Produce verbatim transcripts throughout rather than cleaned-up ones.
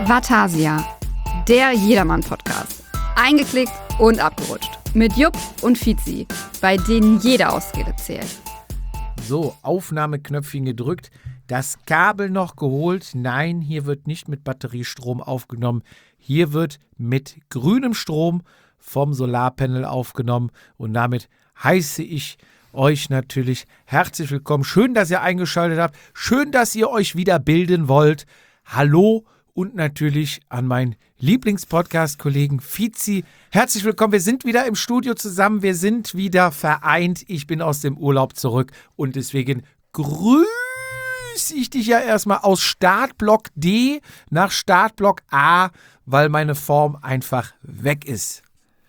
Vatasia, der Jedermann-Podcast. Eingeklickt und abgerutscht. Mit Jupp und Fizi, bei denen jede Ausrede zählt. So, Aufnahmeknöpfchen gedrückt, das Kabel noch geholt. Nein, hier wird nicht mit Batteriestrom aufgenommen. Hier wird mit grünem Strom vom Solarpanel aufgenommen. Und damit heiße ich euch natürlich herzlich willkommen. Schön, dass ihr eingeschaltet habt. Schön, dass ihr euch wieder bilden wollt. Hallo und natürlich an meinen Lieblingspodcast-Kollegen Fizi. Herzlich willkommen. Wir sind wieder im Studio zusammen. Wir sind wieder vereint. Ich bin aus dem Urlaub zurück und deswegen grüße ich dich ja erstmal aus Startblock D nach Startblock A, weil meine Form einfach weg ist.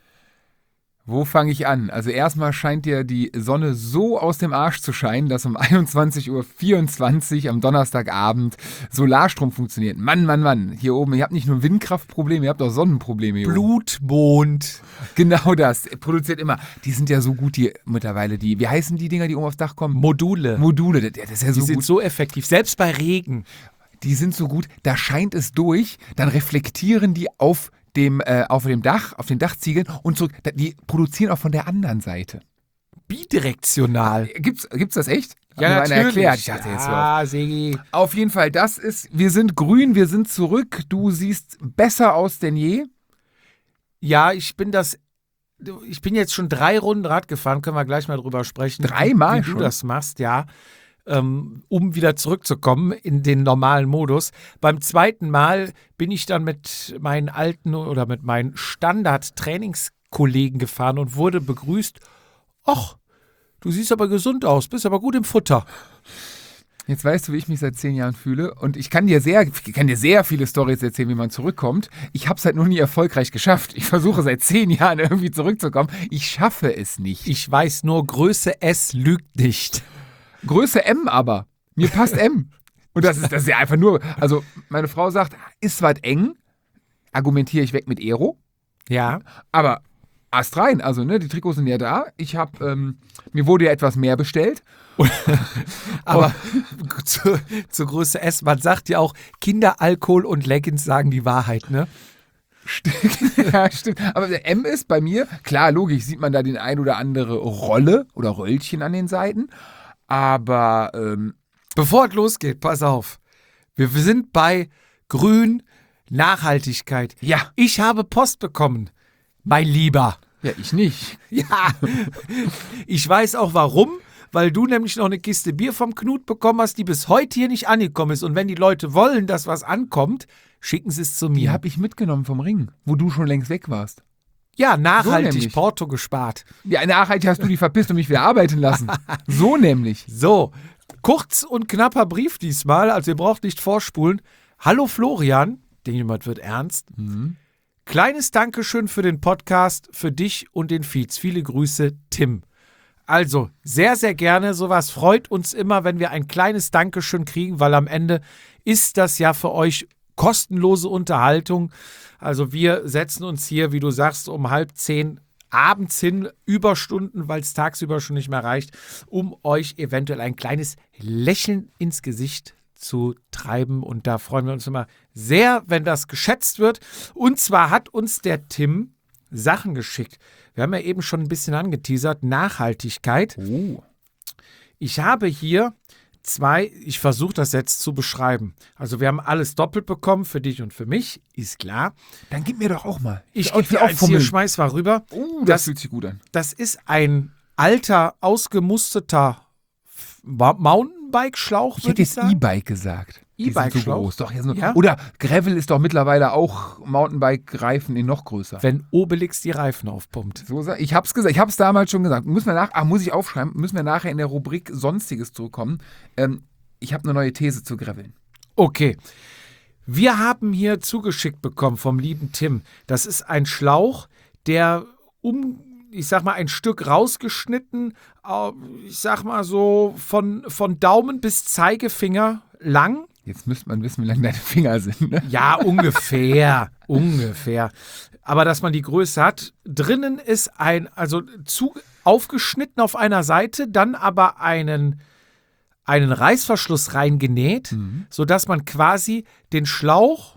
Wo fange ich an? Also erstmal scheint dir die Sonne so aus dem Arsch zu scheinen, dass um einundzwanzig Uhr vierundzwanzig am Donnerstagabend Solarstrom funktioniert. Mann, Mann, Mann. Hier oben, ihr habt nicht nur Windkraftprobleme, ihr habt auch Sonnenprobleme hier Blutmond. oben. Genau das. Produziert immer. Die sind ja so gut, die mittlerweile, die, wie heißen die Dinger, die oben aufs Dach kommen? Module. Module, das, das ist ja Die so sind gut. so effektiv, selbst bei Regen. Die sind so gut, da scheint es durch, dann reflektieren die auf dem, äh, auf dem Dach, auf den Dachziegeln und zurück. Die produzieren auch von der anderen Seite. Bidirektional. Gibt's, gibt's das echt? Ja, Hat mir einer natürlich. erklärt. Ich dachte jetzt so. Ja, Segi. Auf jeden Fall, das ist, wir sind grün, wir sind zurück. Du siehst besser aus denn je. Ja, ich bin das. Ich bin jetzt schon drei Runden Rad gefahren, können wir gleich mal drüber sprechen. Dreimal wie schon? du das machst, ja. Ähm, um wieder zurückzukommen in den normalen Modus. Beim zweiten Mal bin ich dann mit meinen alten oder mit meinen Standard-Trainingskollegen gefahren und wurde begrüßt. Ach, du siehst aber gesund aus, bist aber gut im Futter. Jetzt weißt du, wie ich mich seit zehn Jahren fühle. Und ich kann dir sehr, ich kann dir sehr viele Storys erzählen, wie man zurückkommt. Ich habe es halt noch nie erfolgreich geschafft. Ich versuche seit zehn Jahren irgendwie zurückzukommen. Ich schaffe es nicht. Ich weiß nur, Größe S lügt nicht. Größe M aber. Mir passt M. Und das ist, das ist ja einfach nur, also meine Frau sagt, ist was eng, argumentiere ich weg mit Aero. Ja. Aber Ast rein, also ne, die Trikots sind ja da. Ich habe, ähm, mir wurde ja etwas mehr bestellt. Aber zu, zur Größe S, man sagt ja auch, Kinder, Alkohol und Leggings sagen die Wahrheit, ne? Stimmt. Ja, stimmt. Aber der M ist bei mir, klar, logisch, sieht man da den ein oder andere Rolle oder Röllchen an den Seiten. Aber, ähm, Bevor es losgeht, pass auf. Wir, wir sind bei Grün, Nachhaltigkeit. ja, Ich habe Post bekommen, mein Lieber. ja, ich nicht. Ja, ich weiß auch warum, weil du nämlich noch eine Kiste Bier vom Knut bekommen hast, die bis heute hier nicht angekommen ist. Und wenn die Leute wollen, dass was ankommt, schicken sie es zu Die mir. habe ich mitgenommen vom Ring, wo du schon längst weg warst. Ja, So nachhaltig, nämlich. Porto gespart. Ja, nachhaltig hast du die verpisst und mich wieder arbeiten lassen. So nämlich. So, kurz und knapper Brief diesmal, also ihr braucht nicht vorspulen. Hallo Florian, denke jemand wird ernst. Mhm. Kleines Dankeschön für den Podcast, für dich und den Feeds. Viele Grüße, Tim. Also, sehr, sehr gerne. Sowas freut uns immer, wenn wir ein kleines Dankeschön kriegen, weil am Ende ist das ja für euch kostenlose Unterhaltung. Also wir setzen uns hier, wie du sagst, um halb zehn abends hin, Überstunden, weil es tagsüber schon nicht mehr reicht, um euch eventuell ein kleines Lächeln ins Gesicht zu treiben. Und da freuen wir uns immer sehr, wenn das geschätzt wird. Und zwar hat uns der Tim Sachen geschickt. Wir haben ja eben schon ein bisschen angeteasert, Nachhaltigkeit. Oh. Ich habe hier zwei, ich versuche das jetzt zu beschreiben. Also wir haben alles doppelt bekommen, für dich und für mich, ist klar. Dann gib mir doch auch mal. Ich will gebe dir eins hier, fummeln. schmeiß mal rüber. Oh, das, Das- fühlt sich gut an. Das ist ein alter, ausgemusterter Ma- Mountainbike-Schlauch, Ich würde hätte ich jetzt sagen. E-Bike gesagt. Die sind so E-Bike-Schlauch? groß. Doch, ja, so, Ja. Oder Gravel ist doch mittlerweile auch Mountainbike-Reifen in noch größer. Wenn Obelix die Reifen aufpumpt. So, sa- ich hab's gesagt, ich hab's damals schon gesagt. Müssen wir nach, ach, muss ich aufschreiben, müssen wir nachher in der Rubrik Sonstiges zurückkommen. Ähm, ich habe eine neue These zu Graveln. Okay. Wir haben hier zugeschickt bekommen vom lieben Tim. Das ist ein Schlauch, der um, ich sag mal, ein Stück rausgeschnitten, äh, ich sag mal so von, von Daumen bis Zeigefinger lang. Jetzt müsste man wissen, wie lang deine Finger sind. Ne? Ja, ungefähr, ungefähr. Aber dass man die Größe hat. Drinnen ist ein, also zu, aufgeschnitten auf einer Seite, dann aber einen, einen Reißverschluss reingenäht, Mhm. sodass man quasi den Schlauch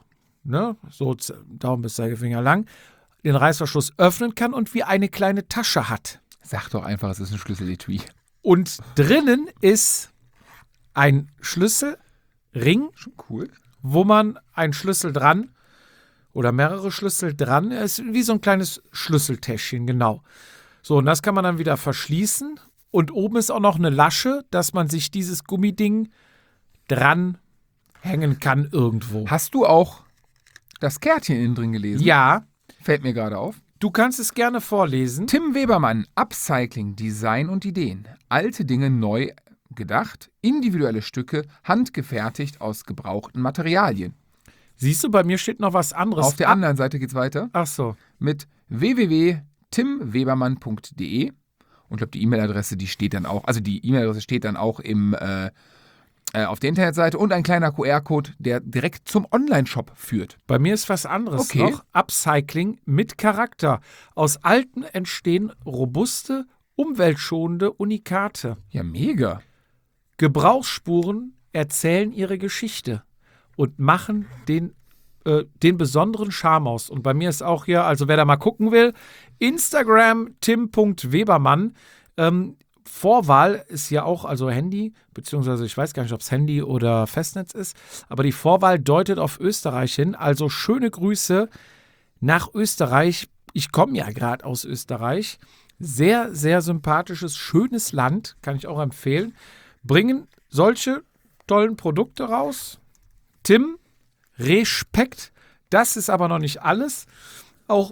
ne, so Z- Daumen bis Zeigefinger lang, den Reißverschluss öffnen kann und wie eine kleine Tasche hat. Sag doch einfach, es ist ein Schlüsseletui. Und drinnen ist ein Schlüsselring, Schon cool. wo man einen Schlüssel dran oder mehrere Schlüssel dran, ist wie so ein kleines Schlüsseltäschchen, genau. So, und das kann man dann wieder verschließen. Und oben ist auch noch eine Lasche, dass man sich dieses Gummiding dran hängen kann irgendwo. Hast du auch das Kärtchen innen drin gelesen? Ja, Fällt mir gerade auf. du kannst es gerne vorlesen. Tim Webermann, Upcycling, Design und Ideen. Alte Dinge neu gedacht, individuelle Stücke, handgefertigt aus gebrauchten Materialien. Siehst du, bei mir steht noch was anderes. Auf der Ah, anderen Seite geht's weiter Ach so. mit w w w punkt tim webermann punkt d e. Und ich glaube, die E-Mail-Adresse, die steht dann auch, also die E-Mail-Adresse steht dann auch im, äh, äh, auf der Internetseite und ein kleiner Q R-Code, der direkt zum Online-Shop führt. Bei mir ist was anderes Okay. noch. Upcycling mit Charakter. Aus Alten entstehen robuste, umweltschonende Unikate. Ja, mega. Gebrauchsspuren erzählen ihre Geschichte und machen den, äh, den besonderen Charme aus. Und bei mir ist auch hier, also wer da mal gucken will, Instagram tim punkt webermann. Ähm, Vorwahl ist ja auch, also Handy, beziehungsweise ich weiß gar nicht, ob es Handy oder Festnetz ist, aber die Vorwahl deutet auf Österreich hin. Also schöne Grüße nach Österreich. Ich komme ja gerade aus Österreich. Sehr, sehr sympathisches, schönes Land, kann ich auch empfehlen. Bringen solche tollen Produkte raus. Tim, Respekt. Das ist aber noch nicht alles. Auch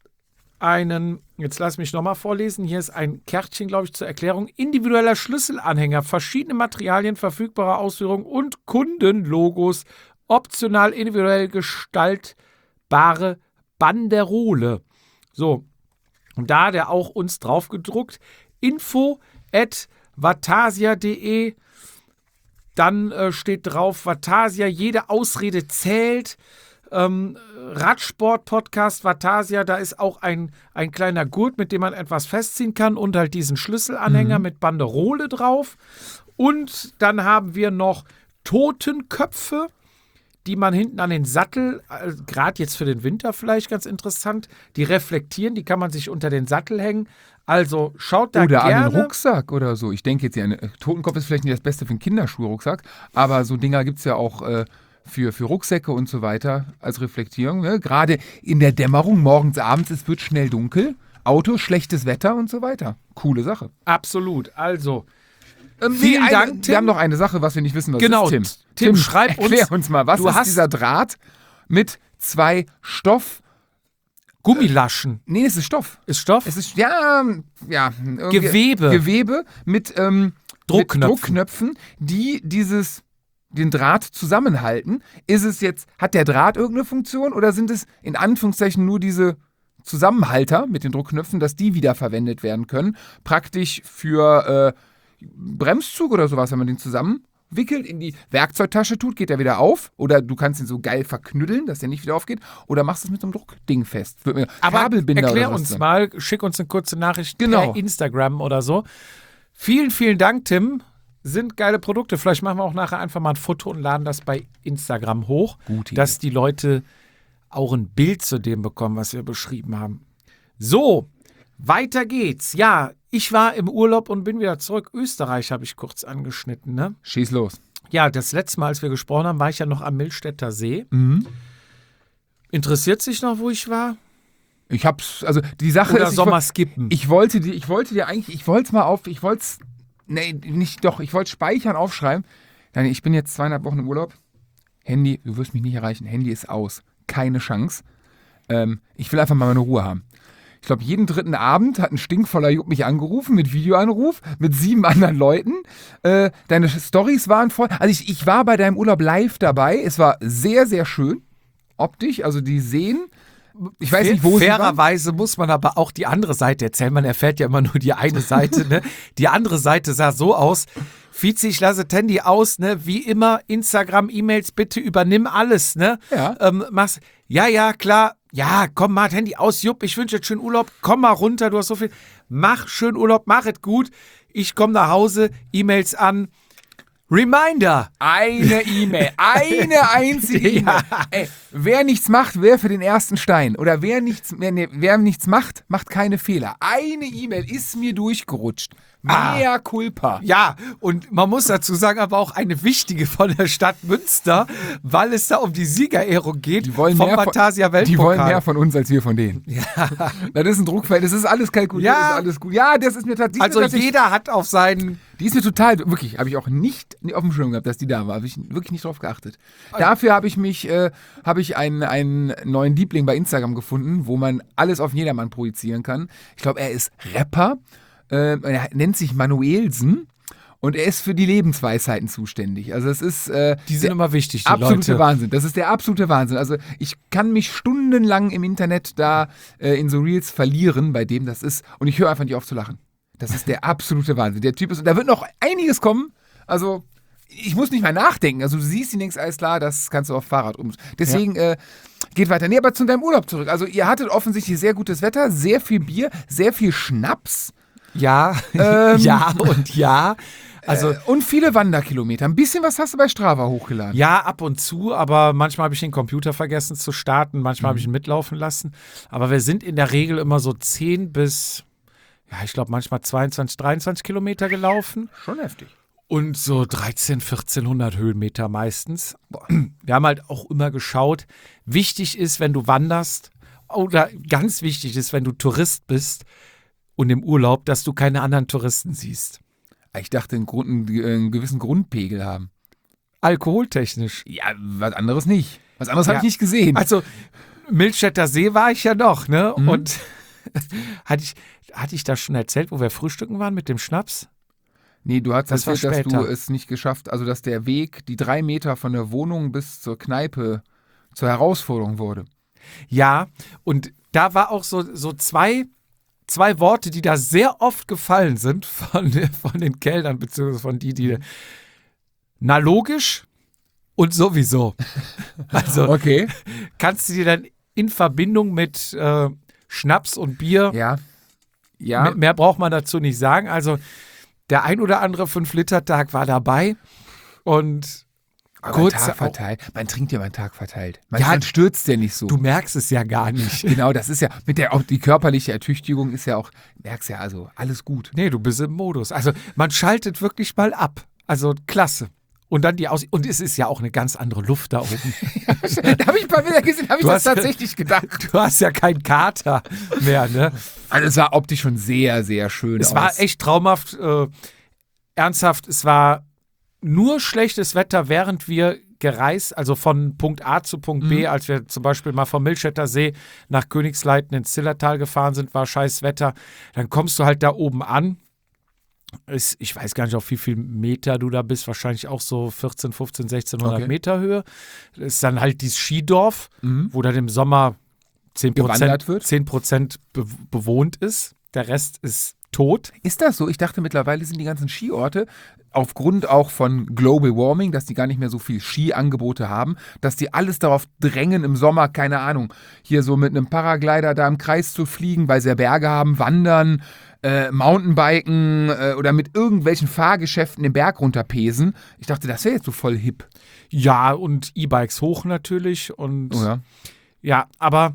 einen, jetzt lass mich nochmal vorlesen, hier ist ein Kärtchen, glaube ich, zur Erklärung. Individueller Schlüsselanhänger, verschiedene Materialien, verfügbare Ausführungen und Kundenlogos, optional individuell gestaltbare Banderole. So, und da hat er auch uns drauf gedruckt. Info at vatasia punkt de. Dann äh, steht drauf, Vatasia, jede Ausrede zählt. Ähm, Radsport-Podcast Vatasia, da ist auch ein, ein kleiner Gurt, mit dem man etwas festziehen kann und halt diesen Schlüsselanhänger Mhm. mit Banderole drauf. Und dann haben wir noch Totenköpfe, die man hinten an den Sattel, äh, gerade jetzt für den Winter vielleicht ganz interessant, die reflektieren, die kann man sich unter den Sattel hängen. Also schaut da Oder gerne. an den Rucksack oder so. Ich denke jetzt, ja, ein Totenkopf ist vielleicht nicht das Beste für einen Kinderschuhrucksack, aber so Dinger gibt es ja auch äh, für, für Rucksäcke und so weiter als Reflektierung. Ne? Gerade in der Dämmerung, morgens, abends, es wird schnell dunkel. Auto, schlechtes Wetter und so weiter. Coole Sache. Absolut. Also, Ähm, Vielen eine, Dank, Tim. Wir haben noch eine Sache, was wir nicht wissen, was Genau, ist, Tim. Tim, schreib uns- erklär uns mal, was du ist hast- dieser Draht mit zwei Stoff... Gummilaschen. Nee, es ist Stoff. Ist Stoff? Es ist, ja, ja. irgendwie- Gewebe. Gewebe mit, ähm, Druckknöpfen. mit Druckknöpfen, die dieses, den Draht zusammenhalten. Ist es jetzt, hat der Draht irgendeine Funktion oder sind es in Anführungszeichen nur diese Zusammenhalter mit den Druckknöpfen, dass die wieder verwendet werden können? Praktisch für äh, Bremszug oder sowas, wenn man den zusammenwickelt, in die Werkzeugtasche tut, geht er wieder auf. Oder du kannst ihn so geil verknüddeln, dass der nicht wieder aufgeht. Oder machst es mit so einem Druckding fest. Wird mir- Aber Kabelbinder erklär oder was uns dann. mal, schick uns eine kurze Nachricht Genau. per Instagram oder so. Vielen, vielen Dank, Tim. Sind geile Produkte. Vielleicht machen wir auch nachher einfach mal ein Foto und laden das bei Instagram hoch, Gute Idee. dass die Leute auch ein Bild zu dem bekommen, was wir beschrieben haben. So, weiter geht's. Ja, ich war im Urlaub und bin wieder zurück. Österreich habe ich kurz angeschnitten, ne? Schieß los. Ja, das letzte Mal, als wir gesprochen haben, war ich ja noch am Millstätter See. Mhm. Interessiert sich noch, wo ich war? Ich hab's, also die Sache Oder ist, ich, Sommer woll- skippen? ich wollte dir, ich wollte dir eigentlich, ich wollte es mal auf, ich wollte es, nee, nicht doch, ich wollte speichern, aufschreiben. Nein, ich bin jetzt zweieinhalb Wochen im Urlaub. Handy, du wirst mich nicht erreichen. Handy ist aus. Keine Chance. Ähm, ich will einfach mal meine Ruhe haben. Ich glaube, jeden dritten Abend hat ein stinkvoller Jupp mich angerufen mit Videoanruf mit sieben anderen Leuten. Äh, deine Storys waren voll. Also ich, ich war bei deinem Urlaub live dabei. Es war sehr, sehr schön. Optisch, also die Seen. Ich weiß nicht, wo sie waren. Fairerweise muss man aber auch die andere Seite erzählen. Man erfährt ja immer nur die eine Seite. Ne? Die andere Seite sah so aus. Vizi, ich lasse das Handy aus, ne? Wie immer, Instagram, E-Mails, bitte übernimm alles, ne? Ja. Ähm, mach's, ja, ja, klar. Ja, komm, mach das Handy aus, Jupp, ich wünsche dir schönen Urlaub. Komm mal runter, du hast so viel. Mach schönen Urlaub, mach es gut. Ich komme nach Hause, E-Mails an. Reminder. Eine E-Mail, eine einzige E-Mail. Ja. Ey, wer nichts macht, wer für den ersten Stein. Oder wer nichts, wer, nee, wer nichts macht, macht keine Fehler. Eine E-Mail ist mir durchgerutscht. Ah. Mea culpa. Ja, und man muss dazu sagen, aber auch eine wichtige von der Stadt Münster, weil es da um die Siegerehrung geht Die wollen vom mehr von- Fantasia-Weltpokal. Die wollen mehr von uns als wir von denen. Ja. Das ist ein Druckfeld, das ist alles kalkuliert, Ja. das ist alles gut. Ja, das ist mir tatsächlich. Also jeder hat auf seinen... Die ist mir total, wirklich, habe ich auch nicht auf dem Schirm gehabt, dass die da war. Habe ich wirklich nicht drauf geachtet. Dafür habe ich mich, äh, habe ich einen, einen neuen Liebling bei Instagram gefunden, wo man alles auf jedermann projizieren kann. Ich glaube, er ist Rapper. Äh, er nennt sich Manuelsen. Und er ist für die Lebensweisheiten zuständig. Also es ist äh, Die sind der immer wichtig, die absolute Leute. Wahnsinn. Das ist der absolute Wahnsinn. Also ich kann mich stundenlang im Internet da äh, in so Reels verlieren, bei dem das ist. Und ich höre einfach nicht auf zu lachen. Das ist der absolute Wahnsinn. Der Typ ist, und da wird noch einiges kommen. Also ich muss nicht mal nachdenken. Also du siehst, die denkst, alles klar, das kannst du auf Fahrrad um. Deswegen äh, geht weiter. Nee, aber zu deinem Urlaub zurück. Also ihr hattet offensichtlich sehr gutes Wetter, sehr viel Bier, sehr viel Schnaps. Ja, Ähm. ja und ja. Also äh, und viele Wanderkilometer. Ein bisschen was hast du bei Strava hochgeladen. ja, ab und zu, aber manchmal habe ich den Computer vergessen zu starten, manchmal habe ich ihn mitlaufen lassen. Aber wir sind in der Regel immer so zehn bis, ja, ich glaube manchmal zweiundzwanzig, dreiundzwanzig Kilometer gelaufen. Schon heftig. Und so dreizehn, vierzehnhundert Höhenmeter meistens. Wir haben halt auch immer geschaut, wichtig ist, wenn du wanderst, oder ganz wichtig ist, wenn du Tourist bist und im Urlaub, dass du keine anderen Touristen siehst. Ich dachte, einen, Grund, einen, einen gewissen Grundpegel haben. Alkoholtechnisch. Ja, was anderes nicht. Was anderes Ja. habe ich nicht gesehen. Also, Milchstädter See war ich ja noch, ne? Mhm. Und hatte ich, hatte ich das schon erzählt, wo wir frühstücken waren mit dem Schnaps? nee, du hast das war erzählt, dass du später. es nicht geschafft, also dass der Weg, die drei Meter von der Wohnung bis zur Kneipe zur Herausforderung wurde. Ja, und da war auch so, so zwei, zwei Worte, die da sehr oft gefallen sind von, von den Kellnern, beziehungsweise von die, die. Na, logisch und sowieso. Also Okay. kannst du dir dann in Verbindung mit äh, Schnaps und Bier, Ja. Ja. mehr, mehr braucht man dazu nicht sagen. Also der ein oder andere fünf-Liter-Tag war dabei und Aber kurz Tag auch- verteilt. Man trinkt ja mal einen Tag verteilt. Man, Ja, man stürzt ja nicht so. du merkst es ja gar nicht. Genau, das ist ja, mit der, auch die körperliche Ertüchtigung ist ja auch, merkst ja, also alles gut. Nee, du bist im Modus. Also man schaltet wirklich mal ab. Also klasse. Und dann die Aus und es ist ja auch eine ganz andere Luft da oben. Da habe ich ein paar Bilder gesehen, habe ich Du das hast- tatsächlich gedacht. Du hast ja keinen Kater mehr, ne? Also es sah optisch schon sehr, sehr schön Es aus. war echt traumhaft. Äh, ernsthaft, es war nur schlechtes Wetter, während wir gereist, also von Punkt A zu Punkt B, als wir zum Beispiel mal vom Milchstädter See nach Königsleiten ins Zillertal gefahren sind, war scheiß Wetter. Dann kommst du halt da oben an. Ist, ich weiß gar nicht, auf wie viel Meter du da bist, wahrscheinlich auch so vierzehn, fünfzehn, sechzehnhundert Okay. Meter Höhe. Das ist dann halt dieses Skidorf, Mhm. wo dann im Sommer zehn Prozent, Gewandert wird? zehn Prozent be bewohnt ist. Der Rest ist tot. Ist das so? Ich dachte, mittlerweile sind die ganzen Skiorte aufgrund auch von Global Warming, dass die gar nicht mehr so viel Skiangebote haben, dass die alles darauf drängen, im Sommer, keine Ahnung, hier so mit einem Paraglider da im Kreis zu fliegen, weil sie ja Berge haben, wandern, äh, Mountainbiken äh, oder mit irgendwelchen Fahrgeschäften den Berg runterpesen. Ich dachte, das wäre jetzt so voll hip. Ja, und E-Bikes hoch natürlich. Und Oh ja. ja, aber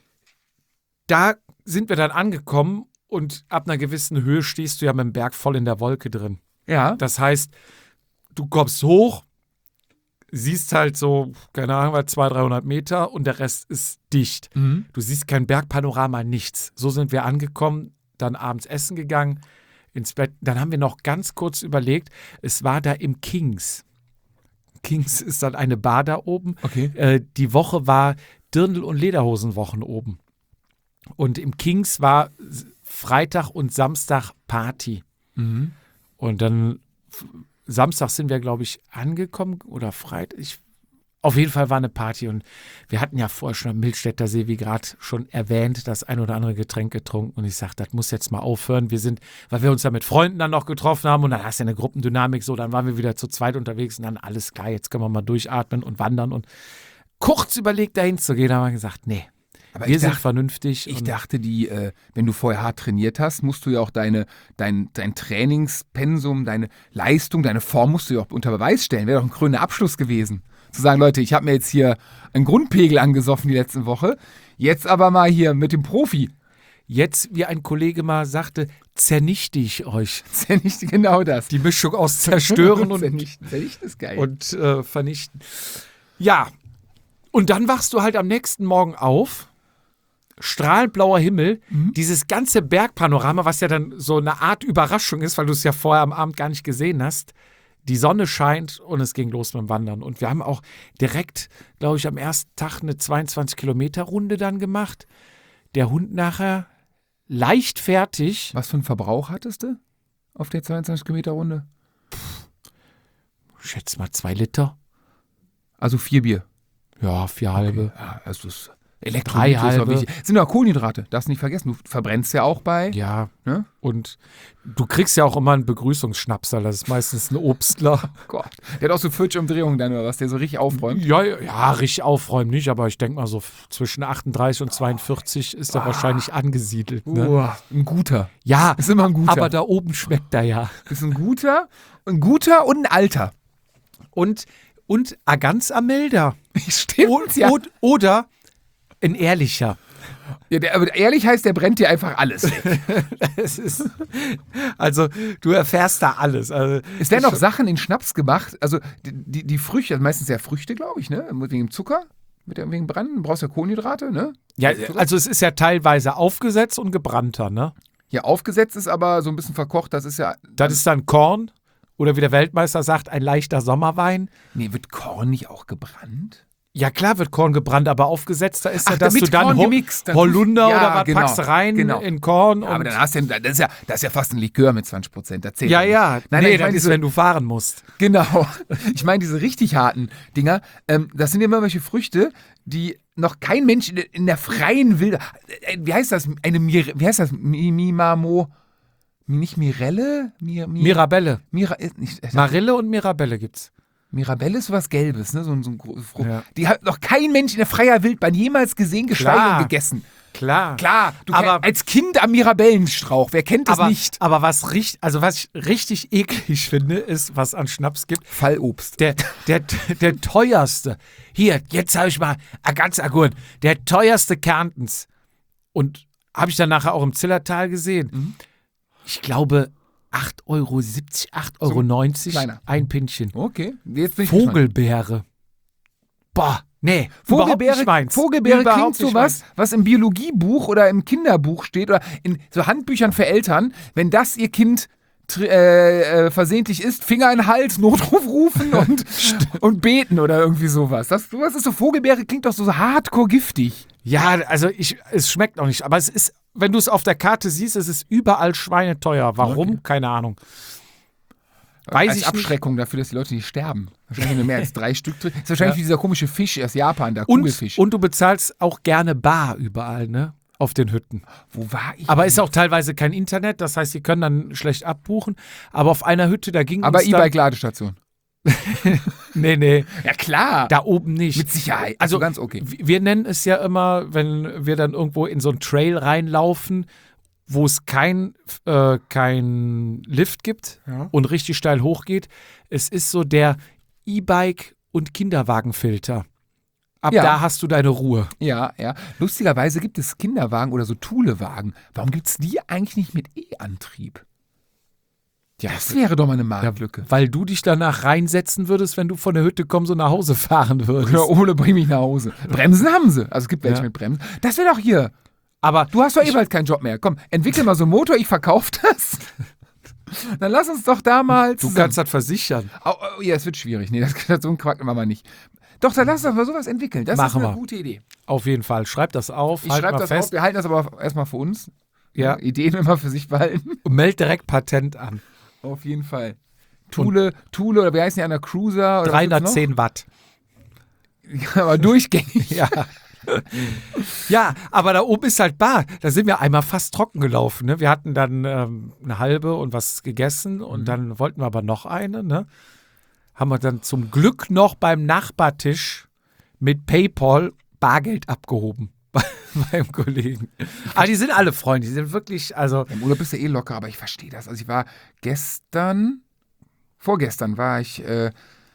da sind wir dann angekommen und ab einer gewissen Höhe stehst du ja mit dem Berg voll in der Wolke drin. Ja. Das heißt, du kommst hoch, siehst halt so, keine Ahnung, zweihundert, dreihundert Meter und der Rest ist dicht. Mhm. Du siehst kein Bergpanorama, nichts. So sind wir angekommen, dann abends essen gegangen, ins Bett. Dann haben wir noch ganz kurz überlegt, es war da im Kings. Kings ist dann eine Bar da oben. Okay. Äh, die Woche war Dirndl- und Lederhosenwochen oben. Und im Kings war S- Freitag und Samstag Party. Mhm. Und dann f- Samstag sind wir, glaube ich, angekommen oder Freitag. Ich, auf jeden Fall war eine Party und wir hatten ja vorher schon am Milchstädter See, wie gerade schon erwähnt, das ein oder andere Getränk getrunken. Und ich sagte, das muss jetzt mal aufhören. Wir sind, weil wir uns ja mit Freunden dann noch getroffen haben und dann hast du ja eine Gruppendynamik so, dann waren wir wieder zu zweit unterwegs und dann alles klar, jetzt können wir mal durchatmen und wandern. Und kurz überlegt, dahin zu gehen, haben wir gesagt, nee, Aber wir ich sind dacht- vernünftig. Ich und- dachte, die, äh, wenn du vorher hart trainiert hast, musst du ja auch deine, dein, dein Trainingspensum, deine Leistung, deine Form musst du ja auch unter Beweis stellen. Wäre doch ein krönender Abschluss gewesen. Zu sagen, Leute, ich habe mir jetzt hier einen Grundpegel angesoffen die letzte Woche, jetzt aber mal hier mit dem Profi. Jetzt, wie ein Kollege mal sagte, zernichte ich euch. Das ist ja nicht genau das. Die Mischung aus zerstören und, Zernichten. Zernichten ist geil. und äh, vernichten. Ja, und dann wachst du halt am nächsten Morgen auf, strahlend blauer Himmel, dieses ganze Bergpanorama, was ja dann so eine Art Überraschung ist, weil du es ja vorher am Abend gar nicht gesehen hast. Die Sonne scheint und es ging los mit dem Wandern. Und wir haben auch direkt, glaube ich, am ersten Tag eine zweiundzwanzig Kilometer Runde dann gemacht. Der Hund nachher leicht fertig. Was für einen Verbrauch hattest du auf der zweiundzwanzig Kilometer Runde? Schätze mal zwei Liter. Also vier Bier. Ja, vier halbe. Ja, also das Drei Elektrolyte ist auch halbe. wichtig. Sind ja Kohlenhydrate, darfst nicht vergessen. Du verbrennst ja auch bei. Ja, Ne? und du kriegst ja auch immer einen Begrüßungsschnapsal. Das ist meistens ein Obstler. Gott. Der hat auch so vierzig-Umdrehungen dann oder was, der so richtig aufräumt. Ja, ja, richtig aufräumen nicht, aber ich denke mal so zwischen achtunddreißig und zweiundvierzig ist er wahrscheinlich angesiedelt. Ne? Uah, ein guter. Ja, Ist immer ein guter. aber da oben schmeckt er ja. Ist ein guter, ein guter und ein alter. Und, und ein ganz am milder. Stimmt, Und, ja. und, oder ein ehrlicher. ja der, aber ehrlich heißt, der brennt dir einfach alles weg. Es ist, also, du erfährst da alles. Also, Ist der noch Sachen in Schnaps gemacht? Also die, die, die Früchte, also meistens ja Früchte, glaube ich, ne? Wegen dem Zucker, mit dem, wegen Branden. Du brauchst ja Kohlenhydrate, ne? ja, also es ist ja teilweise aufgesetzt und gebrannter, ne? Ja, aufgesetzt ist aber so ein bisschen verkocht. Das ist ja. Das ist dann Korn oder wie der Weltmeister sagt, ein leichter Sommerwein. Nee, wird Korn nicht auch gebrannt? Ja klar wird Korn gebrannt, aber aufgesetzt, da ist ja, Ach, dass mit du dann Korn Ho gemixt, dann Holunder tust- ja, oder was genau, packst du rein genau. in Korn. Ja, Und aber dann hast du ja, das ist ja, das ist ja fast ein Likör mit zwanzig Prozent. Da zählt ja, nicht. ja, Nein, nee, nein, ich das meine ist, diese, wenn du fahren musst. genau. Ich meine diese richtig harten Dinger. Ähm, das sind immer welche Früchte, die noch kein Mensch in der, in der freien Wilde. Äh, wie heißt das? Eine Mir, wie heißt das? Mi- Mimamo. Nicht Mirelle? Mir, Mir, Mirabelle. Mira, ist nicht, äh, Marille und Mirabelle gibt's. Mirabelle ist sowas Gelbes, ne? So, ein- so ein Gro- Frucht. Ja. Die hat noch kein Mensch in der freier Wildbahn jemals gesehen, geschweige Klar. denn gegessen. Klar. Klar, du Aber- kenn, als Kind am Mirabellenstrauch, wer kennt das aber, nicht? aber was richtig, also was ich richtig eklig finde, ist, was an Schnaps gibt. Fallobst. Der, der, der teuerste. Hier, jetzt habe ich mal ein ganz Agurn. Der teuerste Kärntens. Und habe ich dann nachher auch im Zillertal gesehen. Mhm. Ich glaube acht Euro siebzig, acht Euro neunzig kleiner. ein Pinchen. Okay, jetzt bin ich gespannt. Vogelbeere. Boah, nee, überhaupt Vogelbeere, nicht meins. Vogelbeere Überhaupt klingt so nicht was, meins. was im Biologiebuch oder im Kinderbuch steht oder in so Handbüchern für Eltern. Wenn das ihr Kind tr- äh, äh, versehentlich ist, Finger in den Hals, Notruf rufen und, und beten oder irgendwie sowas. Das, sowas ist so, Vogelbeere klingt doch so hardcore giftig. Ja, also ich, es schmeckt auch nicht. Aber es ist, wenn du es auf der Karte siehst, es ist überall schweineteuer. Warum? Okay. Keine Ahnung. Weiß Als ich Abschreckung dafür, dass die Leute nicht sterben. Wahrscheinlich, wenn du mehr als drei Stück drin. Ist wahrscheinlich Ja. wie dieser komische Fisch aus Japan, der Und, Kugelfisch. und du bezahlst auch gerne bar überall, ne? Auf den Hütten. Wo war ich? Aber ist auch teilweise kein Internet, das heißt, die können dann schlecht abbuchen. Aber auf einer Hütte, da ging Aber uns dann, E-Bike-Ladestation. Nee, nee, Ja klar. da oben nicht. Mit Sicherheit. Also Also ganz okay. w- wir nennen es ja immer, wenn wir dann irgendwo in so einen Trail reinlaufen, wo es kein, äh, kein Lift gibt Ja. und richtig steil hochgeht. Es ist so der E-Bike- und Kinderwagenfilter. Ab Ja. da hast du deine Ruhe. Ja, ja. Lustigerweise gibt es Kinderwagen oder so Thulewagen. Warum gibt es die eigentlich nicht mit E-Antrieb? Ja, Das wäre doch mal eine Marktlücke. weil du dich danach reinsetzen würdest, wenn du von der Hütte kommst und nach Hause fahren würdest. Oder ohne bring mich nach Hause. Bremsen haben sie. Also es gibt welche Ja. mit Bremsen. Das wäre doch hier. Aber Du hast doch eh bald keinen Job mehr. Komm, entwickel mal so einen Motor, ich verkaufe das. Dann lass uns doch da mal du zusammen. kannst das versichern. Oh, oh, ja, es wird schwierig. Nee, das, so einen Quack machen wir nicht. Doch, dann lass uns mal sowas entwickeln. Das ist Machen eine wir. gute Idee. Auf jeden Fall. Schreib das auf, Ich halt schreibe mal das fest auf. Wir halten das aber erstmal für uns. Ja. Ideen immer für sich behalten. und meld direkt Patent an. Auf jeden Fall. Thule, Thule oder wie heißen die, einer Cruiser? Oder was dreihundertzehn Watt. gibt's noch? Aber durchgängig. Ja. Ja, aber da oben ist halt bar. Da sind wir einmal fast trocken gelaufen. Ne? Wir hatten dann ähm, eine halbe und was gegessen und Mhm. dann wollten wir aber noch eine. Ne? Haben wir dann zum Glück noch beim Nachbartisch mit PayPal Bargeld abgehoben. bei, beim Kollegen. Aber die sind alle Freunde, die sind wirklich, also. Im Urlaub bist du eh locker, aber ich verstehe das. Also ich war gestern, vorgestern war ich äh,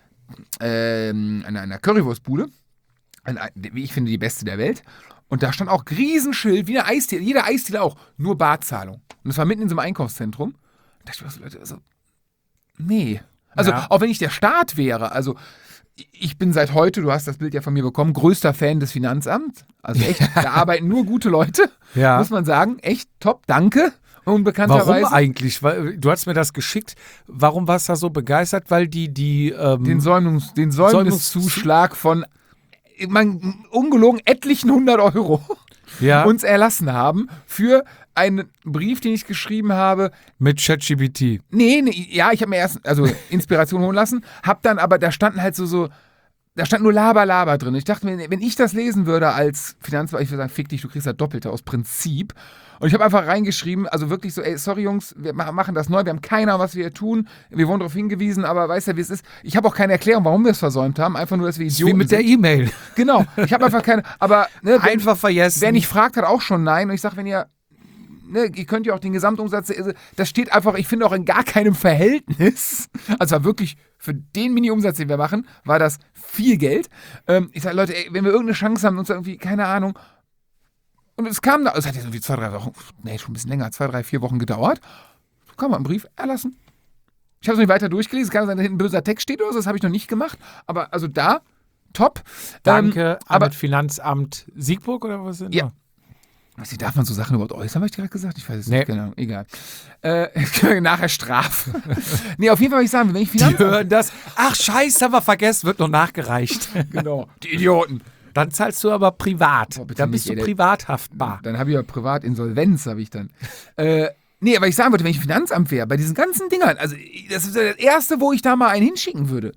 äh, in einer Currywurstbude, wie ich finde, die beste der Welt. Und da stand auch Riesenschild, wie eine Eisdiele, jeder Eisdiele auch, nur Barzahlung. Und das war mitten in so einem Einkaufszentrum. Da dachte ich mir so, Leute, also, nee. Also, Ja. auch wenn ich der Staat wäre, also, ich bin seit heute, du hast das Bild ja von mir bekommen, größter Fan des Finanzamts. Also echt, da arbeiten nur gute Leute, Ja. muss man sagen. Echt top, danke. Unbekannterweise. Warum eigentlich? Weil, du hast mir das geschickt. Warum warst du da so begeistert? Weil die, die, ähm, Den, Säumnungs, den Säumniszuschlag von, man, ungelogen, etlichen hundert Euro ja, uns erlassen haben für einen Brief, den ich geschrieben habe. mit ChatGPT. Nee, nee, ja, ich habe mir erst also Inspiration holen lassen, hab dann aber, da standen halt so, so da stand nur Laber, Laber drin. Ich dachte mir, wenn ich das lesen würde als Finanzbeamter, ich würde sagen, fick dich, du kriegst das Doppelte aus Prinzip. Und ich habe einfach reingeschrieben, also wirklich so, ey, sorry Jungs, wir machen das neu, wir haben keine Ahnung, was wir hier tun, wir wurden darauf hingewiesen, aber weißt ja, wie es ist. Ich habe auch keine Erklärung, warum wir es versäumt haben, einfach nur, dass wir Idioten Wie mit der sind. E-Mail. Genau, ich habe einfach keine, aber ne, wenn, Einfach vergessen. wer nicht fragt, hat auch schon Nein. Und ich sage, wenn ihr, ne, ihr könnt ja auch den Gesamtumsatz, also das steht einfach, ich finde auch in gar keinem Verhältnis, also war wirklich für den Mini-Umsatz, den wir machen, war das viel Geld. Ähm, ich sage, Leute, ey, wenn wir irgendeine Chance haben, uns irgendwie, keine Ahnung, und es kam da, es hat jetzt irgendwie zwei, drei Wochen, nee, schon ein bisschen länger, zwei, drei, vier Wochen gedauert, kam mal ein Brief, erlassen. Ich habe es nicht weiter durchgelesen, es kann sein, dass hinten ein böser Text steht oder so, das habe ich noch nicht gemacht, aber also da, top. Danke, ähm, aber aber Finanzamt Siegburg oder was sind Ja. da? Was, darf man so Sachen überhaupt äußern, habe ich gerade gesagt? Ich weiß es Nee. nicht, genau, egal. Äh, nachher Strafe. Nee, auf jeden Fall, was ich sagen will, wenn ich Die Finanzamt... hören das. Ach, scheiße, haben wir vergessen, wird noch nachgereicht. Genau, die Idioten. Dann zahlst du aber privat. Boah, bitte Dann bist nicht, du ey, der- privat haftbar. Dann habe ich ja Privatinsolvenz, habe ich dann. Äh, nee, aber ich sagen wollte, wenn ich Finanzamt wäre, bei diesen ganzen Dingern, also das ist ja das Erste, wo ich da mal einen hinschicken würde.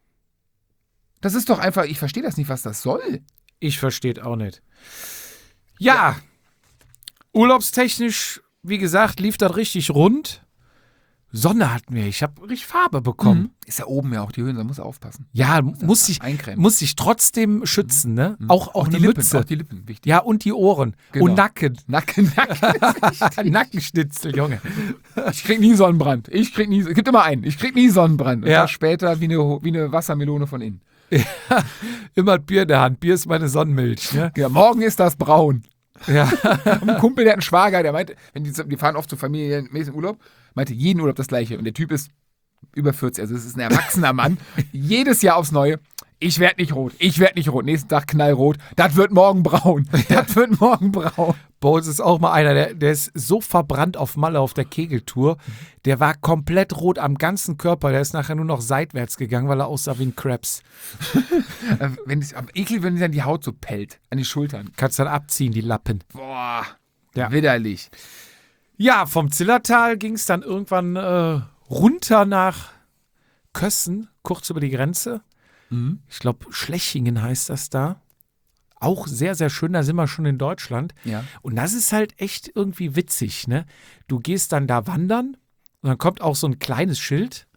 Das ist doch einfach, ich verstehe das nicht, was das soll. Ich verstehe auch nicht. Ja, urlaubstechnisch, wie gesagt, lief das richtig rund. Sonne hatten wir. Ich habe richtig Farbe bekommen. Ist ja oben ja auch die Höhen, da muss er aufpassen. Ja, muss sich, Eincremen. muss sich trotzdem schützen, ne? Auch, auch, die eine Lippen, Mütze. auch die Lippen, wichtig. Ja, und die Ohren. Genau. Und Nacken. Nacken, Nacken. Nackenschnitzel, Junge. Ich krieg nie Sonnenbrand. Ich krieg nie, es gibt immer einen. Ich krieg nie Sonnenbrand. Und Ja. das später wie eine, wie eine Wassermelone von innen. Immer Bier in der Hand. Bier ist meine Sonnenmilch, ne? Ja, morgen ist das braun. Ja. Ein Kumpel, der hat einen Schwager, der meinte, wenn die, die fahren oft zu familienmäßigen Urlaub, meinte jeden Urlaub das Gleiche. Und der Typ ist über vierzig, also es ist ein erwachsener Mann. Jedes Jahr aufs Neue. Ich werde nicht rot, ich werde nicht rot. Nächsten Tag knallrot. Das wird morgen braun. Das wird morgen braun. Bei uns ist auch mal einer, der, der ist so verbrannt auf Malle auf der Kegeltour. Der war komplett rot am ganzen Körper. Der ist nachher nur noch seitwärts gegangen, weil er aussah wie ein Krebs. Äh, Wenn es, aber eklig, wenn dann die Haut so pellt an die Schultern. Kannst dann abziehen, die Lappen. Boah, Ja. widerlich. Ja, vom Zillertal ging es dann irgendwann äh, runter nach Kössen, kurz über die Grenze. Mhm. Ich glaube, Schlechingen heißt das da. Auch sehr, sehr schön, da sind wir schon in Deutschland. Ja. Und das ist halt echt irgendwie witzig, ne? Du gehst dann da wandern und dann kommt auch so ein kleines Schild.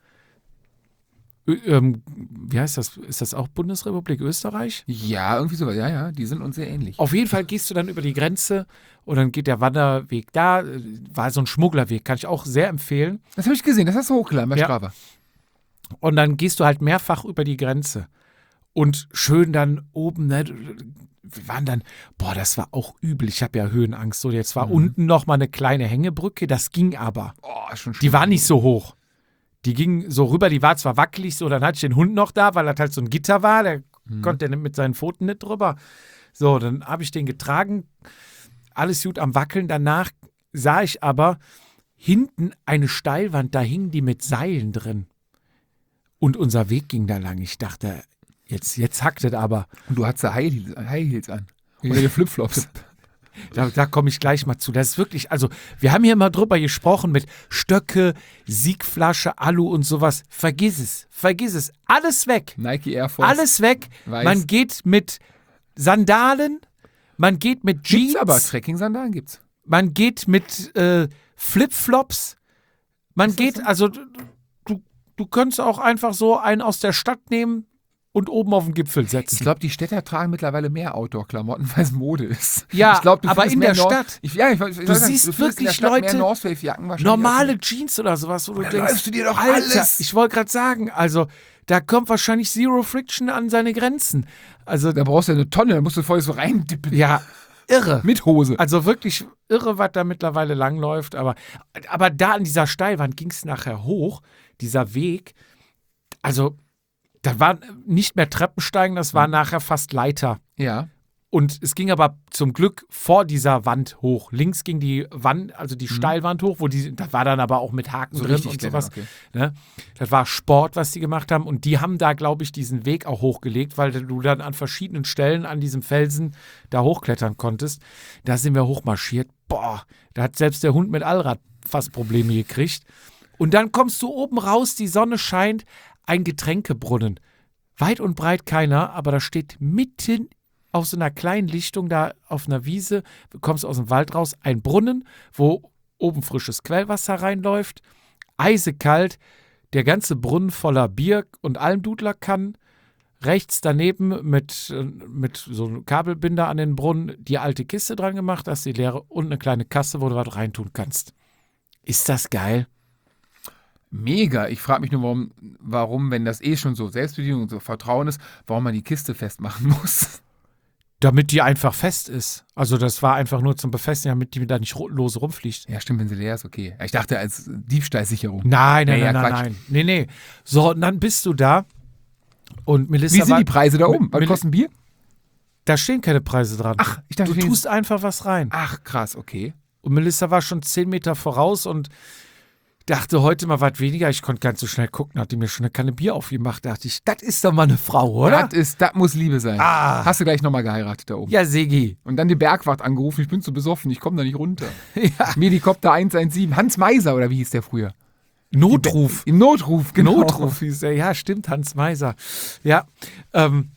Ö ähm, wie heißt das? Ist das auch Bundesrepublik Österreich? Ja, irgendwie sowas. Ja, ja, die sind uns sehr ähnlich. Auf jeden Fall gehst du dann über die Grenze und dann geht der Wanderweg da. äh, War so ein Schmugglerweg, kann ich auch sehr empfehlen. Das habe ich gesehen, das hast du hochgeladen bei Ja. Strava. Und dann gehst du halt mehrfach über die Grenze. Und schön dann oben, ne, wir waren dann, boah, das war auch übel. Ich habe ja Höhenangst. So, jetzt war Mhm. unten noch mal eine kleine Hängebrücke, das ging aber. Oh, ist schon Die war nicht so hoch. Die ging so rüber, die war zwar wackelig, so, dann hatte ich den Hund noch da, weil das halt so ein Gitter war, der Mhm. konnte der mit seinen Pfoten nicht drüber. So, dann habe ich den getragen, alles gut am Wackeln. Danach sah ich aber hinten eine Steilwand, da hingen die mit Seilen drin. Und unser Weg ging da lang. Ich dachte, jetzt, jetzt hackt es aber. Und du hattest da High Heels, High Heels an. Oder die Flipflops. Da, da komme ich gleich mal zu. Das ist wirklich, also wir haben hier mal drüber gesprochen mit Stöcke, Siegflasche, Alu und sowas. Vergiss es, vergiss es. Alles weg. Nike Air Force. Alles weg. Weiß. Man geht mit Sandalen, man geht mit Jeans, Gibt's aber, Trekking-Sandalen gibt's. man geht mit äh, Flipflops, man Ist das geht, so? also du, du könntest auch einfach so einen aus der Stadt nehmen, und oben auf den Gipfel setzen. Ich glaube, die Städter tragen mittlerweile mehr Outdoor-Klamotten, weil es Mode ist. Ja, ich glaub, du aber findest in mehr der Nord- Stadt. Ich, ja, ich, ich, Du ich sagen, siehst findest wirklich in der Stadt Leute, mehr North Face-Jacken wahrscheinlich. Normale als- Jeans oder sowas, wo du Da denkst, läufst du dir doch Alter, alles. ich wollte gerade sagen, also da kommt wahrscheinlich Zero Friction an seine Grenzen. Also, Da brauchst du ja eine Tonne, da musst du voll so reindippen. ja, irre. Mit Hose. Also wirklich irre, was da mittlerweile langläuft. Aber, aber da an dieser Steilwand ging es nachher hoch, dieser Weg. Also, da war nicht mehr Treppensteigen, das war nachher fast Leiter. Ja. Und es ging aber zum Glück vor dieser Wand hoch. Links ging die Wand, also die Steilwand hoch, wo die, da war dann aber auch mit Haken So drin richtig und klettern, sowas. okay. Ne? Das war Sport, was die gemacht haben. Und die haben da, glaube ich, diesen Weg auch hochgelegt, weil du dann an verschiedenen Stellen an diesem Felsen da hochklettern konntest. Da sind wir hochmarschiert. Boah, da hat selbst der Hund mit Allrad fast Probleme gekriegt. Und dann kommst du oben raus, die Sonne scheint, ein Getränkebrunnen. Weit und breit keiner, aber da steht mitten auf so einer kleinen Lichtung da auf einer Wiese, du kommst aus dem Wald raus, ein Brunnen, wo oben frisches Quellwasser reinläuft, eisekalt, der ganze Brunnen voller Bier und Almdudlerkannen, rechts daneben mit, äh, mit so einem Kabelbinder an den Brunnen die alte Kiste dran gemacht, da ist die leere und eine kleine Kasse, wo du was reintun kannst. Ist das geil? Mega. Ich frage mich nur, warum, warum, wenn das eh schon so Selbstbedienung und so Vertrauen ist, warum man die Kiste festmachen muss. Damit die einfach fest ist. Also das war einfach nur zum Befestigen, damit die da nicht ro- lose rumfliegt. Ja, stimmt, wenn sie leer ist, okay. Ich dachte als Diebstahlsicherung. Nein, nein, Ja, ja, nein, nein, Quatsch. nein. Nee, nee. So, und dann bist du da und Melissa Wie sind war, die Preise da oben? Was Mil- kostet ein Bier? da stehen keine Preise dran. Ach, ich dachte, du stehen- tust einfach was rein. Ach, krass, okay. Und Melissa war schon zehn Meter voraus und dachte heute mal was weniger. Ich konnte ganz so schnell gucken, hat die mir schon eine Kanne Bier aufgemacht. Dachte ich, das ist doch mal eine Frau, oder? Das ist, das muss Liebe sein. Ah. Hast du gleich nochmal geheiratet da oben? Ja, Segi. Und dann die Bergwacht angerufen, ich bin zu besoffen, ich komme da nicht runter. Ja. Medikopter eins eins sieben, Hans Meiser oder wie hieß der früher? Notruf. Im Notruf, genau. Notruf hieß er. Ja, stimmt, Hans Meiser. Ja. Ähm,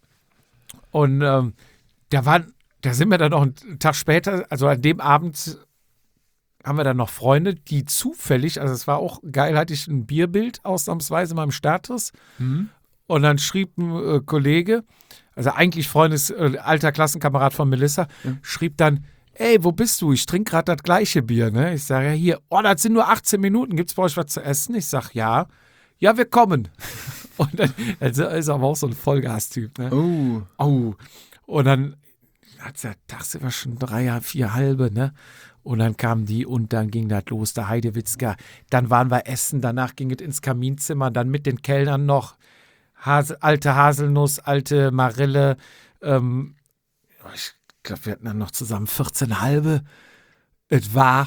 und ähm, da waren, da sind wir dann noch einen Tag später, also an dem Abend haben wir dann noch Freunde, die zufällig, also es war auch geil, hatte ich ein Bierbild ausnahmsweise mal im Status. Mhm. Und dann schrieb ein äh, Kollege, also eigentlich Freundes, äh, alter Klassenkamerad von Melissa, Ja. schrieb dann, ey, wo bist du? Ich trinke gerade das gleiche Bier, ne? Ich sage, ja, hier, oh, das sind nur achtzehn Minuten, gibt's bei euch was zu essen? Ich sage, ja. Ja, wir kommen. Und dann also ist er aber auch so ein Vollgas-Typ, ne? Oh. Oh. Und dann hat er tagsüber schon drei, vier halbe, ne? Und dann kamen die und dann ging das los, der Heidewitzka. Dann waren wir essen, danach ging es ins Kaminzimmer, dann mit den Kellnern noch Hase, alte Haselnuss, alte Marille. Ähm, ich glaube, wir hatten dann noch zusammen vierzehn halbe. Es war,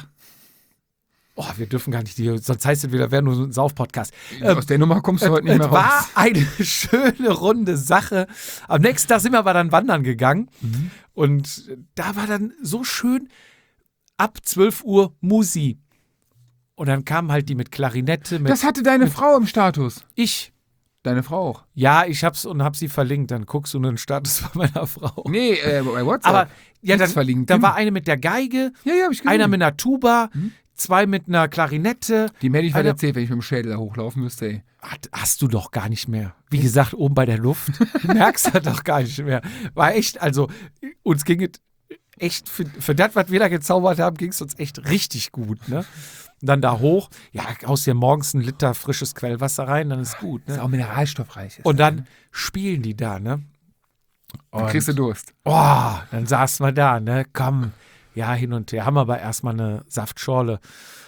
oh, wir dürfen gar nicht, die, sonst heißt es wieder, wäre nur so ein Sauf-Podcast. Aus der Nummer kommst du heute nicht Es mehr war raus. eine schöne, runde Sache. Am nächsten Tag sind wir aber dann wandern gegangen. Mhm. Und da war dann so schön, ab zwölf Uhr Musi. Und dann kamen halt die mit Klarinette, mit Das hatte deine Frau im Status. ich. Deine Frau auch. Ja, ich hab's und hab sie verlinkt. Dann guckst du nur den Status von meiner Frau. Nee, äh, bei WhatsApp. Aber ja, Nichts dann, verlinkt. da war eine mit der Geige, ja, ja, hab ich gesehen. einer mit einer Tuba, Mhm. zwei mit einer Klarinette. Die hätte ich einer- weiter erzählt, wenn ich mit dem Schädel da hochlaufen müsste, ey. Hat, hast du doch gar nicht mehr. Wie gesagt, oben bei der Luft. Du merkst das doch gar nicht mehr. War echt, also uns ging es echt, für, für das, was wir da gezaubert haben, ging es uns echt richtig gut. Ne? Und dann da hoch, ja, haust dir morgens einen Liter frisches Quellwasser rein, dann ist gut. Ist Ne? auch mineralstoffreich. Ist Und das, dann ne? spielen die da, ne? Dann kriegst du Durst. Oh, dann saßen wir da, ne? Komm, ja, hin und her. Haben wir aber erstmal eine Saftschorle.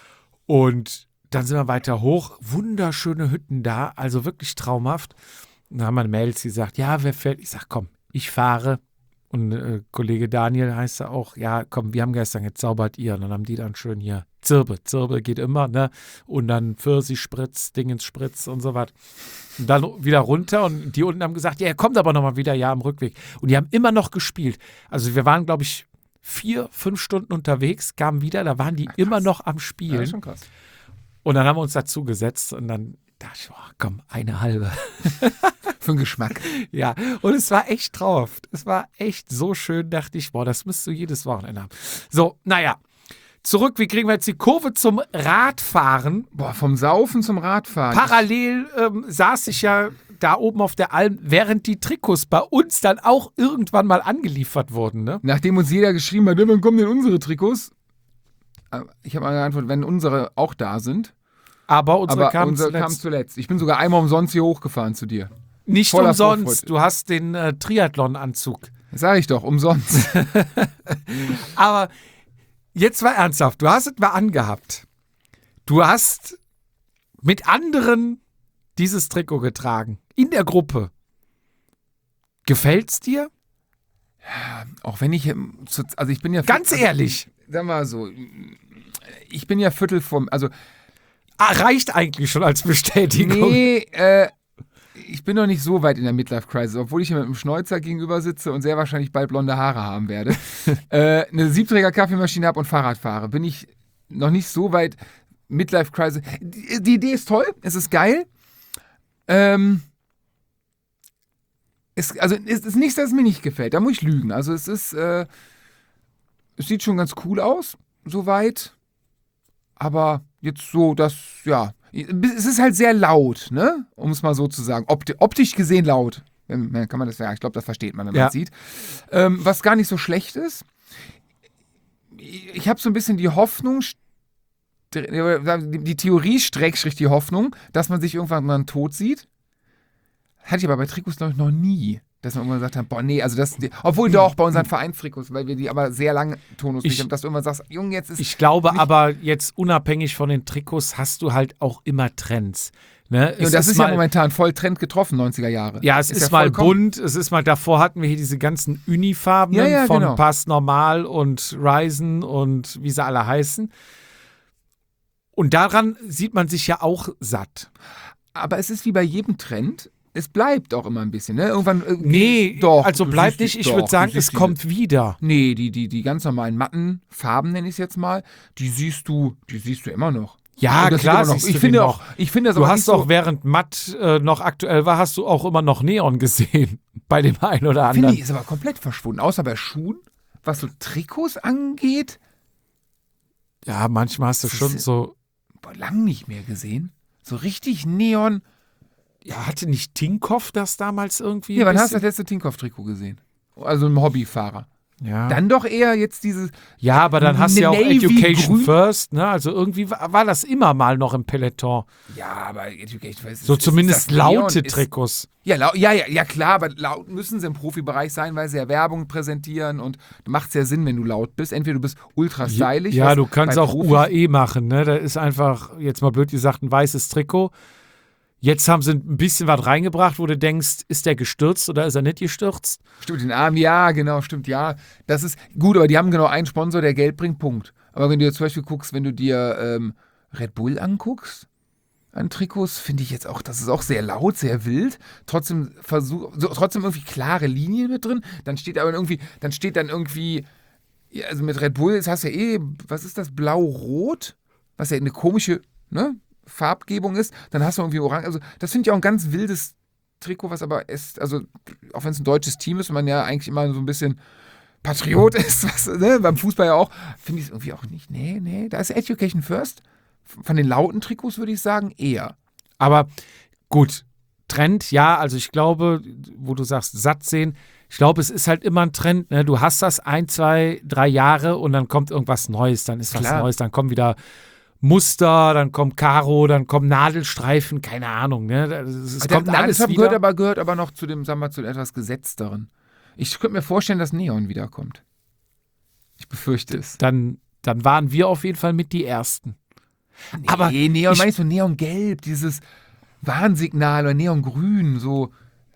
Und dann sind wir weiter hoch. Wunderschöne Hütten da, also wirklich traumhaft. Und dann haben wir Mädels, die sagt, ja, wer fährt? Ich sag, komm, ich fahre. Und äh, Kollege Daniel heißt er auch, ja, komm, wir haben gestern gezaubert, ihr. Und dann haben die dann schön hier Zirbe. Zirbe geht immer, ne? Und dann Pfirsichspritz, Dingensspritz und so was. Und dann wieder runter und die unten haben gesagt, ja, er kommt aber nochmal wieder, ja, am Rückweg. Und die haben immer noch gespielt. Also wir waren, glaube ich, vier, fünf Stunden unterwegs, kamen wieder, da waren die Ach, immer krass. noch am Ja, Spielen. ist schon krass. Und dann haben wir uns dazu gesetzt und dann dachte ich, oh, komm, eine halbe. Für den Geschmack. Ja, und es war echt traumhaft. Es war echt so schön, dachte ich, boah, das müsst du jedes Wochenende haben. So, naja, zurück, wie kriegen wir jetzt die Kurve zum Radfahren? Boah, vom Saufen zum Radfahren. Parallel ähm, saß ich ja da oben auf der Alm, während die Trikots bei uns dann auch irgendwann mal angeliefert wurden, ne? Nachdem uns jeder geschrieben hat, wann kommen denn unsere Trikots? Ich habe mal geantwortet, wenn unsere auch da sind. Aber unsere Aber kamen unsere zuletzt. kamen zuletzt. Ich bin sogar einmal umsonst hier hochgefahren zu dir. Nicht Voller umsonst, Vorfreude. du hast den äh, Triathlon-Anzug. Das sage ich doch, umsonst. Aber jetzt mal ernsthaft, du hast es mal angehabt. Du hast mit anderen dieses Trikot getragen, in der Gruppe. Gefällt's dir? Auch wenn ich, ähm, zu- also ich bin ja... Ganz also, ehrlich. Sag mal so, ich bin ja Viertel vom, also Ah, reicht eigentlich schon als Bestätigung. nee, äh, ich bin noch nicht so weit in der Midlife-Crisis, obwohl ich hier mit einem Schnäuzer gegenüber sitze und sehr wahrscheinlich bald blonde Haare haben werde. äh, eine Siebträger-Kaffeemaschine habe und Fahrrad fahre. Bin ich noch nicht so weit Midlife-Crisis. Die, die Idee ist toll, es ist geil. Ähm, es, also es ist nichts, das mir nicht gefällt. Da muss ich lügen. Also es ist, äh, es sieht schon ganz cool aus, soweit. Aber jetzt so, das, ja. Es ist halt sehr laut, ne? Um es mal so zu sagen. Opti- optisch gesehen laut. Ähm, Kann man das ja, ich glaube, das versteht man, wenn Ja. man es sieht. Ähm, was gar nicht so schlecht ist. Ich habe so ein bisschen die Hoffnung, die die Theorie streckt die Hoffnung, dass man sich irgendwann mal tot sieht. Hatte ich aber bei Trikots, glaube ich, noch nie. Dass man irgendwann gesagt hat, boah, nee, also das, obwohl doch bei unseren Vereinstrikots, weil wir die aber sehr lange Tonus nicht Ich- haben, dass du irgendwann sagst, Junge, jetzt ist... Ich glaube nicht- aber, jetzt unabhängig von den Trikots, hast du halt auch immer Trends. Ne? Ja, Es das ist, mal, ja momentan voll Trend getroffen, neunziger Jahre. Ja, es ist, ja mal vollkommen- bunt, es ist mal, davor hatten wir hier diese ganzen Unifarben Ja, ja, von genau. Pass Normal und Ryzen und wie sie alle heißen. Und daran sieht man sich ja auch satt. Aber es ist wie bei jedem Trend, es bleibt auch immer ein bisschen, ne? Irgendwann... äh, Nee, doch, also du bleibt siehst nicht. die- Ich würde doch, sagen, du siehst es diese- kommt wieder. Nee, die, die, die ganz normalen matten Farben, nenne ich es jetzt mal, die siehst du, die siehst du immer noch. Ja, Und das klar, sieht immer noch, siehst ich du finde den auch, ich finde das Du aber hast nicht so, auch, während Matt äh, noch aktuell war, hast du auch immer noch Neon gesehen. Bei dem einen oder finde anderen. ich, ist aber komplett verschwunden. Außer bei Schuhen, was so Trikots angeht, Ja, manchmal hast du Das schon ist- so. boah, lang nicht mehr gesehen. So richtig Neon. Ja, hatte nicht Tinkoff das damals irgendwie? Hier, ein wann hast du das bisschen? letzte Tinkoff-Trikot gesehen? Also ein Hobbyfahrer. Ja. Dann doch eher jetzt dieses, ja, aber dann hast du ja auch Navy Education grün. First, ne? Also irgendwie war, war das immer mal noch im Peloton. ja, aber Education, weiß, So ist- ist zumindest das Neon, laute ist- Trikots. Ja, lau ja, ja, ja, klar, aber laut müssen sie im Profibereich sein, weil sie ja Werbung präsentieren und macht es ja Sinn, wenn du laut bist. Entweder du bist ultra stylisch. Ja, was du kannst bei auch Profis- U A E machen, ne? Da ist einfach, jetzt mal blöd gesagt, ein weißes Trikot. Jetzt haben sie ein bisschen was reingebracht, wo du denkst, ist der gestürzt oder ist er nicht gestürzt? Stimmt, den Arm, ja, genau, stimmt, ja. Das ist gut, aber die haben genau einen Sponsor, der Geld bringt, Punkt. Aber wenn du dir zum Beispiel guckst, wenn du dir ähm, Red Bull anguckst, an Trikots, finde ich jetzt auch, das ist auch sehr laut, sehr wild. Trotzdem versuch, so, trotzdem irgendwie klare Linien mit drin. Dann steht aber irgendwie, dann steht dann irgendwie, ja, also mit Red Bull, das hast du ja eh, was ist das, blau-rot? Was ja eine komische, ne? Farbgebung ist, dann hast du irgendwie Orange. Also, das finde ich auch ein ganz wildes Trikot, was aber ist, also, auch wenn es ein deutsches Team ist und man ja eigentlich immer so ein bisschen Patriot ist, was, ne, beim Fußball ja auch, finde ich es irgendwie auch nicht. Nee, nee, da ist Education First. Von den lauten Trikots würde ich sagen, eher. Aber gut, Trend, ja, also ich glaube, wo du sagst, satt sehen, ich glaube, es ist halt immer ein Trend, ne? Du hast das ein, zwei, drei Jahre und dann kommt irgendwas Neues, dann ist was Klar. Neues, dann kommen wieder Muster, dann kommt Karo, dann kommen Nadelstreifen, keine Ahnung, ne? Es, es Der kommt alles Nadelstreifen wieder. gehört aber, gehört aber noch zu dem, sagen wir mal, zu dem etwas Gesetzteren. Ich könnte mir vorstellen, dass Neon wiederkommt. Ich befürchte es. dann, dann waren wir auf jeden Fall mit die Ersten. Nee, Aber Neon, ich- meinst du Neongelb, dieses Warnsignal oder Neongrün, so.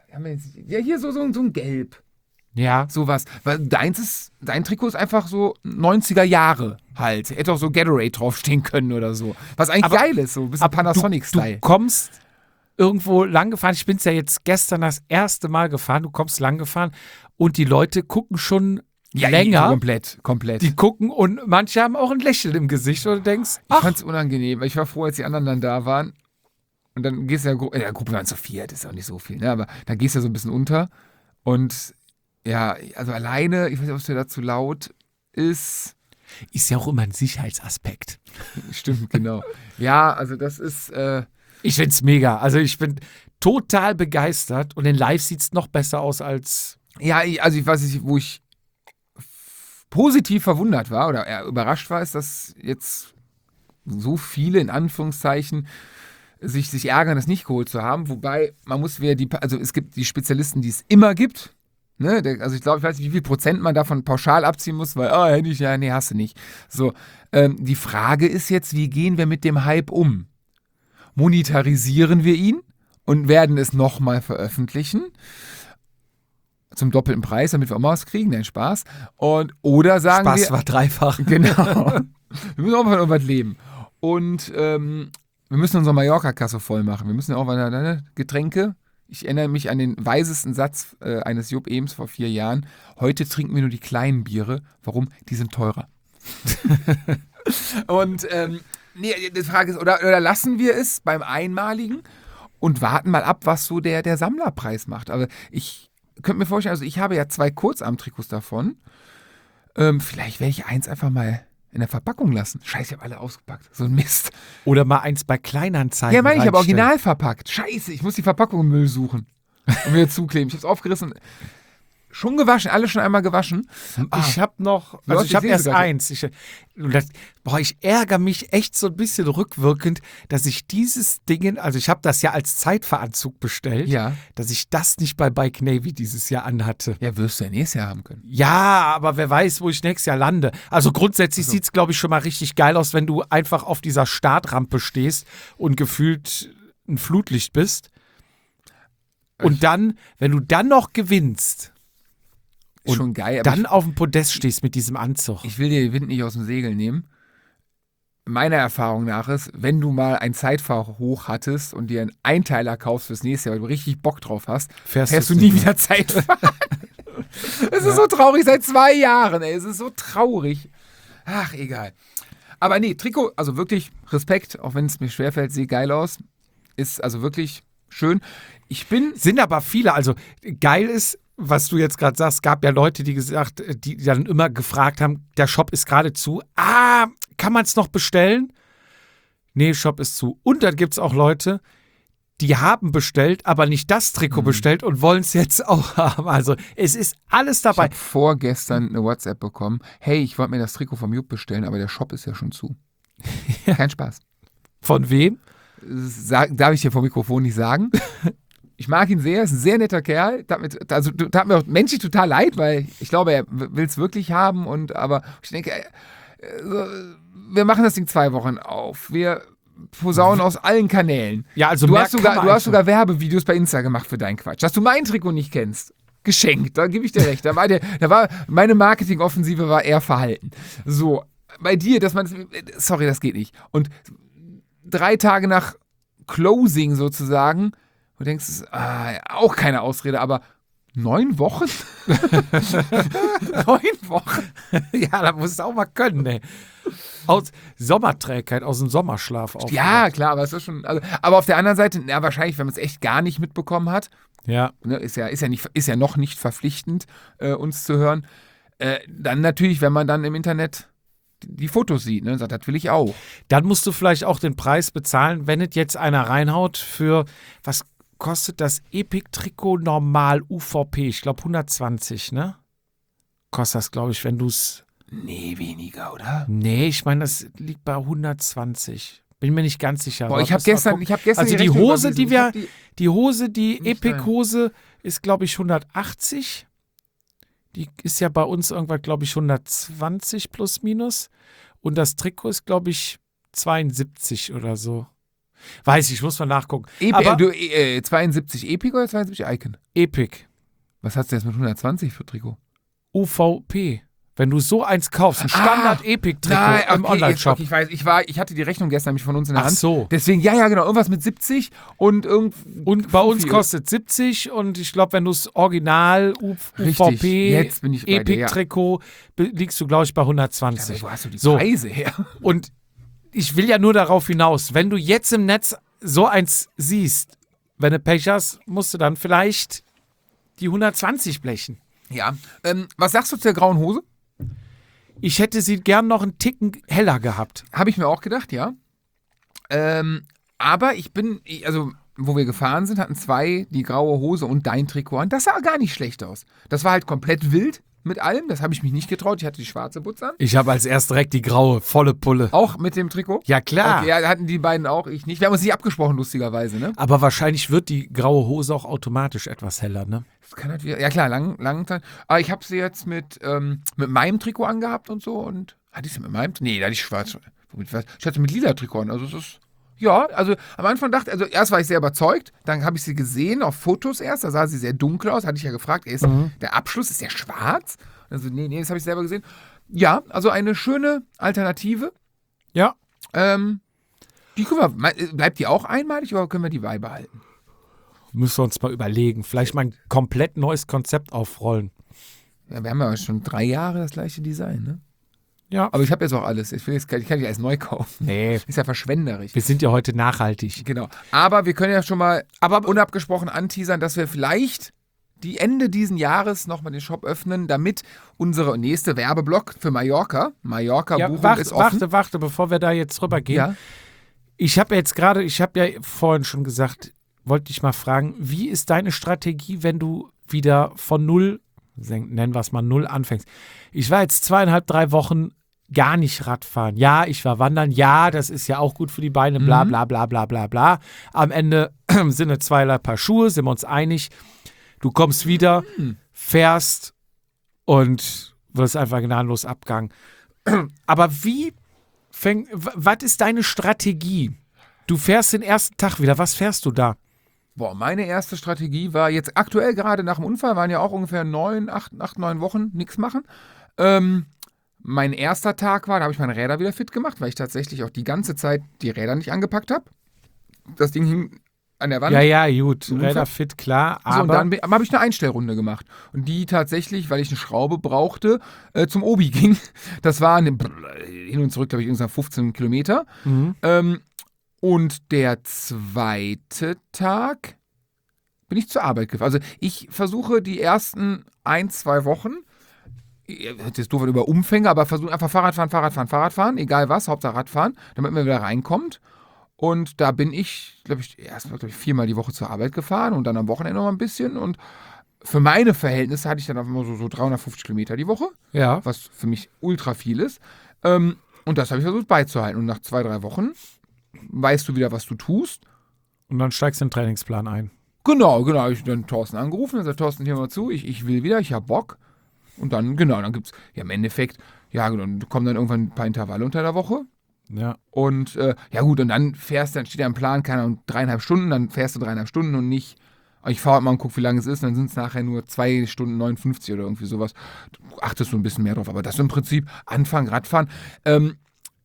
Ja, hier so, so, so ein Gelb. Ja, Sowas. Weil deins ist, dein Trikot ist einfach so neunziger Jahre halt. Hätte auch so Gatorade draufstehen können oder so. Was eigentlich Aber- geil ist, so ein bisschen aber du, Panasonic-Style. du kommst irgendwo lang gefahren. Ich bin es ja jetzt gestern das erste Mal gefahren. Du kommst lang gefahren und die Leute gucken schon Ja, länger. komplett, komplett. Die gucken und manche haben auch ein Lächeln im Gesicht, wo du denkst, Ich ach, fand's unangenehm. Ich war froh, als die anderen dann da waren. Und dann gehst du ja, Gru- ja, Gruppe waren zu viert, ist ja auch nicht so viel, ne? Aber dann gehst du ja so ein bisschen unter. Und ja, also alleine, ich weiß nicht, ob es dir dazu laut ist. ist ja auch immer ein Sicherheitsaspekt. Stimmt, genau. Ja, also das ist, äh, Ich find's mega. Also ich bin total begeistert und in Live sieht's noch besser aus als... Ja, ich, also ich weiß nicht, wo ich f- positiv verwundert war oder eher überrascht war, ist, dass jetzt so viele in Anführungszeichen sich, sich ärgern, das nicht geholt zu haben. Wobei, man muss wieder die, also es gibt die Spezialisten, die es immer gibt. Ne? Der, also ich glaube, ich weiß nicht, wie viel Prozent man davon pauschal abziehen muss, weil, oh, hätte ich, ja, nee, hast du nicht. So, ähm, die Frage ist jetzt, wie gehen wir mit dem Hype um? Monetarisieren wir ihn und werden es nochmal veröffentlichen? Zum doppelten Preis, damit wir auch mal was kriegen, nein, Spaß. Und, oder sagen Spaß wir... war dreifach. Genau. Wir müssen auch mal von irgendwas leben. Und ähm, wir müssen unsere Mallorca-Kasse voll machen. Wir müssen ja auch mal ne, Getränke. Ich erinnere mich an den weisesten Satz äh, eines Jupp Ems vor vier Jahren. Heute trinken wir nur die kleinen Biere. Warum? Die sind teurer. Und ähm, nee, die Frage ist, oder, oder lassen wir es beim Einmaligen und warten mal ab, was so der, der Sammlerpreis macht. Aber ich könnte mir vorstellen, also ich habe ja zwei Kurzarm-Trikots davon. Ähm, vielleicht werde ich eins einfach mal in der Verpackung lassen. Scheiße, ich habe alle ausgepackt. So ein Mist. Oder mal eins bei Kleinanzeigen Ja, meine ich, aber reinstellen. original verpackt. Scheiße, ich muss die Verpackung im Müll suchen und wieder zukleben. Ich habe es aufgerissen. Schon gewaschen, alle schon einmal gewaschen. Ich habe noch, Ja, also ich ich habe sehe erst sogar. eins. Ich, und das, boah, ich ärgere mich echt so ein bisschen rückwirkend, dass ich dieses Ding, also ich habe das ja als Zeitveranzug bestellt, Ja. dass ich das nicht bei Bike Navy dieses Jahr anhatte. Ja, wirst du ja nächstes Jahr haben können. Ja, aber wer weiß, wo ich nächstes Jahr lande. Also grundsätzlich sieht es, glaube ich, schon mal richtig geil aus, wenn du einfach auf dieser Startrampe stehst und gefühlt ein Flutlicht bist. Und dann, wenn du dann noch gewinnst, Ist Und schon geil. Aber dann auf dem Podest stehst mit diesem Anzug. ich, ich will dir den Wind nicht aus dem Segel nehmen. Meiner Erfahrung nach ist, wenn du mal ein Zeitfahrhoch hattest und dir einen Einteiler kaufst fürs nächste Jahr, weil du richtig Bock drauf hast, Fährst fährst du du's nie nicht wieder Zeitfahren. Es ist so traurig, seit zwei Jahren, ey. Es ist so traurig. Ach, egal. Aber nee, Trikot, also wirklich Respekt, auch wenn es mir schwerfällt, sieht geil aus. Ist also wirklich schön. Ich bin, Sind aber viele, also geil ist, was du jetzt gerade sagst, gab ja Leute, die gesagt, die dann immer gefragt haben, der Shop ist gerade zu. Ah, kann man es noch bestellen? Nee, Shop ist zu. Und dann gibt es auch Leute, die haben bestellt, aber nicht das Trikot Mhm. bestellt und wollen es jetzt auch haben. Also es ist alles ich dabei. habe vorgestern eine WhatsApp bekommen. Hey, ich wollte mir das Trikot vom Jupp bestellen, aber der Shop ist ja schon zu. Kein Spaß. Von wem? Sag, darf ich dir vor Mikrofon nicht sagen. Ich mag ihn sehr, ist ein sehr netter Kerl. Tat mir, also tat mir auch menschlich total leid, weil ich glaube, er will es wirklich haben. Und aber ich denke, äh, so, wir machen das Ding zwei Wochen auf. Wir posaunen aus allen Kanälen. Ja, also Du mehr hast, sogar, kann man du hast einfach- sogar Werbevideos bei Insta gemacht für deinen Quatsch. Dass du mein Trikot nicht kennst. Geschenkt, da gebe ich dir recht. Da war, der, da war meine Marketingoffensive war eher verhalten. So, bei dir, dass man, sorry, das geht nicht. Und drei Tage nach Closing sozusagen, du denkst, es ist, ah, auch keine Ausrede, aber neun Wochen? neun Wochen? Ja, da musst du auch mal können, ey. Aus Sommerträgheit, aus dem Sommerschlaf auf. Ja, klar, aber es ist schon. Also, aber auf der anderen Seite, na, wahrscheinlich, wenn man es echt gar nicht mitbekommen hat, Ja. ne, ist ja, ist ja nicht, ist ja noch nicht verpflichtend, äh, uns zu hören. Äh, dann natürlich, wenn man dann im Internet die, die Fotos sieht, ne, sagt, das will ich auch. Dann musst du vielleicht auch den Preis bezahlen, wenn es jetzt einer reinhaut für, was kostet das Epic-Trikot normal U V P? Ich glaube hundertzwanzig, ne? Kostet das, glaube ich, wenn du es... Nee, weniger, oder? Nee, ich meine, das liegt bei hundertzwanzig. Bin mir nicht ganz sicher. Boah, Aber ich habe müssen wir gestern, gucken. ich habe gestern Also die Rechnung Hose, überwiesen. die Ich wir, hab die- die Hose, die Nicht Epic-Hose ist, glaube ich, hundertachtzig. Die ist ja bei uns irgendwann, glaube ich, hundertzwanzig plus minus. Und das Trikot ist, glaube ich, zweiundsiebzig oder so. Weiß ich, muss mal nachgucken. Epi- Aber du, äh, zweiundsiebzig Epic oder zweiundsiebzig Icon? Epic, Was hast du jetzt mit hundertzwanzig für Trikot? U V P. Wenn du so eins kaufst, ein Standard-Epic-Trikot Nein, im okay, Online-Shop. okay, ich weiß, ich war, ich hatte die Rechnung gestern nämlich von uns in der Ach Hand. so. Deswegen, ja, ja, genau, irgendwas mit siebzig und irgend. Und bei uns viel. kostet siebzig und ich glaube, wenn du es Original U V Richtig, P jetzt bin ich bei dir, ja. Epic-Trikot be- liegst du, glaube ich, bei Ja, aber hundertzwanzig. wo hast du die So. Preise her? Und ich will ja nur darauf hinaus, wenn du jetzt im Netz so eins siehst, wenn du Pech hast, musst du dann vielleicht die hundertzwanzig blechen. Ja. Ähm, was sagst du zu der grauen Hose? Ich hätte sie gern noch einen Ticken heller gehabt. Habe ich mir auch gedacht, ja. Ähm, aber ich bin, ich, also wo wir gefahren sind, hatten zwei die graue Hose und dein Trikot an. Das sah gar nicht schlecht aus. Das war halt komplett wild mit allem. Das habe ich mich nicht getraut. Ich hatte die schwarze Butze an. Ich habe als erst direkt die graue, volle Pulle. Auch mit dem Trikot? Ja, klar. Okay, ja, hatten die beiden auch, ich nicht. Wir haben uns nicht abgesprochen, lustigerweise, ne? Aber wahrscheinlich wird die graue Hose auch automatisch etwas heller, ne? Das kann halt wieder, ja klar, lang, lang sein. Aber ich habe sie jetzt mit, ähm, mit meinem Trikot angehabt und so. Und hatte ich sie mit meinem? Nee, da hatte ich schwarz. Womit was? Ich hatte mit lila Trikot an. Also es ist. Ja, also am Anfang dachte, also erst war ich sehr überzeugt, dann habe ich sie gesehen auf Fotos erst, da sah sie sehr dunkel aus, hatte ich ja gefragt, ist mhm. der Abschluss, ist der schwarz? Also nee, nee, das habe ich selber gesehen. Ja, also eine schöne Alternative. Ja. Ähm, die können wir, bleibt die auch einmalig oder können wir die beibehalten? Müssen wir uns mal überlegen, vielleicht mal ein komplett neues Konzept aufrollen. Ja, wir haben ja schon drei Jahre das gleiche Design, ne? Ja. Aber ich habe jetzt auch alles. Ich, will jetzt, ich kann nicht alles neu kaufen. Nee. Ist ja verschwenderisch. Wir sind ja heute nachhaltig. Genau. Aber wir können ja schon mal aber unabgesprochen anteasern, dass wir vielleicht die Ende diesen Jahres nochmal den Shop öffnen, damit unsere nächste Werbeblock für Mallorca, Mallorca ja, Buchung warte, ist offen. Warte, warte, bevor wir da jetzt rübergehen. Ja. Ich habe jetzt gerade, ich habe ja vorhin schon gesagt, wollte dich mal fragen, wie ist deine Strategie, wenn du wieder von null, nennen wir es mal null, anfängst? Ich war jetzt zweieinhalb, drei Wochen gar nicht Radfahren. Ja, ich war wandern. Ja, das ist ja auch gut für die Beine, bla bla bla bla bla bla. Am Ende sind es zweierlei Paar Schuhe, sind wir uns einig. Du kommst wieder, mhm. fährst und wirst einfach gnadenlos abgegangen. Aber wie fängt, was ist deine Strategie? Du fährst den ersten Tag wieder. Was fährst du da? Boah, meine erste Strategie war jetzt aktuell gerade nach dem Unfall, waren ja auch ungefähr neun, acht, acht, neun Wochen nichts machen. Ähm, mein erster Tag war, da habe ich meine Räder wieder fit gemacht, weil ich tatsächlich auch die ganze Zeit die Räder nicht angepackt habe. Das Ding hing an der Wand. Ja, ja, gut. Räder fit, klar. Aber so, und dann habe ich eine Einstellrunde gemacht. Und die tatsächlich, weil ich eine Schraube brauchte, äh, zum Obi ging. Das war eine, hin und zurück, glaube ich, ungefähr fünfzehn Kilometer. Mhm. Ähm, und der zweite Tag bin ich zur Arbeit gefahren. Also ich versuche die ersten ein, zwei Wochen, das ist doof über Umfänge, aber versuche einfach Fahrradfahren, Fahrradfahren, Fahrradfahren, egal was, Hauptsache Radfahren, damit man wieder reinkommt. Und da bin ich, glaube ich, erst mal, glaube ich, viermal die Woche zur Arbeit gefahren und dann am Wochenende noch ein bisschen. Und für meine Verhältnisse hatte ich dann immer so, so dreihundertfünfzig Kilometer die Woche, ja, was für mich ultra viel ist. Ähm, und das habe ich versucht beizuhalten. Und nach zwei, drei Wochen weißt du wieder, was du tust. Und dann steigst du in den Trainingsplan ein. Genau, genau. Ich habe dann Thorsten angerufen und gesagt, Thorsten, hier mal zu, ich, ich will wieder, ich habe Bock. Und dann, genau, dann gibt es, ja, im Endeffekt, ja, dann kommen dann irgendwann ein paar Intervalle unter der Woche. Ja. Und, äh, ja gut, und dann fährst du, dann steht ja im Plan, keine Ahnung, dreieinhalb Stunden, dann fährst du dreieinhalb Stunden und nicht, ich fahre mal und gucke, wie lange es ist, dann sind es nachher nur zwei Stunden neunundfünfzig oder irgendwie sowas. Du achtest so ein bisschen mehr drauf, aber das ist im Prinzip Anfang Radfahren. Ähm,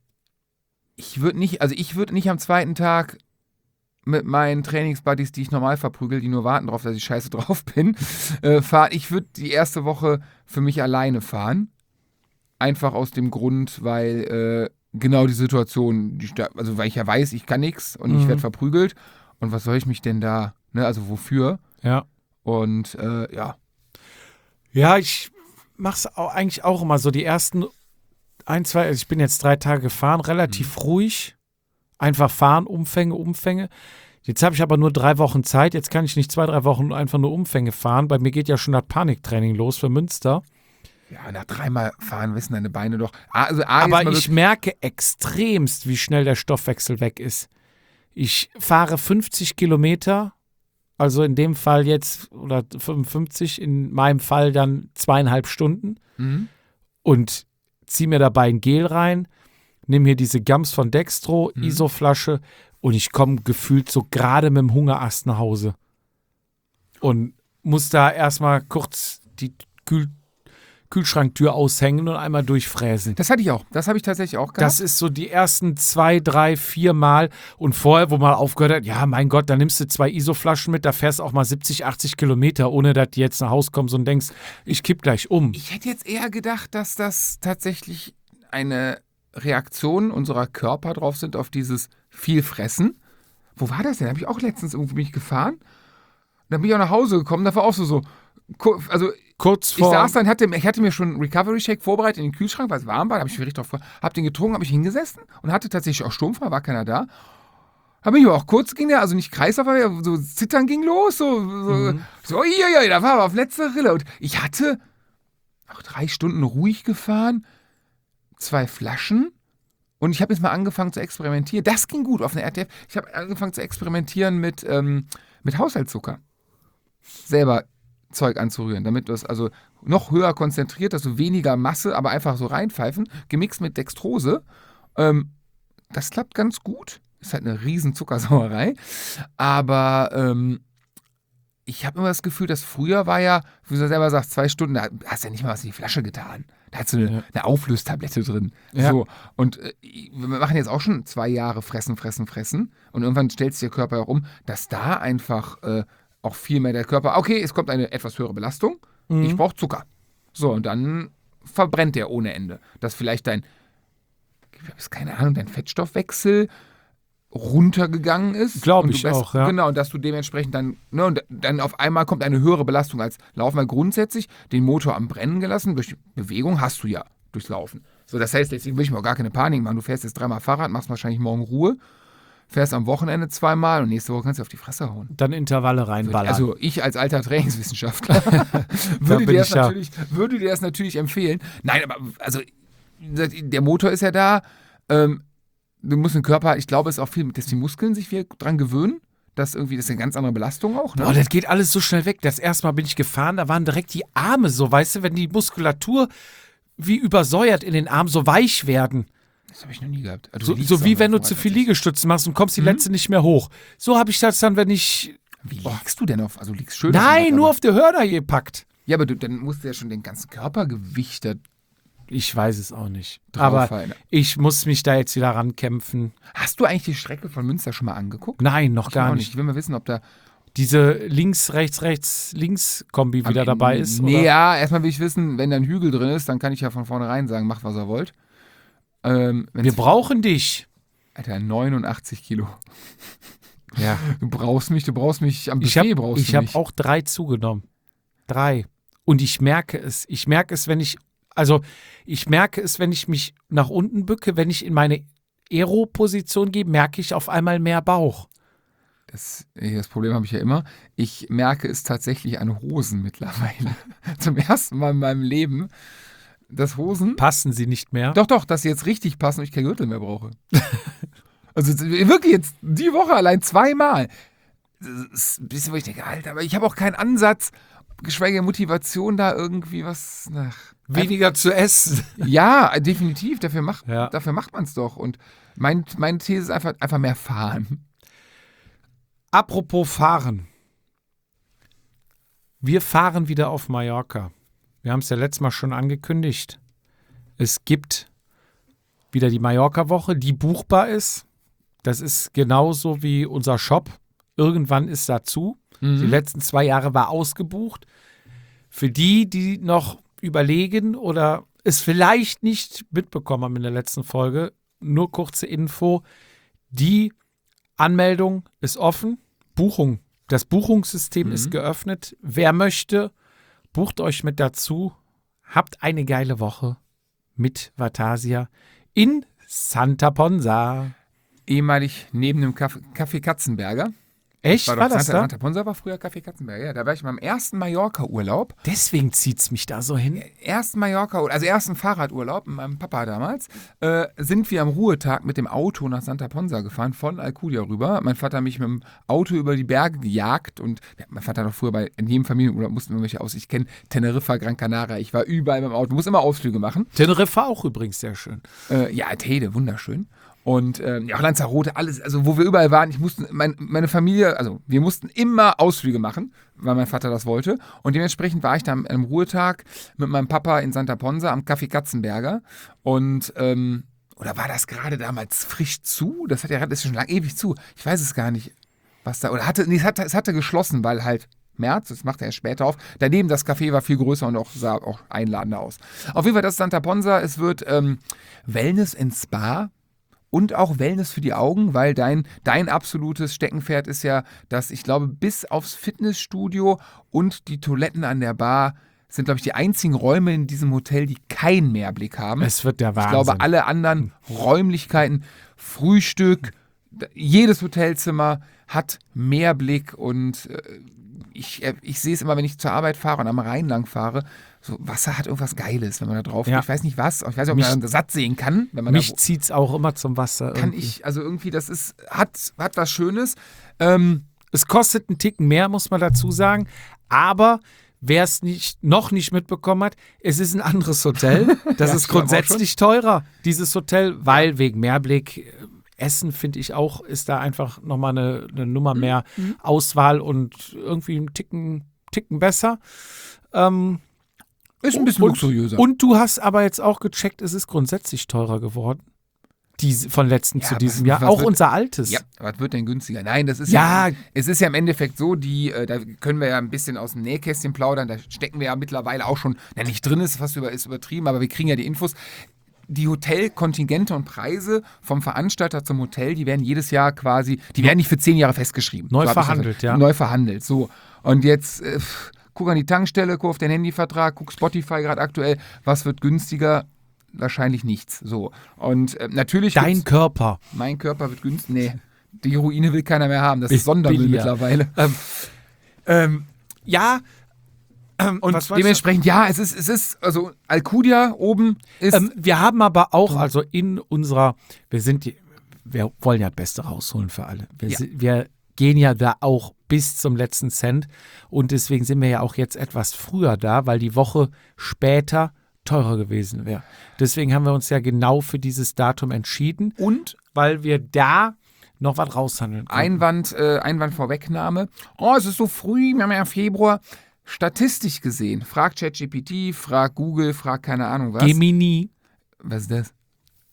ich würde nicht, also ich würde nicht am zweiten Tag mit meinen Trainingsbuddies, die ich normal verprügel, die nur warten drauf, dass ich scheiße drauf bin, äh, fahren. Ich würde die erste Woche für mich alleine fahren. Einfach aus dem Grund, weil äh, genau die Situation, die, also weil ich ja weiß, ich kann nichts und mhm. ich werde verprügelt. Und was soll ich mich denn da, ne, also wofür? Ja. Und äh, ja. Ja, ich mach's auch, eigentlich auch immer so die ersten ein, zwei, also ich bin jetzt drei Tage gefahren, relativ mhm. ruhig. Einfach fahren, Umfänge, Umfänge. Jetzt habe ich aber nur drei Wochen Zeit. Jetzt kann ich nicht zwei, drei Wochen einfach nur Umfänge fahren. Bei mir geht ja schon das Paniktraining los für Münster. Ja, nach dreimal fahren wissen deine Beine doch. Also A, aber ich merke extremst, wie schnell der Stoffwechsel weg ist. Ich fahre fünfzig Kilometer, also in dem Fall jetzt, oder fünfundfünfzig, in meinem Fall dann zweieinhalb Stunden mhm. und ziehe mir dabei ein Gel rein. Nimm hier diese Gums von Dextro, mhm. I S O-Flasche und ich komme gefühlt so gerade mit dem Hungerast nach Hause. Und muss da erstmal kurz die Kühl- Kühlschranktür aushängen und einmal durchfräsen. Das hatte ich auch. Das habe ich tatsächlich auch gehabt. Das ist so die ersten zwei, drei, vier Mal. Und vorher, wo man aufgehört hat, ja, mein Gott, da nimmst du zwei I S O-Flaschen mit, da fährst du auch mal siebzig, achtzig Kilometer, ohne dass du jetzt nach Hause kommst und denkst, ich kipp gleich um. Ich hätte jetzt eher gedacht, dass das tatsächlich eine Reaktionen unserer Körper drauf sind auf dieses viel Fressen. Wo war das denn? Da habe ich auch letztens irgendwo bin ich gefahren. Dann bin ich auch nach Hause gekommen. Da war auch so, so also kurz vor. Ich saß dann, hatte, ich hatte mir schon einen Recovery Shake vorbereitet in den Kühlschrank, weil es warm war. Da habe ich mich richtig drauf gefreut. Habe den getrunken, habe ich hingesessen und hatte tatsächlich auch Sturmfrei, war keiner da. Aber ich war auch kurz, ging der, also nicht Kreislauf, aber so Zittern ging los, so, so, mhm. so ja, ja, da war aber auf letzter Rille. Und ich hatte auch drei Stunden ruhig gefahren, zwei Flaschen und ich habe jetzt mal angefangen zu experimentieren. Das ging gut auf einer R T F. Ich habe angefangen zu experimentieren mit, ähm, mit Haushaltszucker. Selber Zeug anzurühren, damit du es also noch höher konzentriert, dass du weniger Masse, aber einfach so reinpfeifen, gemixt mit Dextrose. Ähm, das klappt ganz gut. Ist halt eine riesen Zuckersauerei. Aber ähm, ich habe immer das Gefühl, dass früher war ja, wie du selber sagst, zwei Stunden, da hast du ja nicht mal was in die Flasche getan. Da hast du eine, ja. eine Auflöstablette drin. Ja. So. Und äh, wir machen jetzt auch schon zwei Jahre fressen, fressen, fressen. Und irgendwann stellt sich der Körper auch um, dass da einfach äh, auch viel mehr der Körper, okay, es kommt eine etwas höhere Belastung, mhm. ich brauche Zucker. So, und dann verbrennt der ohne Ende. Dass vielleicht dein, ich habe keine Ahnung, dein Fettstoffwechsel runtergegangen ist. Glaube ich bist, auch, ja. Genau, und dass du dementsprechend dann, ne, und dann auf einmal kommt eine höhere Belastung als Laufen, weil grundsätzlich den Motor am Brennen gelassen, durch Bewegung hast du ja durchs Laufen. So, das heißt, deswegen will ich mir auch gar keine Panik machen. Du fährst jetzt dreimal Fahrrad, machst wahrscheinlich morgen Ruhe, fährst am Wochenende zweimal und nächste Woche kannst du auf die Fresse hauen. Dann Intervalle reinballern. Also ich als alter Trainingswissenschaftler würde, dir das natürlich, würde dir das natürlich empfehlen. Nein, aber also der Motor ist ja da, ähm, du musst den Körper, ich glaube, es ist auch viel, dass die Muskeln sich wieder dran gewöhnen. Das irgendwie, das ist eine ganz andere Belastung auch. Ne? Boah, das geht alles so schnell weg. Das erste Mal bin ich gefahren, da waren direkt die Arme so, weißt du, wenn die Muskulatur wie übersäuert in den Armen so weich werden. Das habe ich noch nie gehabt. Also so so wie wenn du zu viel Liegestützen machst und kommst die mhm. letzte nicht mehr hoch. So habe ich das dann, wenn ich... Wie liegst du denn auf? Also liegst schön Nein, nur auf der Hörner gepackt. Ja, aber du, dann musst du ja schon den ganzen Körpergewicht da. Ich weiß es auch nicht. Aber fallen. Ich muss mich da jetzt wieder rankämpfen. Hast du eigentlich die Strecke von Münster schon mal angeguckt? Nein, noch ich gar nicht. nicht. Ich will mal wissen, ob da diese links-rechts-rechts-links-Kombi wieder dabei ist. Nee, oder? Ja, erstmal will ich wissen, wenn da ein Hügel drin ist, dann kann ich ja von vornherein sagen, macht, was ihr wollt. Ähm, Wir brauchen dich. Alter, neunundachtzig Kilo. Ja. Du brauchst mich, du brauchst mich am Buffet, ich hab, brauchst du Ich habe mich. auch drei zugenommen. Drei. Und ich merke es. Ich merke es, wenn ich, also ich merke es, wenn ich mich nach unten bücke, wenn ich in meine Aero-Position gehe, merke ich auf einmal mehr Bauch. Das, das Problem habe ich ja immer. Ich merke es tatsächlich an Hosen mittlerweile. Zum ersten Mal in meinem Leben. Dass Hosen... Passen sie nicht mehr? Doch, doch, dass sie jetzt richtig passen und ich kein Gürtel mehr brauche. Also wirklich jetzt die Woche allein zweimal. Das ist ein bisschen, wo ich denke, Alter, aber ich habe auch keinen Ansatz, geschweige Motivation, da irgendwie was nach... Weniger zu essen. Ja, definitiv. Dafür macht, ja. dafür macht man es doch. Und mein, meine These ist einfach, einfach mehr fahren. Apropos fahren. Wir fahren wieder auf Mallorca. Wir haben es ja letztes Mal schon angekündigt. Es gibt wieder die Mallorca-Woche, die buchbar ist. Das ist genauso wie unser Shop. Irgendwann ist dazu. Mhm. Die letzten zwei Jahre war ausgebucht. Für die, die noch überlegen oder es vielleicht nicht mitbekommen haben in der letzten Folge, nur kurze Info. Die Anmeldung ist offen. Buchung. Das Buchungssystem mhm. ist geöffnet. Wer möchte, bucht euch mit dazu. Habt eine geile Woche mit Vatasia in Santa Ponsa. Ehemalig neben dem Café, Café Katzenberger. Echt? War, war das Santa, da? Santa Ponsa war früher Café Katzenberger. Ja, da war ich beim ersten Mallorca-Urlaub. Deswegen zieht es mich da so hin. Ersten Mallorca, also ersten Fahrradurlaub mit meinem Papa damals, äh, sind wir am Ruhetag mit dem Auto nach Santa Ponsa gefahren, von Alcudia rüber. Mein Vater hat mich mit dem Auto über die Berge gejagt und ja, mein Vater hat auch früher bei in jedem Familienurlaub mussten wir welche aus. Ich kenne Teneriffa, Gran Canaria, ich war überall beim Auto, muss immer Ausflüge machen. Teneriffa auch übrigens sehr schön. Äh, ja, Tede, wunderschön. Und ähm, ja, Lanzarote, alles, also wo wir überall waren, ich musste, mein, meine Familie, also wir mussten immer Ausflüge machen, weil mein Vater das wollte. Und dementsprechend war ich da an einem Ruhetag mit meinem Papa in Santa Ponsa am Café Katzenberger. Und, ähm, oder war das gerade damals frisch zu? Das hat ja das ist schon lang ewig zu. Ich weiß es gar nicht, was da, oder hatte, nee, es hatte, es hatte geschlossen, weil halt März, das macht er erst später auf. Daneben das Café war viel größer und auch, sah auch einladender aus. Auf jeden Fall, das ist Santa Ponsa. Es wird ähm, Wellness in Spa. Und auch Wellness für die Augen, weil dein, dein absolutes Steckenpferd ist ja, dass ich glaube, bis aufs Fitnessstudio und die Toiletten an der Bar sind, glaube ich, die einzigen Räume in diesem Hotel, die keinen Mehrblick haben. Es wird der Wahnsinn. Ich glaube, alle anderen Räumlichkeiten, Frühstück, jedes Hotelzimmer hat Meerblick und äh, ich, äh, ich sehe es immer, wenn ich zur Arbeit fahre und am Rhein lang fahre, so Wasser hat irgendwas Geiles, wenn man da drauf geht. Ja. Ich weiß nicht was, ich weiß nicht, ob Mich- man das satt sehen kann. Wenn man Mich da, zieht es auch immer zum Wasser. kann irgendwie. ich, also irgendwie, das ist, hat, hat was Schönes. Ähm, Es kostet einen Ticken mehr, muss man dazu sagen. Aber wer es nicht, noch nicht mitbekommen hat, es ist ein anderes Hotel. Das Ja, ist ich glaub auch grundsätzlich teurer, dieses Hotel, weil wegen Meerblick, äh, Essen finde ich auch, ist da einfach nochmal eine, eine Nummer mehr Auswahl und irgendwie einen Ticken, Ticken besser. Ähm, ist ein bisschen und, luxuriöser. Und du hast aber jetzt auch gecheckt, es ist grundsätzlich teurer geworden. Diese, von letzten Ja, zu was- diesem Jahr. was Auch wird- unser altes. Ja, was wird denn günstiger? Nein, das ist Ja. ja, es ist ja im Endeffekt so, die, äh, da können wir ja ein bisschen aus dem Nähkästchen plaudern, da stecken wir ja mittlerweile auch schon, na nicht drin ist, fast über, ist übertrieben, aber wir kriegen ja die Infos. Die Hotelkontingente und Preise vom Veranstalter zum Hotel, die werden jedes Jahr quasi, die werden nicht für zehn Jahre festgeschrieben. Neu So hab ich das verhandelt, verstanden. ja. Neu verhandelt, so. Und jetzt, äh, guck an die Tankstelle, guck auf den Handyvertrag, guck Spotify gerade aktuell, was wird günstiger? Wahrscheinlich nichts. So. Und äh, natürlich. Dein gibt's- Körper. mein Körper wird günstig. Nee, die Ruine will keiner mehr haben. Das ist Ist Sondermüll billiger. mittlerweile. Ähm, ähm, ja. Ähm, Und was wolltest dementsprechend, ja, es ist, es ist, also Alcudia oben ist. du? Ähm, wir haben aber auch, also in unserer, wir sind, die, wir wollen ja das Beste rausholen für alle. Wir, Ja. si- wir gehen ja da auch bis zum letzten Cent und deswegen sind wir ja auch jetzt etwas früher da, weil die Woche später teurer gewesen wäre. Deswegen haben wir uns ja genau für dieses Datum entschieden, und weil wir da noch was raushandeln können. Einwand, äh, Einwand Vorwegnahme. Oh, es ist so früh, wir haben ja Februar. Statistisch gesehen, frag ChatGPT, frag Google, frag keine Ahnung was. Gemini Was ist das?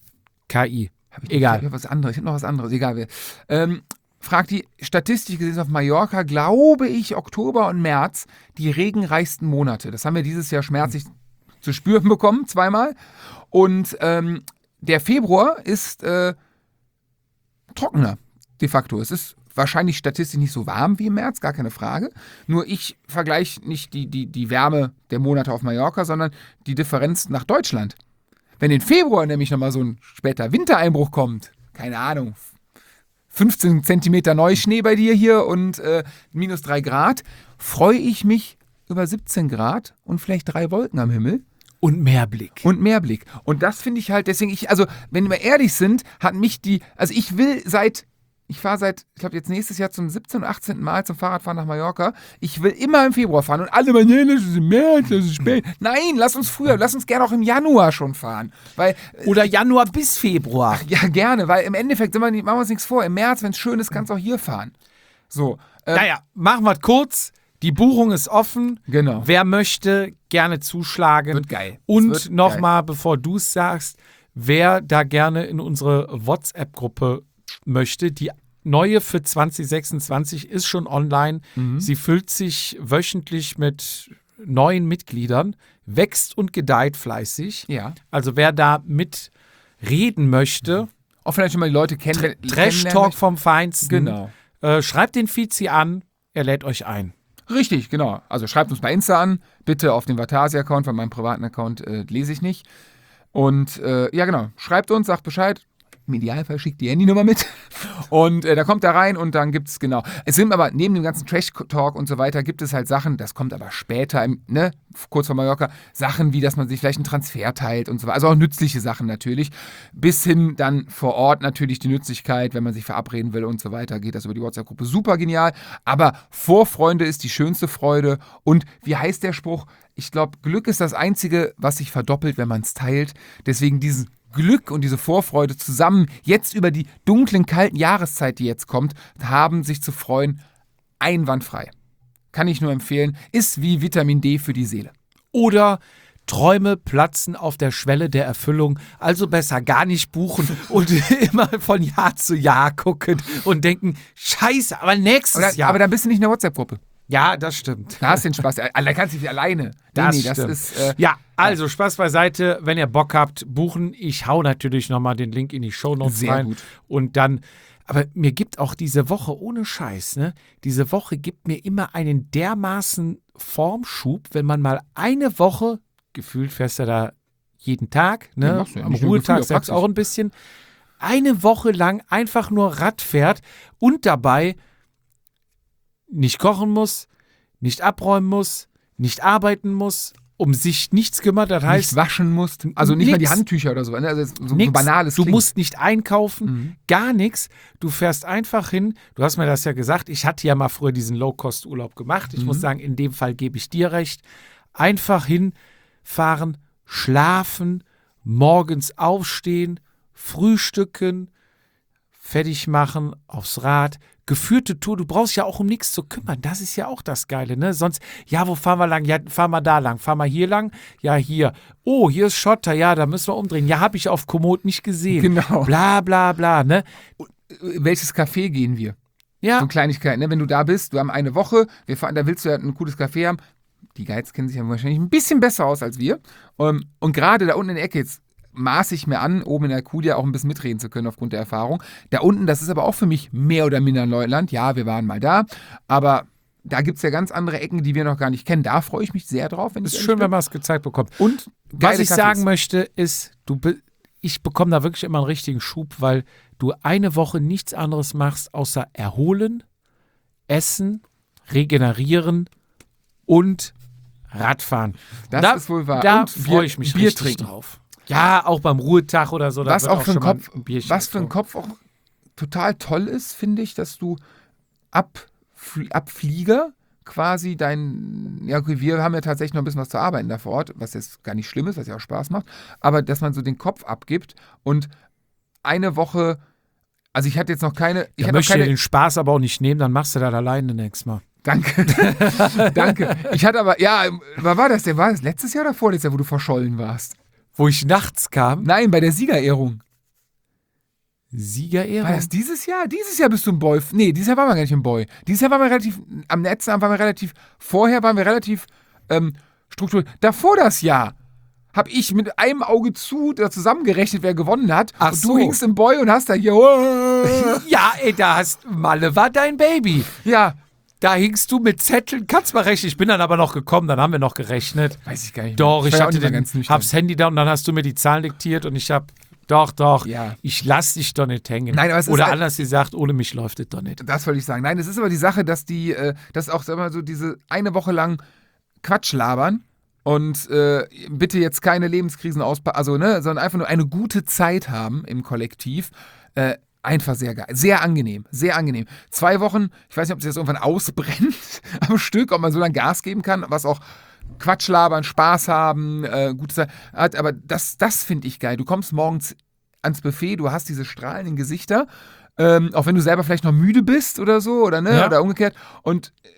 K I. Hab ich Egal. Ich hab was anderes. Ich hab noch was anderes. Egal. wer- Ähm, frag die statistisch gesehen auf Mallorca, glaube ich, Oktober und März die regenreichsten Monate. Das haben wir dieses Jahr schmerzlich zu spüren bekommen, zweimal. Und ähm, der Februar ist äh, trockener, de facto. Es ist wahrscheinlich statistisch nicht so warm wie im März, gar keine Frage. Nur ich vergleiche nicht die, die, die Wärme der Monate auf Mallorca, sondern die Differenz nach Deutschland. Wenn im Februar nämlich nochmal so ein später Wintereinbruch kommt, keine Ahnung, fünfzehn Zentimeter Neuschnee bei dir hier und äh, minus drei Grad, freue ich mich über siebzehn Grad und vielleicht drei Wolken am Himmel Und Meerblick. und Meerblick. Und das finde ich halt, deswegen, ich, also, wenn wir ehrlich sind, hat mich die, also ich will seit, ich fahre seit, ich glaube jetzt nächstes Jahr zum siebzehnten und achtzehnten Mal zum Fahrradfahren nach Mallorca. Ich will immer im Februar fahren und alle meinen, nee, das ist im März, das ist spät. Nein, lass uns früher, lass uns gerne auch im Januar schon fahren. Weil, Oder Januar bis Februar. ja, gerne, weil im Endeffekt sind wir nicht, machen wir uns nichts vor. Im März, wenn es schön ist, kannst du auch hier fahren. So. Äh, Naja, machen wir es kurz. Die Buchung ist offen. Genau. Wer möchte, gerne zuschlagen. Wird geil. Es Und wird nochmal, bevor du es sagst, wer da gerne in unsere WhatsApp-Gruppe möchte, die neue für zwanzig sechsundzwanzig ist schon online. Mhm. Sie füllt sich wöchentlich mit neuen Mitgliedern, wächst und gedeiht fleißig. Ja. Also wer da mitreden möchte, Auch vielleicht schon mal die Leute kennen. Trash-Talk vom Feinsten, Genau. äh, schreibt den Fizi an, er lädt euch ein. Richtig, genau. Also schreibt uns bei Insta an, bitte auf den Vatasi-Account, weil meinen privaten Account äh, lese ich nicht. Und äh, ja, genau, schreibt uns, sagt Bescheid. Im Idealfall schickt die Handynummer mit. Und äh, da kommt er rein und dann gibt es, genau. Es sind aber neben dem ganzen Trash-Talk und so weiter, gibt es halt Sachen, das kommt aber später, im, ne, kurz vor Mallorca, Sachen wie, dass man sich vielleicht einen Transfer teilt und so weiter. Also auch nützliche Sachen natürlich. Bis hin dann vor Ort natürlich die Nützlichkeit, wenn man sich verabreden will und so weiter, geht das über die WhatsApp-Gruppe. Super genial. Aber Vorfreude ist die schönste Freude. Und wie heißt der Spruch? Ich glaube, Glück ist das Einzige, was sich verdoppelt, wenn man es teilt. Deswegen dieses Glück und diese Vorfreude zusammen jetzt über die dunklen, kalten Jahreszeit, die jetzt kommt, haben, sich zu freuen, einwandfrei. Kann ich nur empfehlen. Ist wie Vitamin D für die Seele. Oder Träume platzen auf der Schwelle der Erfüllung, also besser gar nicht buchen und immer von Jahr zu Jahr gucken und denken, scheiße, aber nächstes Oder, Jahr. aber dann bist du nicht in der WhatsApp-Gruppe. ja, das stimmt. Da hast du den Spaß. Da kannst du nicht alleine. Nee, Das nee, das stimmt. ist. Äh, Ja, also Spaß beiseite, wenn ihr Bock habt, buchen. Ich hau natürlich nochmal den Link in die Shownotes Sehr rein. gut. Und dann, aber mir gibt auch diese Woche, ohne Scheiß, ne, diese Woche gibt mir immer einen dermaßen Formschub, wenn man mal eine Woche, gefühlt fährst du da jeden Tag, Ja, ne, machst du ja. am Nicht nur Ruhetag Gefühl, selbst Praxis. auch ein bisschen, eine Woche lang einfach nur Rad fährt und dabei nicht kochen muss, nicht abräumen muss, nicht arbeiten muss, um sich nichts kümmert. Das heißt, nicht waschen musst, also nicht mal die nix. Handtücher oder so. Ne? Also so, so Nix. banales Du klingt. musst nicht einkaufen, Mhm. gar nichts. Du fährst einfach hin. Du hast mir das ja gesagt. Ich hatte ja mal früher diesen Low-Cost-Urlaub gemacht. Ich Mhm. muss sagen, in dem Fall gebe ich dir recht. Einfach hinfahren, schlafen, morgens aufstehen, frühstücken, fertig machen, aufs Rad. Geführte Tour, du brauchst ja auch um nichts zu kümmern. Das ist ja auch das Geile, ne? Sonst, ja, wo fahren wir lang? Ja, fahren wir da lang. Fahren wir hier lang? Ja, hier. Oh, hier ist Schotter. Ja, da müssen wir umdrehen. Ja, habe ich auf Komoot nicht gesehen. Genau. Bla, bla, bla, ne? Welches Café gehen wir? Ja. So Kleinigkeiten, ne? Wenn du da bist, wir haben eine Woche, wir fahren, da willst du ja ein cooles Café haben. Die Guides kennen sich ja wahrscheinlich ein bisschen besser aus als wir. Um, und gerade da unten in der Ecke jetzt maße ich mir an, oben in der Kudia auch ein bisschen mitreden zu können aufgrund der Erfahrung. Da unten, das ist aber auch für mich mehr oder minder Neuland. Ja, wir waren mal da, aber da gibt es ja ganz andere Ecken, die wir noch gar nicht kennen. Da freue ich mich sehr drauf. Wenn Ist ich schön, ehrlich wenn bin. man es gezeigt bekommt. Und Was geile ich Cafés. sagen möchte, ist, du be- ich bekomme da wirklich immer einen richtigen Schub, weil du eine Woche nichts anderes machst, außer erholen, essen, regenerieren und Radfahren. Das da, ist wohl wahr. Da Und Bier- freue ich mich Bier richtig trinken. drauf. Ja, auch beim Ruhetag oder so. da Was wird auch für schon einen mal Kopf, ein Bierchen was für einen getrunken. Kopf auch total toll ist, finde ich, dass du ab, Fl- ab Flieger quasi dein, ja okay, wir haben ja tatsächlich noch ein bisschen was zu arbeiten da vor Ort, was jetzt gar nicht schlimm ist, was ja auch Spaß macht, aber dass man so den Kopf abgibt und eine Woche, also ich hatte jetzt noch keine, ich Da hatte noch möchte ich dir keine, den Spaß aber auch nicht nehmen, dann machst du das alleine nächstes Mal. danke, danke, ich hatte aber, ja, wann war das denn, war das letztes Jahr oder vorletztes Jahr, wo du verschollen warst? Wo ich nachts kam, Nein, bei der Siegerehrung. Siegerehrung. War das dieses Jahr? Dieses Jahr bist du im Boy. Nee, dieses Jahr waren wir gar nicht im Boy. Dieses Jahr waren wir relativ, am letzten Abend waren wir relativ, vorher waren wir relativ ähm, strukturiert. Davor das Jahr habe ich mit einem Auge zu da zusammengerechnet, wer gewonnen hat. Ach und so. du hingst im Boy und hast da hier, Ja, ey, da hast, Malle war dein Baby. ja, Da hingst du mit Zetteln, kannst mal rechnen. Ich bin dann aber noch gekommen, dann haben wir noch gerechnet. weiß ich gar nicht. Doch, mehr. ich war ja auch hatte nicht mehr den, ganz nüchtern. hab's Handy da und dann hast du mir die Zahlen diktiert und ich hab, doch, doch, Ja. ich lass dich doch nicht hängen. Nein, aber es ist Oder halt- anders gesagt, ohne mich läuft es doch nicht. Das wollte ich sagen. Nein, es ist aber die Sache, dass die, äh, dass auch sag mal, so diese eine Woche lang Quatsch labern und äh, bitte jetzt keine Lebenskrisen auspacken, also ne, sondern einfach nur eine gute Zeit haben im Kollektiv. Äh, einfach sehr geil, sehr angenehm, sehr angenehm. Zwei Wochen, ich weiß nicht, ob es jetzt irgendwann ausbrennt am Stück, ob man so lange Gas geben kann, was auch Quatsch labern, Spaß haben, äh, gute Zeit hat, aber das, das finde ich geil. Du kommst morgens ans Buffet, du hast diese strahlenden Gesichter, ähm, auch wenn du selber vielleicht noch müde bist oder so, oder ne, Ja. oder umgekehrt. Und äh,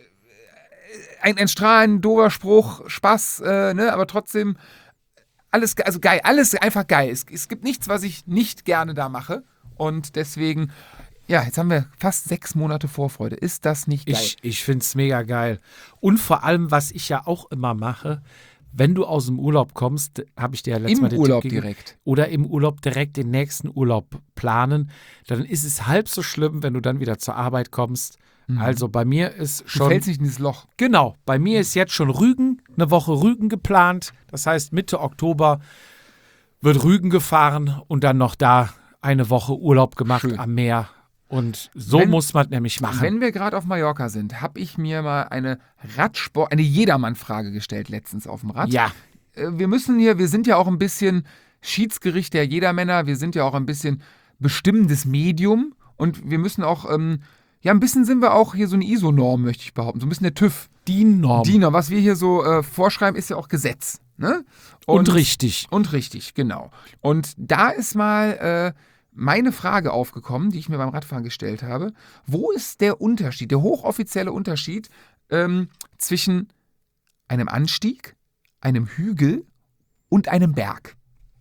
ein, ein strahlend doofer Spruch, Spaß, äh, ne, aber trotzdem alles, ge- also geil, alles einfach geil. Es, es gibt nichts, was ich nicht gerne da mache. Und deswegen, ja, jetzt haben wir fast sechs Monate Vorfreude. Ist das nicht geil? Ich, ich finde es mega geil. Und vor allem, was ich ja auch immer mache, wenn du aus dem Urlaub kommst, habe ich dir ja letztes Im Mal den Urlaub Tipp gegeben, direkt. oder im Urlaub direkt den nächsten Urlaub planen, dann ist es halb so schlimm, wenn du dann wieder zur Arbeit kommst. Also bei mir ist Du schon... fällst nicht in dieses Loch. Genau, bei mir ist jetzt schon Rügen, eine Woche Rügen geplant. Das heißt, Mitte Oktober wird Rügen gefahren und dann noch da eine Woche Urlaub gemacht Schön. am Meer. Und so Wenn- muss man nämlich machen. Wenn wir gerade auf Mallorca sind, habe ich mir mal eine Radsport, eine Jedermann-Frage gestellt letztens auf dem Rad. ja, Äh, Wir müssen hier, wir sind ja auch ein bisschen Schiedsgericht der Jedermänner, wir sind ja auch ein bisschen bestimmendes Medium und wir müssen auch, ähm, ja, ein bisschen sind wir auch hier so eine I S O-Norm, möchte ich behaupten, so ein bisschen der TÜV. die Norm. Die Norm, was wir hier so äh, vorschreiben, ist ja auch Gesetz. Ne? und, richtig. Und richtig, genau. Und da ist mal äh, meine Frage aufgekommen, die ich mir beim Radfahren gestellt habe. Wo ist der Unterschied, der hochoffizielle Unterschied ähm, zwischen einem Anstieg, einem Hügel und einem Berg?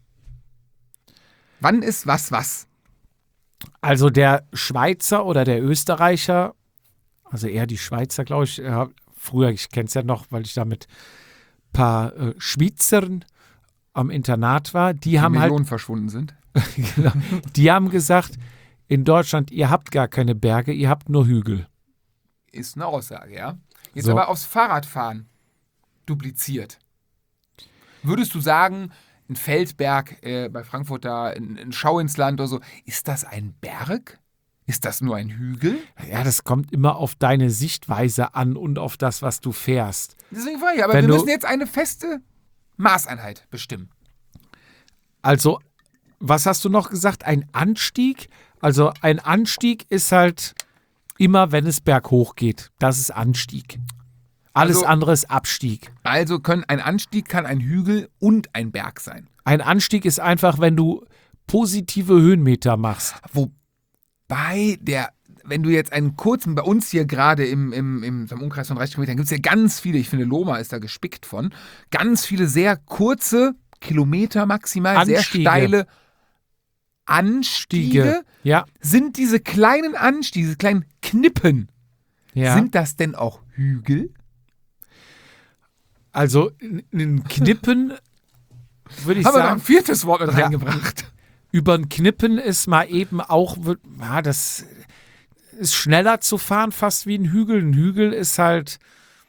Wann ist was was? Also der Schweizer oder der Österreicher, also eher die Schweizer, glaube ich, äh, früher, ich kenne es ja noch, weil ich da mit ein paar äh, Schweizern am Internat war, die, Die haben Millionen verschwunden sind. halt, genau, die haben gesagt, in Deutschland, ihr habt gar keine Berge, ihr habt nur Hügel. Ist eine Aussage, ja. Jetzt So. aber aufs Fahrradfahren dupliziert. Würdest du sagen, ein Feldberg äh, bei Frankfurt da, ein, ein Schau ins Land oder so. Ist das ein Berg? Ist das nur ein Hügel? Ja, das kommt immer auf deine Sichtweise an und auf das, was du fährst. Deswegen war ich, aber Wenn wir du- müssen jetzt eine feste Maßeinheit bestimmen. Also, was hast du noch gesagt? Ein Anstieg? Also, ein Anstieg ist halt immer, wenn es berghoch geht. Das ist Anstieg. Alles Also- andere ist Abstieg. Also können ein Anstieg kann ein Hügel und ein Berg sein. Ein Anstieg ist einfach, wenn du positive Höhenmeter machst. Wobei der, wenn du jetzt einen kurzen, bei uns hier gerade im, im, im, im Umkreis von dreißig Kilometern, gibt es ja ganz viele, ich finde Loma ist da gespickt von, ganz viele sehr kurze Kilometer maximal, sehr Anstiege. steile Anstiege. Stiege. Ja, Sind diese kleinen Anstiege, diese kleinen Knippen, ja. sind das denn auch Hügel? Also, n- ein Knippen, würde ich Haben wir noch sagen, ein viertes Wort mit Ja. reingebracht? über ein Knippen ist mal eben auch, wird- ja, das ist schneller zu fahren, fast wie ein Hügel. Ein Hügel ist halt,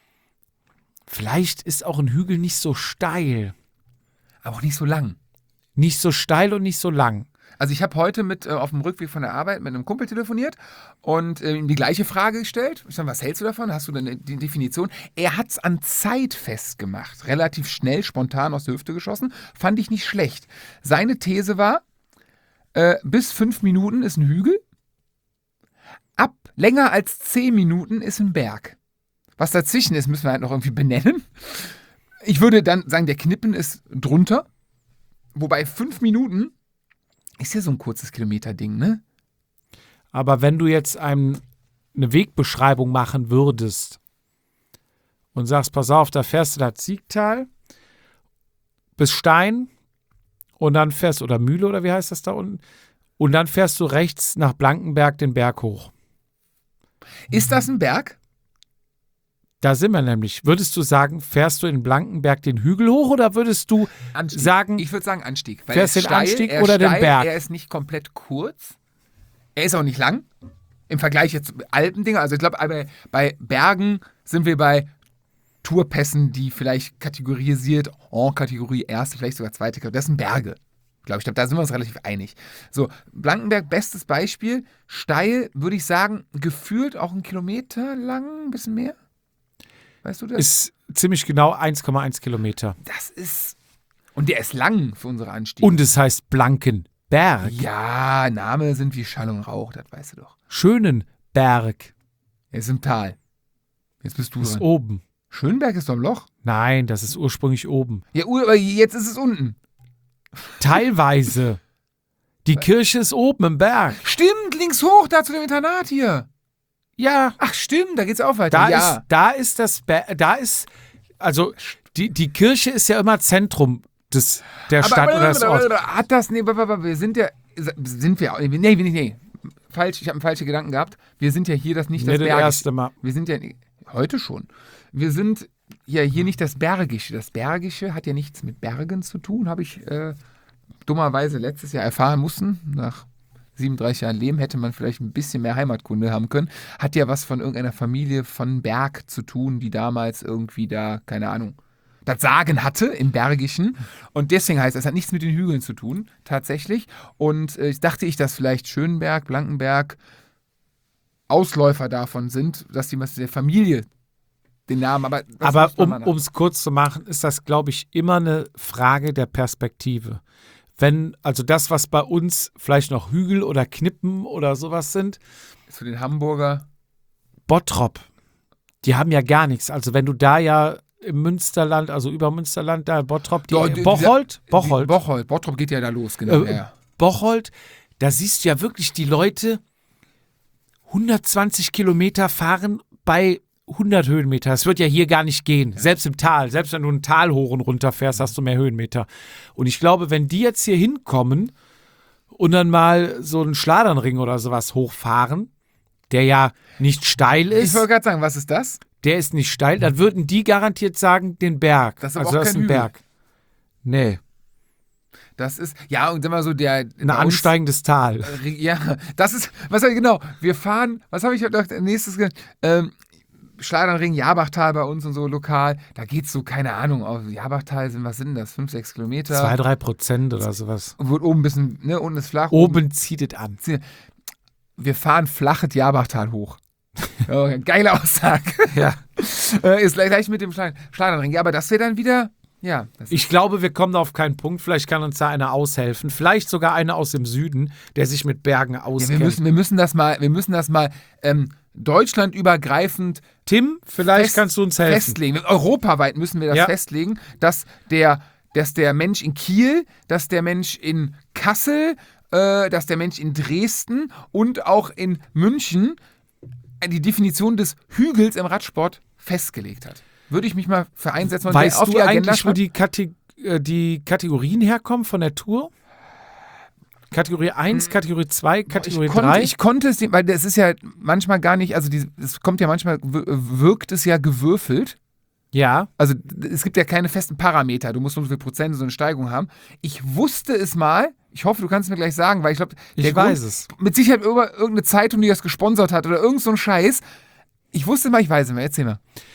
vielleicht ist auch ein Hügel nicht so steil. Aber auch nicht so lang. Nicht so steil und nicht so lang. Also ich habe heute mit äh, auf dem Rückweg von der Arbeit mit einem Kumpel telefoniert und äh, ihm die gleiche Frage gestellt. Ich sage, was hältst du davon? Hast du denn die Definition? Er hat es an Zeit festgemacht. Relativ schnell, spontan aus der Hüfte geschossen. Fand ich nicht schlecht. Seine These war, äh, bis fünf Minuten ist ein Hügel. Ab länger als zehn Minuten ist ein Berg. Was dazwischen ist, müssen wir halt noch irgendwie benennen. Ich würde dann sagen, der Knippen ist drunter. Wobei fünf Minuten ist ja so ein kurzes Kilometer-Ding, ne? Aber wenn du jetzt einem eine Wegbeschreibung machen würdest und sagst, pass auf, da fährst du das Siegtal bis Stein und dann fährst, oder Mühle oder wie heißt das da unten, und dann fährst du rechts nach Blankenberg den Berg hoch. Ist das ein Berg? Da sind wir nämlich. Würdest du sagen, fährst du in Blankenberg den Hügel hoch oder würdest du Anstieg. sagen, Ich würde sagen Anstieg. Weil Fährst er ist den Anstieg er ist oder den steil, Berg? Er ist nicht komplett kurz. Er ist auch nicht lang. Im Vergleich jetzt zu Alpendinger. Also ich glaube, bei, bei Bergen sind wir bei Tourpässen, die vielleicht kategorisiert, en Kategorie erste, vielleicht sogar zweite Kategorie. Das sind Berge. Glaube ich, glaube, da sind wir uns relativ einig. So, Blankenberg, bestes Beispiel. Steil, würde ich sagen, gefühlt auch einen Kilometer lang, ein bisschen mehr. Weißt du das? ist ziemlich genau eins Komma eins Kilometer. Das ist. Und der ist lang für unsere Anstiege. Und es heißt Blankenberg. Ja, Name sind wie Schall und Rauch, das weißt du doch. Schönenberg Er ist im Tal. Jetzt bist du ist dran. oben. Schönberg ist doch im Loch. Nein, das ist ursprünglich oben. Ja, Ur- aber jetzt ist es unten. Teilweise. Die Kirche ist oben im Berg. Stimmt, links hoch, da zu dem Internat hier. Ja, Ach, stimmt, da geht's auch weiter. da ja. ist, da ist das, Ber da ist, also die, die Kirche ist ja immer Zentrum des, der Stadt aber, oder des aber, Orts. aber, aber, hat das, nee, aber, aber, wir sind ja, sind wir, nee, nee, nee, falsch, ich habe einen falschen Gedanken gehabt. Wir sind ja hier das nicht das Nicht das Bergische. erste Mal. Wir sind ja, heute schon. Wir sind ja hier nicht das Bergische. Das Bergische hat ja nichts mit Bergen zu tun, habe ich äh, dummerweise letztes Jahr erfahren müssen. Nach siebenunddreißig Jahren Leben hätte man vielleicht ein bisschen mehr Heimatkunde haben können. Hat ja was von irgendeiner Familie von Berg zu tun, die damals irgendwie da, keine Ahnung, das Sagen hatte im Bergischen. Und deswegen heißt es, es hat nichts mit den Hügeln zu tun, tatsächlich. Und äh, ich dachte ich, dass vielleicht Schönberg, Blankenberg Ausläufer davon sind, dass die was der Familie den Namen, aber das Aber muss man um mal nach- um es kurz zu machen, ist das, glaube ich, immer eine Frage der Perspektive. Wenn, also das, was bei uns vielleicht noch Hügel oder Knippen oder sowas sind, Zu den Hamburger. Bottrop, die haben ja gar nichts. Also wenn du da ja im Münsterland, also über Münsterland, da Bottrop, die, Ja, die- Bocholt, Die- Bocholt, Bocholt. Bottrop geht ja da los, genau. Äh, ja. Bocholt, da siehst du ja wirklich die Leute hundertzwanzig Kilometer fahren bei hundert Höhenmeter. Das wird ja hier gar nicht gehen. Selbst im Tal. Selbst wenn du einen Tal hoch und runter fährst, hast du mehr Höhenmeter. Und ich glaube, wenn die jetzt hier hinkommen und dann mal so einen Schladernring oder sowas hochfahren, der ja nicht steil Ich ist, wollte gerade sagen, was ist das? der ist nicht steil, dann würden die garantiert sagen, den Berg. Das ist aber also auch das ist kein ein Hügel. Berg. Nee, Das ist, ja, und sag mal so, der. ein bei uns- ansteigendes Tal. Äh, Ja, das ist, was genau, wir fahren, was habe ich gedacht, nächstes, ge- ähm, Schladernring, Jabachtal bei uns und so lokal, da geht's so, keine Ahnung, auf Jabachtal sind, was sind das, fünf, sechs Kilometer. Zwei, drei Prozent oder sowas. Wird oben ein bisschen, ne, unten ist flach. Oben, oben zieht es an. Wir fahren flaches Jabachtal hoch. Oh, geile Aussage. Ja. äh, ist gleich mit dem Schladernring. Ja, aber das wäre dann wieder, ja. Das ich glaube, wir kommen da auf keinen Punkt. Vielleicht kann uns da einer aushelfen. Vielleicht sogar einer aus dem Süden, der sich mit Bergen auskennt. Ja, wir, müssen, wir müssen das mal, wir müssen das mal ähm, deutschlandübergreifend Tim, vielleicht fest, kannst du uns helfen. Festlegen. Europaweit müssen wir das ja. festlegen, dass der, dass der Mensch in Kiel, dass der Mensch in Kassel, äh, dass der Mensch in Dresden und auch in München die Definition des Hügels im Radsport festgelegt hat. Würde ich mich mal für einsetzen und weißt auf du die Agenda eigentlich, wo die, Kate- äh, die Kategorien herkommen von der Tour? Kategorie eins, Kategorie zwei, Kategorie ich konnte, drei? Ich konnte es, weil das ist ja manchmal gar nicht, also es kommt ja manchmal, wirkt es ja gewürfelt. Ja. Also es gibt ja keine festen Parameter, du musst so viel Prozent so eine Steigung haben. Ich wusste es mal, ich hoffe, du kannst es mir gleich sagen, weil ich glaube, ich weiß es. Mit Sicherheit über irgendeine Zeitung, die das gesponsert hat oder irgend so ein Scheiß. Ich wusste mal, ich weiß es mal, erzähl mal.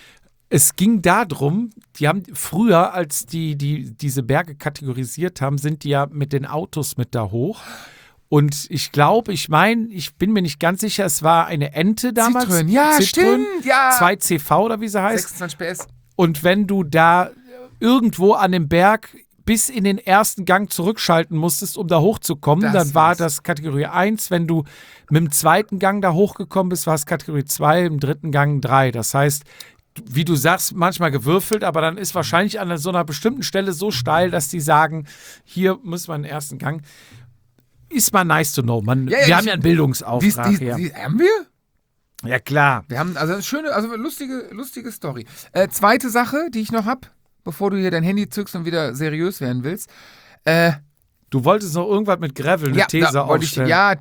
Es ging darum, die haben früher, als die, die diese Berge kategorisiert haben, sind die ja mit den Autos mit da hoch. Und ich glaube, ich meine, ich bin mir nicht ganz sicher, es war eine Ente damals. Citroën, ja, Citroën, stimmt, ja. zwei C V oder wie sie heißt. sechsundzwanzig P S. Und wenn du da irgendwo an dem Berg bis in den ersten Gang zurückschalten musstest, um da hochzukommen, Das dann war war's. das Kategorie eins. Wenn du mit dem zweiten Gang da hochgekommen bist, war es Kategorie zwei, im dritten Gang drei. Das heißt, wie du sagst, manchmal gewürfelt, aber dann ist wahrscheinlich an so einer bestimmten Stelle so steil, dass die sagen, hier muss man den ersten Gang. Ist mal nice to know. Man, Ja, ja, wir ich- haben ja einen Bildungsauftrag Die, die, hier. die, haben wir? Ja, klar. Wir haben also eine schöne, also eine lustige, lustige Story. Äh, zweite Sache, die ich noch habe, bevor du hier dein Handy zückst und wieder seriös werden willst. Äh, Du wolltest noch irgendwas mit Gravel, eine ja, These da wollte ich, aufstellen. ja,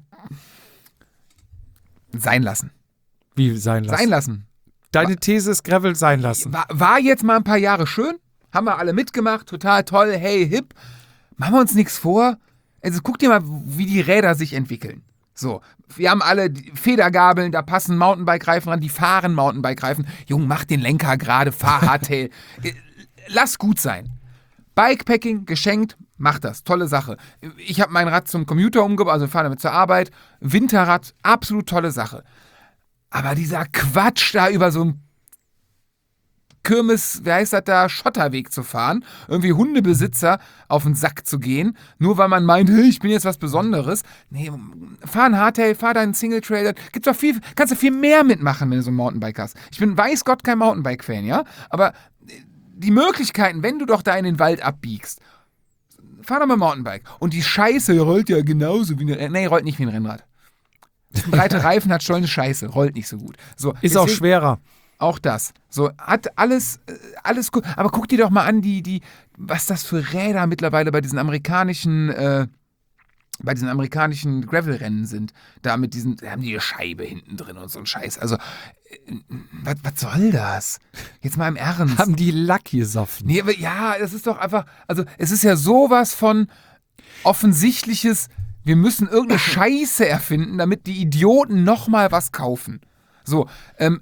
sein lassen. Wie sein lassen? Sein lassen. Deine These ist Gravel sein lassen. War, war jetzt mal ein paar Jahre schön, haben wir alle mitgemacht, total toll, hey, hip. Machen wir uns nichts vor. Also guck dir mal, wie die Räder sich entwickeln. So, wir haben alle die Federgabeln, da passen Mountainbike-Reifen ran, die fahren Mountainbike-Reifen. Jung, mach den Lenker gerade, fahr Hardtail. Lass gut sein. Bikepacking, geschenkt, mach das, tolle Sache. Ich habe mein Rad zum Commuter umgebaut, also fahre damit zur Arbeit. Winterrad, absolut tolle Sache. Aber dieser Quatsch da über so einen Kirmes, wie heißt das da, Schotterweg zu fahren, irgendwie Hundebesitzer auf den Sack zu gehen, nur weil man meint, hey, ich bin jetzt was Besonderes. Nee, fahr ein Hardtail, fahr deinen Single-Trail, gibt's doch viel, kannst du viel mehr mitmachen, wenn du so ein Mountainbike hast. Ich bin, weiß Gott, kein Mountainbike-Fan, ja, aber die Möglichkeiten, wenn du doch da in den Wald abbiegst, fahr doch mal Mountainbike. Und die Scheiße rollt ja genauso wie ein, nee, rollt nicht wie ein Rennrad. Breite Reifen hat Stollen Scheiße, rollt nicht so gut. So, Ist auch deswegen- schwerer. Auch das. So, hat alles, äh, alles gut. Aber guck dir doch mal an, die, die, was das für Räder mittlerweile bei diesen amerikanischen, äh, bei diesen amerikanischen Gravel-Rennen sind. Da mit diesen, da haben die eine Scheibe hinten drin und so ein Scheiß. Also, äh, was, was soll das? Jetzt mal im Ernst. Haben die Lack gesoffen. Nee, aber ja, das ist doch einfach, also es ist ja sowas von offensichtliches, wir müssen irgendeine Scheiße erfinden, damit die Idioten nochmal was kaufen. So, ähm,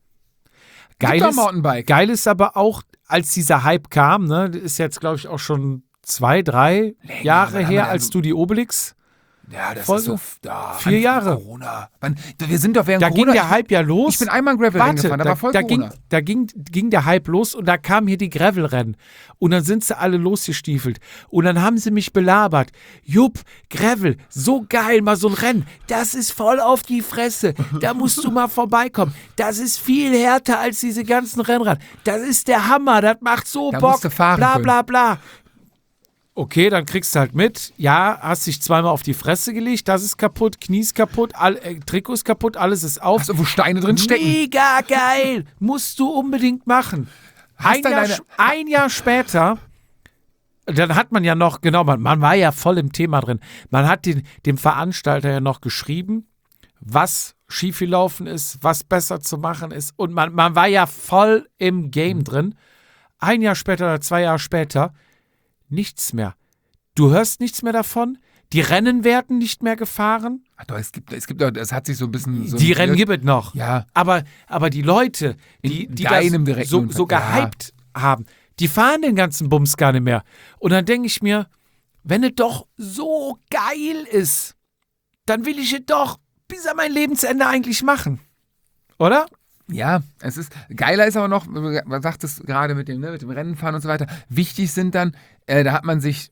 Geil Gib doch ist, Mountainbike. geil ist aber auch, als dieser Hype kam, ne, das ist jetzt, glaube ich, auch schon zwei, drei Länger, Jahre wann haben her, wir als also- du die Obelix. Ja, das Folge? ist so da, Vier Anfang Jahre. Corona. Wann, wir sind doch während Da Corona. ging der Hype ja los. Ich bin einmal ein Gravel-Rennen Warte, gefahren, da, da, war voll da, Corona. ging, da ging, ging der Hype los und da kamen hier die Gravel-Rennen. Und dann sind sie alle losgestiefelt. Und dann haben sie mich belabert. Jupp, Gravel, so geil, mal so ein Rennen. Das ist voll auf die Fresse. Da musst du mal vorbeikommen. Das ist viel härter als diese ganzen Rennrad. Das ist der Hammer, das macht so Da Bock. musst du fahren bla können. bla bla. Okay, dann kriegst du halt mit. Ja, hast dich zweimal auf die Fresse gelegt. Das ist kaputt, Knie ist kaputt, all, äh, Trikot ist kaputt, alles ist auf. Hast du, wo Steine drin stecken? Mega geil! Musst du unbedingt machen. Ein dann Jahr, deine- sch- ein Jahr später, dann hat man ja noch, genau, man, man war ja voll im Thema drin. Man hat den, dem Veranstalter ja noch geschrieben, was schiefgelaufen ist, was besser zu machen ist. Und man, man war ja voll im Game drin. Ein Jahr später oder zwei Jahre später, nichts mehr. Du hörst nichts mehr davon. Die Rennen werden nicht mehr gefahren. Ach doch, es gibt, es gibt doch, es hat sich so ein bisschen. So Die Rennen gibt es noch. Ja. Aber, aber die Leute, die, In die deinem das direkten so, Unfall. so gehypt haben, die fahren den ganzen Bums gar nicht mehr. Und dann denke ich mir, wenn es doch so geil ist, dann will ich es doch bis an mein Lebensende eigentlich machen. Oder? Ja, es ist, geiler ist aber noch, man sagt es gerade mit dem, ne, mit dem Rennenfahren und so weiter, wichtig sind dann, äh, da hat man sich,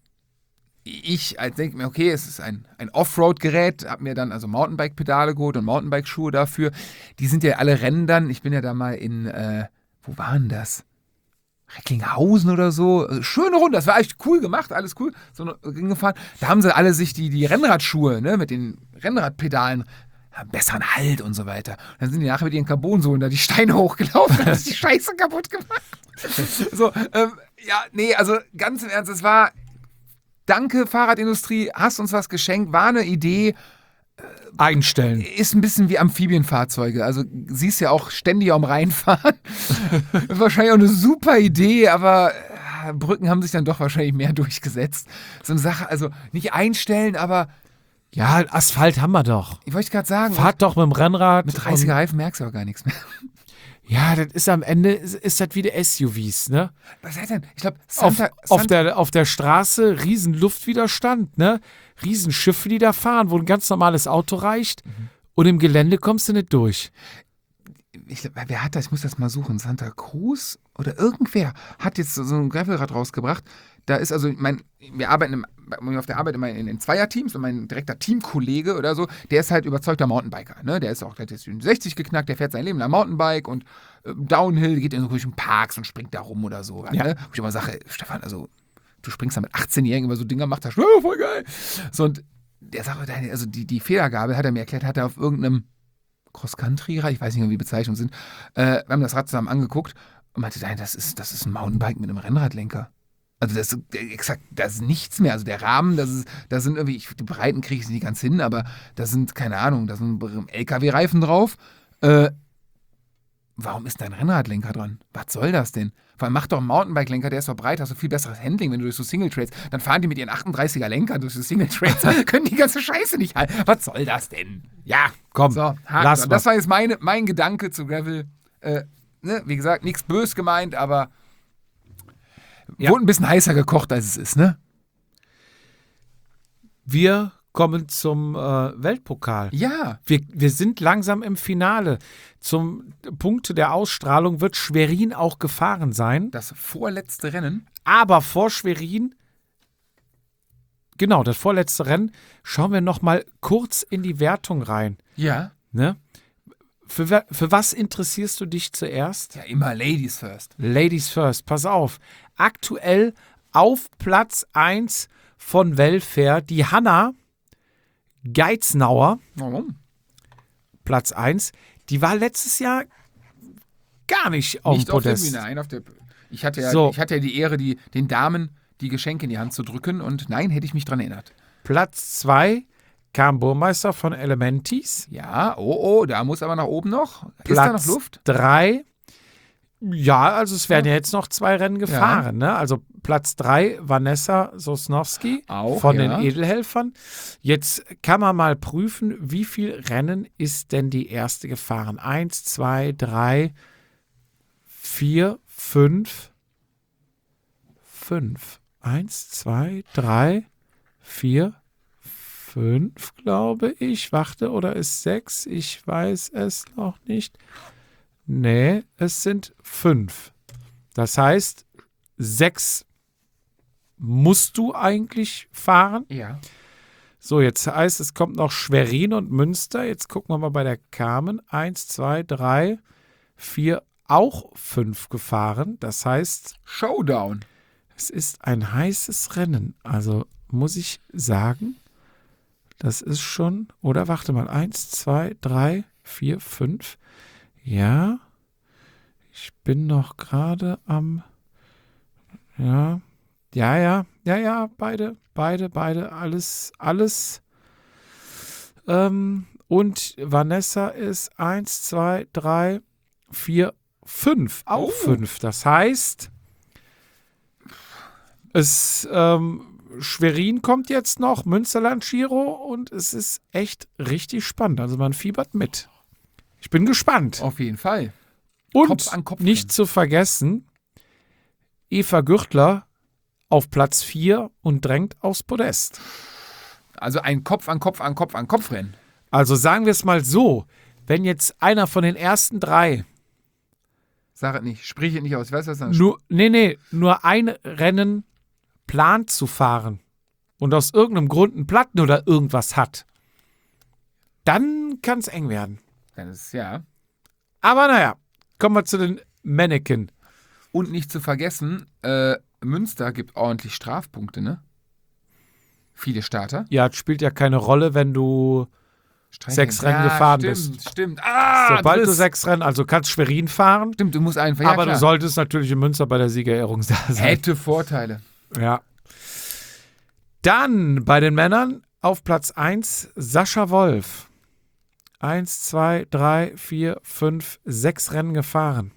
ich als denke mir, okay, es ist ein, ein Offroad-Gerät, habe mir dann also Mountainbike-Pedale geholt und Mountainbike-Schuhe dafür, die sind ja alle Rennen dann, ich bin ja da mal in, äh, wo waren das? Recklinghausen oder so, also schöne Runde, das war echt cool gemacht, alles cool, so gefahren. Da haben sie alle sich die, die Rennradschuhe, ne, mit den Rennradpedalen, haben besseren Halt und so weiter. Und dann sind die nachher mit ihren Carbonsohlen da die Steine hochgelaufen, haben sich die Scheiße kaputt gemacht. So, ähm, ja, nee, also ganz im Ernst, es war, danke Fahrradindustrie, hast uns was geschenkt, war eine Idee, Einstellen. ist ein bisschen wie Amphibienfahrzeuge. Also siehst ja auch ständig am Rhein fahren. Wahrscheinlich auch eine super Idee, aber äh, Brücken haben sich dann doch wahrscheinlich mehr durchgesetzt. So eine Sache, also nicht einstellen, aber Ja, Asphalt haben wir doch. ich wollte gerade sagen, Fahrt doch mit dem Rennrad. mit dreißiger Reifen merkst du aber gar nichts mehr. Ja, das ist am Ende, ist, ist das wie die S U Vs, ne? Was heißt denn? Ich glaube, Auf, Santa, auf, Santa, der, auf der Straße riesen Luftwiderstand, ne? Riesenschiffe, die da fahren, wo ein ganz normales Auto reicht. Mhm. Und im Gelände kommst du nicht durch. ich glaub, wer hat das? Ich muss das mal suchen. Santa Cruz oder irgendwer hat jetzt so so ein Gravelrad rausgebracht. Da ist also, mein, wir arbeiten im, auf der Arbeit immer in, in Zweierteams und mein direkter Teamkollege oder so, der ist halt überzeugter Mountainbiker. Ne? Der ist auch, der hat jetzt sechzig geknackt, der fährt sein Leben lang Mountainbike und äh, Downhill, geht in so komischen Parks und springt da rum oder so. Ja. Ne? Wo ich immer sage, Stefan, also du springst da mit achtzehnjährigen über so Dinger, macht das oh, voll geil. So, und der sagt, also die, die Federgabel, hat er mir erklärt, hat er auf irgendeinem Cross-Country-Rad, ich weiß nicht mehr, wie die Bezeichnungen sind, äh, wir haben das Rad zusammen angeguckt und meinte, nein, das ist, das ist ein Mountainbike mit einem Rennradlenker. Also das ist exakt, das ist nichts mehr. Also der Rahmen, das ist, da sind irgendwie, ich, die Breiten kriege ich nicht ganz hin, aber da sind, keine Ahnung, da sind L K W-Reifen drauf. Äh, warum ist da ein Rennradlenker dran? Was soll das denn? Vor allem mach doch einen Mountainbike-Lenker, der ist doch breit, hast du viel besseres Handling, wenn du durch so Single-Trails, dann fahren die mit ihren achtunddreißiger Lenker durch so Single-Trails, können die ganze Scheiße nicht halten. Was soll das denn? Ja, komm, So, lass Haken. mal. Das war jetzt meine, mein Gedanke zu Gravel. Äh, ne? Wie gesagt, nichts bös gemeint, aber Ja. wurde ein bisschen heißer gekocht, als es ist, ne? Wir kommen zum äh, Weltpokal. Ja. Wir, wir sind langsam im Finale. Zum Punkt der Ausstrahlung wird Schwerin auch gefahren sein. Das vorletzte Rennen. Aber vor Schwerin, genau, das vorletzte Rennen, schauen wir noch mal kurz in die Wertung rein. Ja. Ne? Für, wa- für was interessierst du dich zuerst? Ja, immer Ladies first. Ladies first, pass auf. Aktuell auf Platz eins von Welfare die Hanna Geiznauer, Warum? Platz eins. Die war letztes Jahr gar nicht auf Nicht dem auf dem Podest. nein, auf der. Ich hatte ja, So. ich hatte ja die Ehre, die, den Damen die Geschenke in die Hand zu drücken und nein, hätte ich mich dran erinnert. Platz zwei kam Burmeister von Elementis. Ja, oh, oh, da muss aber nach oben noch. Ist Platz da noch Luft? drei. Ja, also es werden ja jetzt noch zwei Rennen gefahren. Ne? Also Platz drei Vanessa Sosnowski Auch, von ja. den Edelhelfern. Jetzt kann man mal prüfen, wie viel Rennen ist denn die erste gefahren? Eins, zwei, drei, vier, fünf, fünf. Eins, zwei, drei, vier, fünf, glaube ich. Warte, oder ist sechs? Ich weiß es noch nicht. Nee, es sind fünf. Das heißt, sechs musst du eigentlich fahren. Ja. So, jetzt heißt es, kommt noch Schwerin und Münster. Jetzt gucken wir mal bei der Carmen. Eins, zwei, drei, vier, auch fünf gefahren. Das heißt, Showdown. es ist ein heißes Rennen. Also muss ich sagen, das ist schon, oder warte mal, eins, zwei, drei, vier, fünf. Ja, ich bin noch gerade am, ja, ja, ja, ja, ja, beide, beide, beide, alles, alles. Ähm, und Vanessa ist eins, zwei, drei, vier, fünf, auch Oh. fünf. Das heißt, es ähm, Schwerin kommt jetzt noch, Münsterland Giro und es ist echt richtig spannend. Also man fiebert mit. Ich bin gespannt. Auf jeden Fall. Und Kopf an Kopf nicht drin. zu vergessen, Eva Gürtler auf Platz vier und drängt aufs Podest. Also ein Kopf an Kopf an Kopf an Kopf rennen. Also sagen wir es mal so, wenn jetzt einer von den ersten drei Sag es nicht, sprich es nicht aus. Weißt du, was dann nur, nee, nee, nur ein Rennen plant zu fahren und aus irgendeinem Grund einen Platten oder irgendwas hat, dann kann es eng werden. Dann ist es ja. Aber naja, kommen wir zu den Mannequin. Und nicht zu vergessen, äh, Münster gibt ordentlich Strafpunkte, ne? Viele Starter. Ja, es spielt ja keine Rolle, wenn du sechs Rennen ja, gefahren stimmt, bist. Stimmt, ah, Sobald du Driss. sechs Rennen, also kannst Schwerin fahren, Stimmt, du musst einfach, ja, aber klar. du solltest natürlich in Münster bei der Siegerehrung da sein. Hätte Vorteile. Ja. Dann bei den Männern auf Platz eins Sascha Wolf. Eins, zwei, drei, vier, fünf, sechs Rennen gefahren.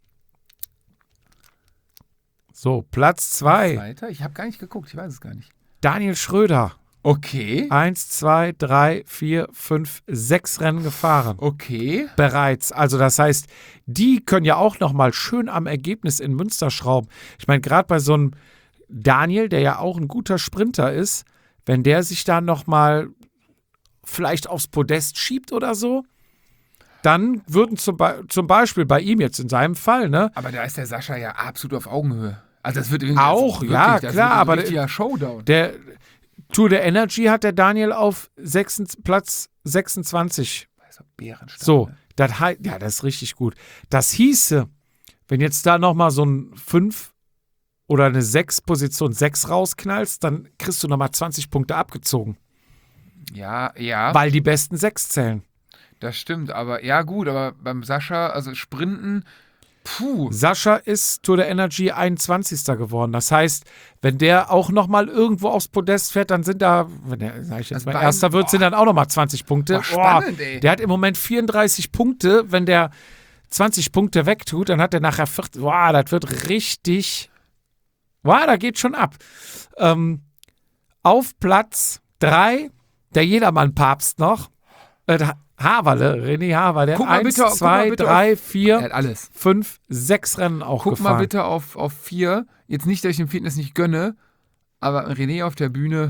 So, Platz zwei Weiter? Ich habe gar nicht geguckt, ich weiß es gar nicht. Daniel Schröder. Okay. Eins, zwei, drei, vier, fünf, sechs Rennen gefahren. Okay. Bereits. Also das heißt, die können ja auch noch mal schön am Ergebnis in Münster schrauben. Ich meine, gerade bei so einem Daniel, der ja auch ein guter Sprinter ist, wenn der sich da noch mal vielleicht aufs Podest schiebt oder so, dann würden zum, Be- zum Beispiel bei ihm jetzt in seinem Fall, ne? Aber da ist der Sascha ja absolut auf Augenhöhe. Also das wird irgendwie Auch, das, ja, das klar, wird aber ein richtiger Showdown. Der Tour de Energy hat der Daniel auf sechs, Platz sechsundzwanzig. Also Bärenstark, So, ne? das hei- ja, das ist richtig gut. Das hieße, wenn jetzt da nochmal so ein fünf oder eine sechs Position sechs rausknallst, dann kriegst du nochmal zwanzig Punkte abgezogen, Ja, ja, weil die besten sechs zählen. das stimmt. Aber ja gut, aber beim Sascha, also Sprinten, puh. Sascha ist Tour de Energy einundzwanzigster geworden. Das heißt, wenn der auch nochmal irgendwo aufs Podest fährt, dann sind da, wenn der, sag ich jetzt Das mal, Bein- erster wird, sind dann auch nochmal zwanzig Punkte. Boah, spannend, ey. Der hat im Moment vierunddreißig Punkte. Wenn der zwanzig Punkte wegtut, dann hat er nachher vierzig. Boah, das wird richtig. Boah, da geht schon ab. Ähm, auf Platz drei der Jedermann-Papst noch. Äh, Haverle, René Haverle. Guck mal eins, bitte- guck mal zwei, bitte drei, Er vier, hat alles. fünf, sechs Rennen auch Guck gefahren. mal bitte auf, auf vier. Jetzt nicht, dass ich dem Fitness nicht gönne, aber René auf der Bühne,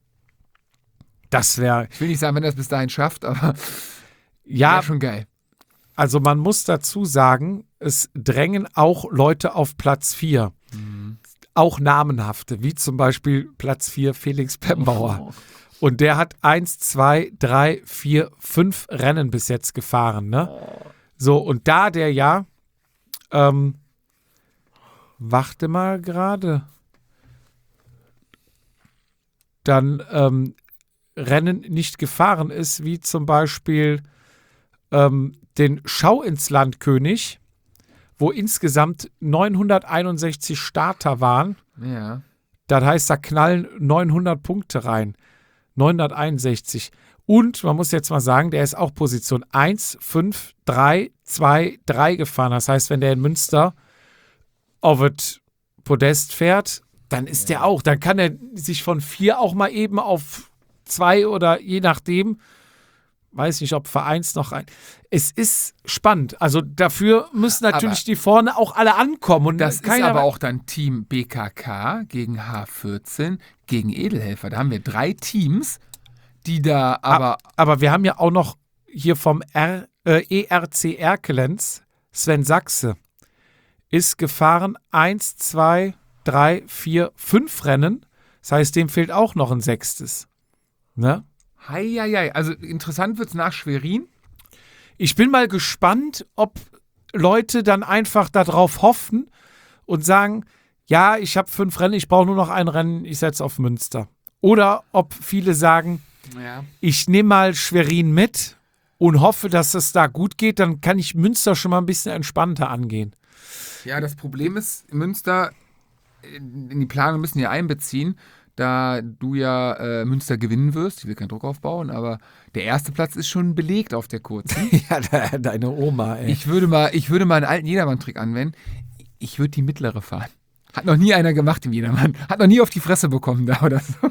Das wäre, ich will nicht sagen, wenn er es bis dahin schafft, aber ja, wäre schon geil. also man muss dazu sagen, es drängen auch Leute auf Platz vier. Auch namenhafte, wie zum Beispiel Platz vier Felix Pembauer. Und der hat eins, zwei, drei, vier, fünf Rennen bis jetzt gefahren. Ne? So, und da der ja, ähm, warte mal gerade, dann ähm, Rennen nicht gefahren ist, wie zum Beispiel ähm, den Schau ins Land König, wo insgesamt neunhunderteinundsechzig Starter waren. Ja. Das heißt, da knallen neunhundert Punkte rein. neunhunderteinundsechzig. Und man muss jetzt mal sagen, der ist auch Position eins, fünf, drei, zwei, drei gefahren. Das heißt, wenn der in Münster auf das Podest fährt, dann ist der auch. Dann kann er sich von vier auch mal eben auf zwei oder je nachdem, weiß nicht, ob Vereins noch ein. Es ist spannend. Also dafür müssen natürlich Aber die vorne auch alle ankommen. Und Das ist keiner- aber auch dann Team B K K gegen H vierzehn gegen Edelhelfer. Da haben wir drei Teams, die da aber. Aber wir haben ja auch noch hier vom R, äh, E R C Erkelenz, Sven Sachse, ist gefahren eins, zwei, drei, vier, fünf Rennen. Das heißt, dem fehlt auch noch ein sechstes. Ne? Heieiei. Also interessant wird es nach Schwerin. Ich bin mal gespannt, ob Leute dann einfach darauf hoffen und sagen, ja, ich habe fünf Rennen, ich brauche nur noch ein Rennen, ich setze auf Münster. Oder ob viele sagen, Ja. ich nehme mal Schwerin mit und hoffe, dass es da gut geht, dann kann ich Münster schon mal ein bisschen entspannter angehen. Ja, das Problem ist, Münster, in die Planung müssen wir einbeziehen, da du ja äh, Münster gewinnen wirst. Ich will keinen Druck aufbauen, aber der erste Platz ist schon belegt auf der kurzen. Ja, de- deine Oma, ey. Ich würde mal, ich würde mal einen alten Jedermann-Trick anwenden. Ich würde die mittlere fahren. Hat noch nie einer gemacht im Jedermann. Hat noch nie auf die Fresse bekommen da oder so.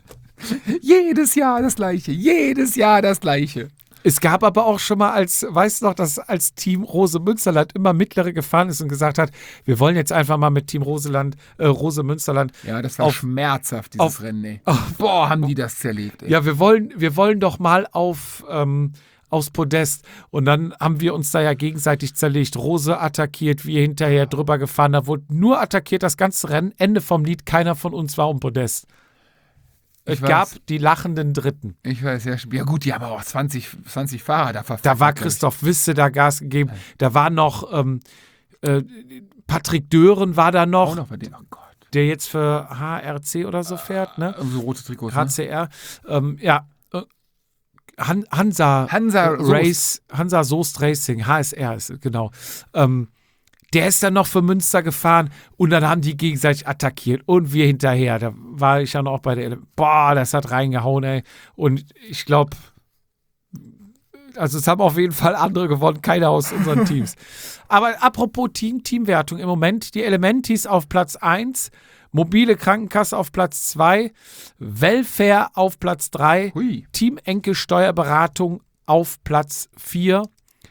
Jedes Jahr das Gleiche. Jedes Jahr das Gleiche. Es gab aber auch schon mal, als, weißt du noch, dass als Team Rose Münsterland immer mittlere gefahren ist und gesagt hat, wir wollen jetzt einfach mal mit Team Roseland, äh, Rose Münsterland. Ja, das war auf, schmerzhaft, dieses auf, Rennen, ey. Auf, Boah, haben die das zerlegt, ey. Ja, wir wollen, wir wollen doch mal auf, ähm, aufs Podest. Und dann haben wir uns da ja gegenseitig zerlegt. Rose attackiert, wir hinterher drüber gefahren. Da wurde nur attackiert, das ganze Rennen. Ende vom Lied, keiner von uns war um Podest. Es Ich weiß. gab die lachenden Dritten. Ich weiß, ja. Ja gut, die haben aber auch zwanzig, zwanzig Fahrer da verfolgt. Da war Christoph Wisse da Gas gegeben. Da war noch ähm, äh, Patrick Dören war da noch, Auch noch bei denen. Oh Gott. der jetzt für H R C oder so fährt, ne? So rote Trikots, H ne? C R. Ähm, ja. Äh, Han Hansa, Hansa äh, Race, Hansa Soest Racing, H S R ist genau. Ähm, Der ist dann noch für Münster gefahren und dann haben die gegenseitig attackiert und wir hinterher. Da war ich dann auch bei der Ele- Boah, das hat reingehauen, ey. Und ich glaube, also es haben auf jeden Fall andere gewonnen, keiner aus unseren Teams. Aber apropos Team, Teamwertung im Moment, die Elementis auf Platz eins, Mobile Krankenkasse auf Platz zwei, Welfare auf Platz drei, Hui. Team Enke Steuerberatung auf Platz vier,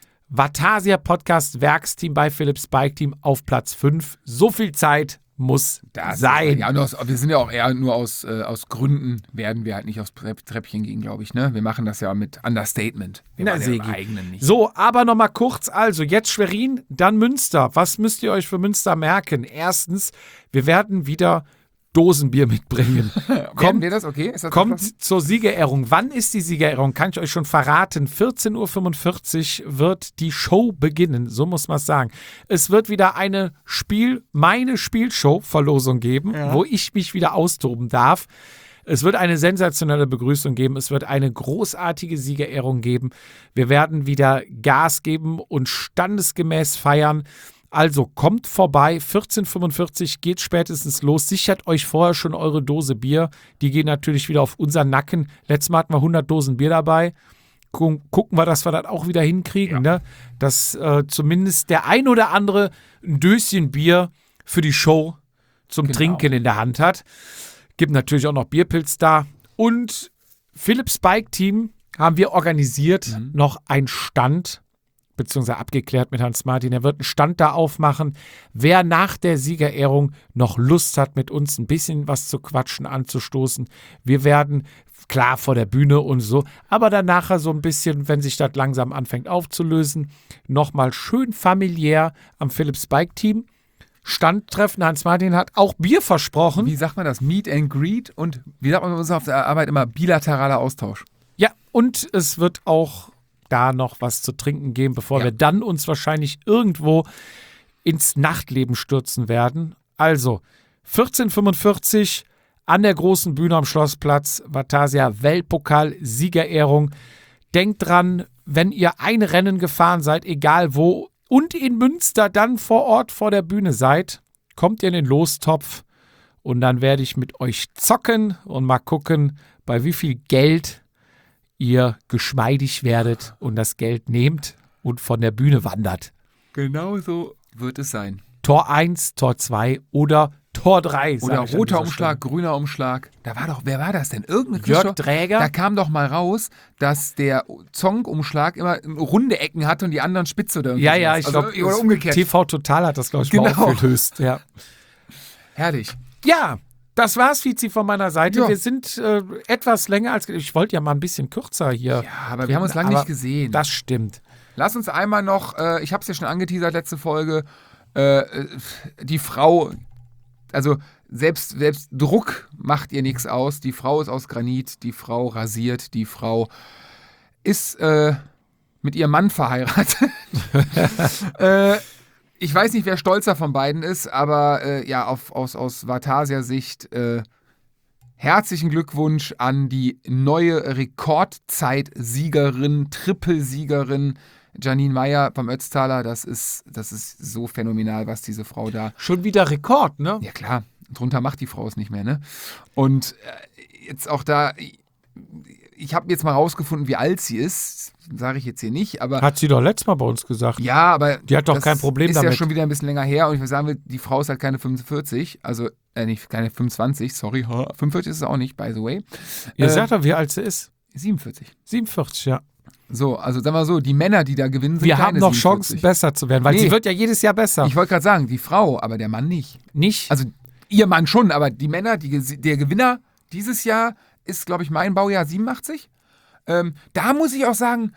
Vatasia Podcast Werksteam bei Philips Bike Team auf Platz fünf. So viel Zeit muss Das sein. Ja, nur aus, wir sind ja auch eher nur aus, äh, aus Gründen, werden wir halt nicht aufs Trepp- Treppchen gehen, glaube ich. Ne? Wir machen das ja mit Understatement. Wir Na, machen ja im Segi. eigenen nicht. So, aber nochmal kurz. Also, jetzt Schwerin, dann Münster. Was müsst ihr euch für Münster merken? Erstens, wir werden wieder Dosenbier mitbringen. Werden Kommt, wir das? Okay. Ist das kommt beschlossen? zur Siegerehrung. Wann ist die Siegerehrung? Kann ich euch schon verraten. vierzehn Uhr fünfundvierzig wird die Show beginnen. So muss man es sagen. Es wird wieder eine Spiel, meine Spielshow-Verlosung geben, Ja. wo ich mich wieder austoben darf. Es wird eine sensationelle Begrüßung geben. Es wird eine großartige Siegerehrung geben. Wir werden wieder Gas geben und standesgemäß feiern. Also kommt vorbei, vierzehn Uhr fünfundvierzig geht spätestens los. Sichert euch vorher schon eure Dose Bier. Die gehen natürlich wieder auf unseren Nacken. Letztes Mal hatten wir hundert Dosen Bier dabei. Gu- Gucken wir, dass wir das auch wieder hinkriegen. Ja. Ne? Dass äh, zumindest der ein oder andere ein Döschen Bier für die Show zum Genau. Trinken in der Hand hat. Gibt natürlich auch noch Bierpilz da. Und Philips Bike Team haben wir organisiert Mhm. noch einen Stand, beziehungsweise abgeklärt mit Hans Martin. Er wird einen Stand da aufmachen. Wer nach der Siegerehrung noch Lust hat, mit uns ein bisschen was zu quatschen, anzustoßen. Wir werden, klar, vor der Bühne und so, aber dann nachher so ein bisschen, wenn sich das langsam anfängt aufzulösen, nochmal schön familiär am Philips Bike Team Stand treffen. Hans Martin hat auch Bier versprochen. Wie sagt man das? Meet and Greet und wie sagt man bei uns auf der Arbeit immer bilateraler Austausch. Ja, und es wird auch da noch was zu trinken geben, bevor Ja. wir dann uns wahrscheinlich irgendwo ins Nachtleben stürzen werden. Also, vierzehn Uhr fünfundvierzig an der großen Bühne am Schlossplatz, Vatasia Weltpokal Siegerehrung. Denkt dran, wenn ihr ein Rennen gefahren seid, egal wo, und in Münster dann vor Ort vor der Bühne seid, kommt ihr in den Lostopf und dann werde ich mit euch zocken und mal gucken, bei wie viel Geld ihr geschmeidig werdet und das Geld nehmt und von der Bühne wandert. Genau so wird es sein. Tor eins, Tor zwei oder Tor drei. Oder sag ich an roter dieser Umschlag, grüner Umschlag. Da war doch, wer war das denn? Irgendeine Stelle. Jörg Christoph- Dräger. Da kam doch mal raus, dass der Zong-Umschlag immer runde Ecken hatte und die anderen spitze oder Ja, irgendwie ja, sowas. ich Also, glaube, oder umgekehrt. T V Total hat das, glaube ich, mal Genau. aufgelöst. Ja. Herrlich. ja, das war's, Fizi, von meiner Seite. Ja. Wir sind äh, etwas länger als... Ich wollte ja mal ein bisschen kürzer hier. Ja, aber wir haben uns lange aber nicht gesehen. Das stimmt. Lass uns einmal noch, äh, ich habe es ja schon angeteasert, letzte Folge, äh, äh, die Frau, also selbst, selbst Druck macht ihr nichts aus. Die Frau ist aus Granit, die Frau rasiert, die Frau ist äh, mit ihrem Mann verheiratet. äh, ich weiß nicht, wer stolzer von beiden ist, aber äh, ja, auf, aus, aus Vatasia-Sicht äh, herzlichen Glückwunsch an die neue Rekordzeit-Siegerin, Trippelsiegerin Janine Meyer beim Ötztaler. Das ist, das ist so phänomenal, was diese Frau da. Schon wieder Rekord, ne? Ja, klar, drunter macht die Frau es nicht mehr, ne? Und äh, jetzt auch da. ich habe jetzt mal rausgefunden, wie alt sie ist. Sage ich jetzt hier nicht, aber... Hat sie doch letztes Mal bei uns gesagt. Ja, aber... Die hat doch kein Problem ist damit. Ist ja schon wieder ein bisschen länger her und ich würde sagen, die Frau ist halt keine fünfundvierzig, also äh, nicht keine fünfundzwanzig, sorry, fünfundvierzig ist es auch nicht, by the way. Ihr äh, sagt doch, wie alt sie ist. siebenundvierzig. siebenundvierzig, ja. So, also sagen wir so, die Männer, die da gewinnen, sind Wir keine haben noch siebenundvierzig. Chancen, besser zu werden, weil Nee. sie wird ja jedes Jahr besser. Ich wollte gerade sagen, die Frau, aber der Mann nicht. Nicht? Also ihr Mann schon, aber die Männer, die, der Gewinner dieses Jahr ist, glaube ich, mein Baujahr siebenundachtzig. Ähm, da muss ich auch sagen,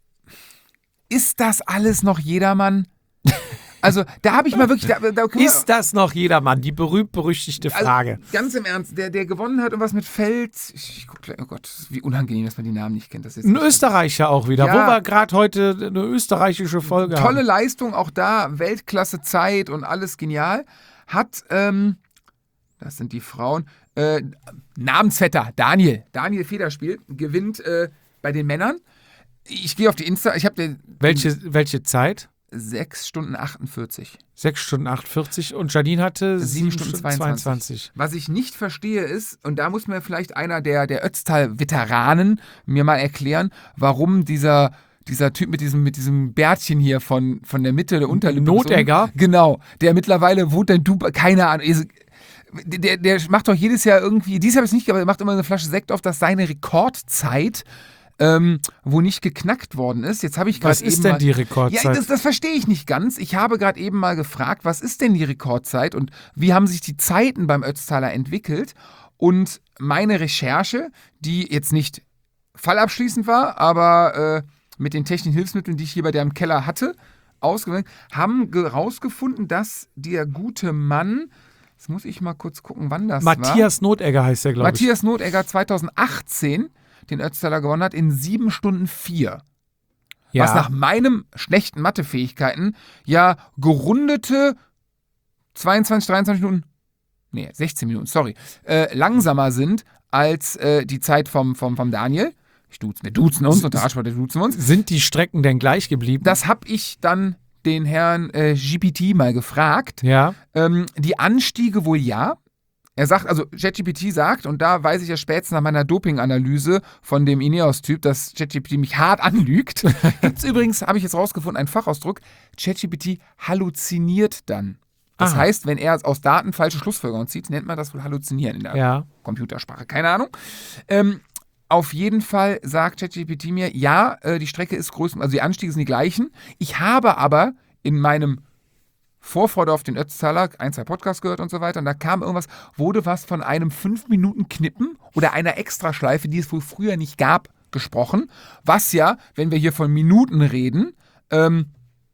ist das alles noch jedermann? Also da habe ich mal wirklich... Da, da können wir- Ist das noch jedermann? Die berühmt-berüchtigte Frage. Also, ganz im Ernst, der, der gewonnen hat und was mit Feld... Ich, ich guck gleich, oh Gott, wie unangenehm, dass man die Namen nicht kennt. Das ist Ein Österreicher auch wieder, Ja. wo wir gerade heute eine österreichische Folge Tolle haben. Leistung, auch da, Weltklasse Zeit und alles genial. Hat, ähm, das sind die Frauen, äh, Namensvetter, Daniel, Daniel Federspiel, gewinnt äh, bei den Männern. Ich gehe auf die Insta, ich habe den Welche, welche Zeit? sechs Stunden achtundvierzig. sechs Stunden achtundvierzig und Janine hatte sieben sieben Stunden Stunden zweiundzwanzig. zweiundzwanzig. Was ich nicht verstehe ist, und da muss mir vielleicht einer der, der Ötztal-Veteranen mir mal erklären, warum dieser, dieser Typ mit diesem, mit diesem Bärtchen hier von, von der Mitte der Unterlippe. Notegger? Genau, der mittlerweile wohnt in Dubai, keine Ahnung. ist- Der, der macht doch jedes Jahr irgendwie, dieses Jahr habe ich es nicht, aber er macht immer eine Flasche Sekt auf, dass seine Rekordzeit ähm, wo nicht geknackt worden ist. Jetzt habe ich gerade Was eben ist denn mal, die Rekordzeit? Ja, das, das verstehe ich nicht ganz. Ich habe gerade eben mal gefragt, was ist denn die Rekordzeit und wie haben sich die Zeiten beim Ötztaler entwickelt? Und meine Recherche, die jetzt nicht fallabschließend war, aber äh, mit den technischen Hilfsmitteln, die ich hier bei der im Keller hatte, ausgewählt, haben herausgefunden, dass der gute Mann, jetzt muss ich mal kurz gucken, wann das war. Matthias Notegger heißt er, glaube ich. Matthias Notegger zweitausendachtzehn den Ötztaler gewonnen hat in sieben Stunden vier. Ja. Was nach meinem schlechten Mathefähigkeiten ja gerundete zweiundzwanzig, dreiundzwanzig Minuten, nee, sechzehn Minuten, sorry, äh, langsamer sind als äh, die Zeit vom, vom, vom Daniel. Ich duze, wir duzen uns, unter Arschwort, wir duzen uns. Sind die Strecken denn gleich geblieben? Das habe ich dann den Herrn äh, G P T mal gefragt. ja. Ähm, die Anstiege wohl ja. Er sagt, also ChatGPT sagt, und da weiß ich ja spätestens nach meiner Doping-Analyse von dem Ineos-Typ, dass ChatGPT mich hart anlügt. Gibt es übrigens, habe ich jetzt rausgefunden, einen Fachausdruck, ChatGPT halluziniert dann. Das Aha. heißt, wenn er aus Daten falsche Schlussfolgerungen zieht, nennt man das wohl Halluzinieren in der Ja. Computersprache. Keine Ahnung. Ähm, auf jeden Fall sagt ChatGPT mir, ja, äh, die Strecke ist größtenteils, also die Anstiege sind die gleichen. Ich habe aber in meinem Vorfreude auf den Ötztaler, ein, zwei Podcasts gehört und so weiter. Und da kam irgendwas, wurde was von einem fünf Minuten Knippen oder einer Extraschleife, die es wohl früher nicht gab, gesprochen. Was ja, wenn wir hier von Minuten reden, ähm,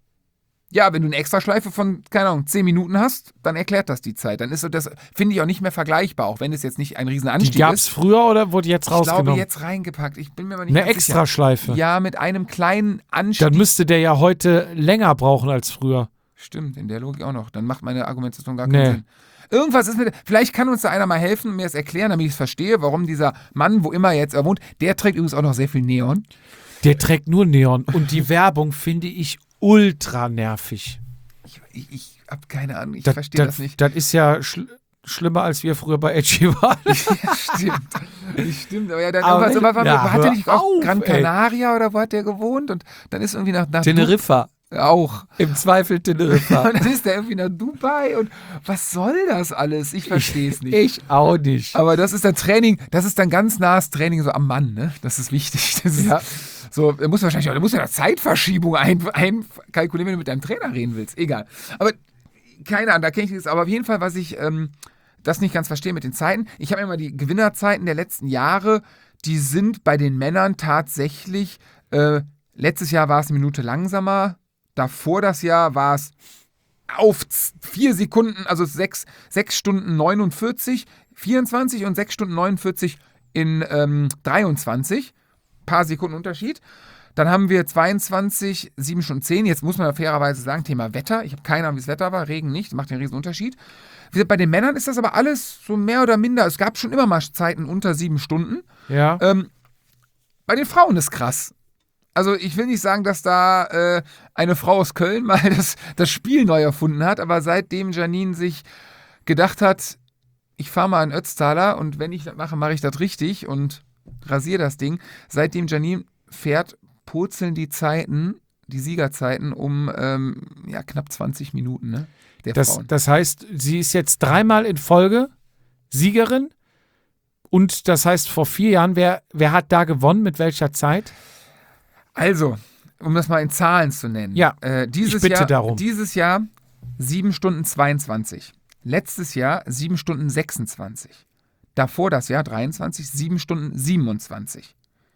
ja, wenn du eine Extraschleife von, keine Ahnung, zehn Minuten hast, dann erklärt das die Zeit. Dann ist so das, finde ich auch nicht mehr vergleichbar, auch wenn es jetzt nicht ein riesen Die Anstieg gab es ist. früher oder wurde jetzt Ich rausgenommen? glaube, jetzt reingepackt. Ich bin mir aber nicht Eine ganz Extraschleife. sicher. Ja, mit einem kleinen Anstieg. Dann müsste der ja heute länger brauchen als früher. Stimmt, in der Logik auch noch. Dann macht meine Argumentation gar keinen Nee. Sinn. Irgendwas ist mit. Vielleicht kann uns da einer mal helfen und mir das erklären, damit ich es verstehe, warum dieser Mann, wo immer jetzt er wohnt, der trägt übrigens auch noch sehr viel Neon. Der trägt nur Neon und die Werbung finde ich ultra nervig. Ich, ich, ich habe keine Ahnung, ich Das- verstehe das nicht. Das ist ja schl schlimmer, als wir früher bei Edgy waren. Ja, stimmt. Stimmt, aber ja, dann Aber irgendwas, aber, ja, hat hör er nicht auf auf, Gran ey. Canaria oder wo hat der gewohnt? Und dann ist irgendwie nach, nach Teneriffa. auch. Im Zweifel Teneriffa. Und dann ist der irgendwie nach Dubai und was soll das alles? Ich verstehe es nicht. Ich auch nicht. Aber das ist dann Training, das ist dann ganz nahes Training so am Mann, ne? Das ist wichtig. Das ist, Ja. So, er muss wahrscheinlich auch, er muss ja eine Zeitverschiebung ein, einkalkulieren, wenn du mit deinem Trainer reden willst. Egal. Aber keine Ahnung, da kenne ich das. Aber auf jeden Fall, was ich ähm, das nicht ganz verstehe mit den Zeiten. Ich habe immer die Gewinnerzeiten der letzten Jahre, die sind bei den Männern tatsächlich, äh, letztes Jahr war es eine Minute langsamer, davor das Jahr war es auf z- vier Sekunden, also sechs, sechs Stunden neunundvierzig, vierundzwanzig und sechs Stunden neunundvierzig in ähm, dreiundzwanzig. Paar Sekunden Unterschied. Dann haben wir zweiundzwanzig, sieben Stunden zehn. Jetzt muss man ja fairerweise sagen, Thema Wetter. Ich habe keine Ahnung, wie das Wetter war. Regen nicht, macht den riesen Unterschied. Wie gesagt, bei den Männern ist das aber alles so mehr oder minder. Es gab schon immer mal Zeiten unter sieben Stunden. Ja. Ähm, bei den Frauen ist krass. Also ich will nicht sagen, dass da äh, eine Frau aus Köln mal das, das Spiel neu erfunden hat, aber seitdem Janine sich gedacht hat, ich fahre mal in Ötztaler und wenn ich das mache, mache ich das richtig und rasier das Ding. Seitdem Janine fährt, purzeln die Zeiten, die Siegerzeiten um ähm, ja, knapp zwanzig Minuten, ne? Der Das, Frauen. das heißt, sie ist jetzt dreimal in Folge Siegerin. Und das heißt, vor vier Jahren, wer, wer hat da gewonnen, mit welcher Zeit? Also, um das mal in Zahlen zu nennen. Ja, äh, dieses ich bitte Jahr, darum. Dieses Jahr sieben Stunden zweiundzwanzig. Letztes Jahr sieben Stunden sechsundzwanzig. Davor das Jahr dreiundzwanzig, sieben Stunden siebenundzwanzig.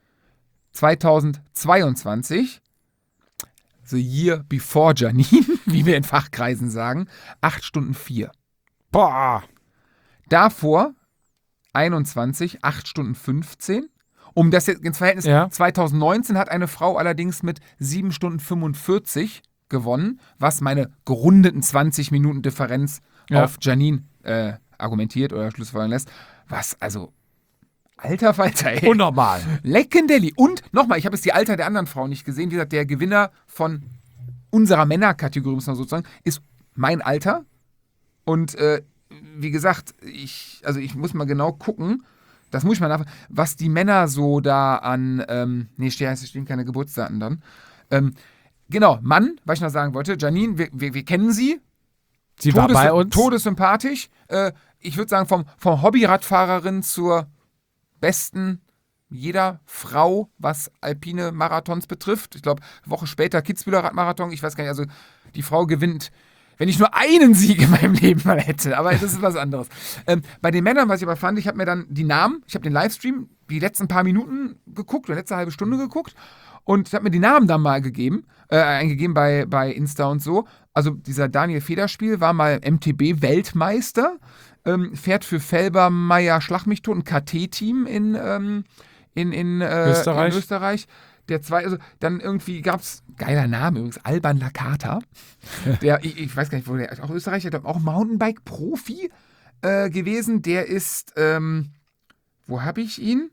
zweitausendzweiundzwanzig, the year before Janine, wie wir in Fachkreisen sagen, acht Stunden vier. Boah. Davor einundzwanzig, acht Stunden fünfzehn. Um das jetzt ins Verhältnis, Ja. zweitausendneunzehn hat eine Frau allerdings mit sieben Stunden fünfundvierzig gewonnen, was meine gerundeten zwanzig Minuten Differenz Ja. auf Janine äh, argumentiert oder schlussfolgern lässt. Was, also, alter Falter, ey. Unnormal. Leckendelli. Und nochmal, ich habe jetzt die Alter der anderen Frauen nicht gesehen. Wie gesagt, der Gewinner von unserer Männerkategorie, muss man sozusagen, ist mein Alter. Und äh, wie gesagt, ich, also ich muss mal genau gucken, das muss ich mal nachfragen, was die Männer so da an, ähm, nee, stehen, stehen keine Geburtsdaten dann. Ähm, genau, Mann, was ich noch sagen wollte, Janine, wir, wir, wir kennen sie. Sie war bei uns. Todessympathisch. Äh, ich würde sagen, vom, vom Hobby-Radfahrerin zur besten jeder Frau, was alpine Marathons betrifft. Ich glaube, eine Woche später Kitzbüheler Radmarathon. Ich weiß gar nicht, also die Frau gewinnt, wenn ich nur einen Sieg in meinem Leben mal hätte. Aber das ist was anderes. Ähm, bei den Männern, was ich aber fand, ich habe mir dann die Namen, ich habe den Livestream die letzten paar Minuten geguckt, oder letzte halbe Stunde geguckt. Und ich habe mir die Namen dann mal gegeben, äh, eingegeben bei, bei Insta und so. Also dieser Daniel Federspiel war mal M T B-Weltmeister, ähm, fährt für Felber, Meier, Schlag mich tot, ein K T-Team in, ähm, in, in, äh, Österreich. in Österreich. Der zweite, also dann irgendwie gab es, geiler Name übrigens, Alban Lakata. Der, ich, ich weiß gar nicht, wo der ist, auch Österreicher, der auch Mountainbike-Profi äh, gewesen. Der ist, ähm, wo habe ich ihn?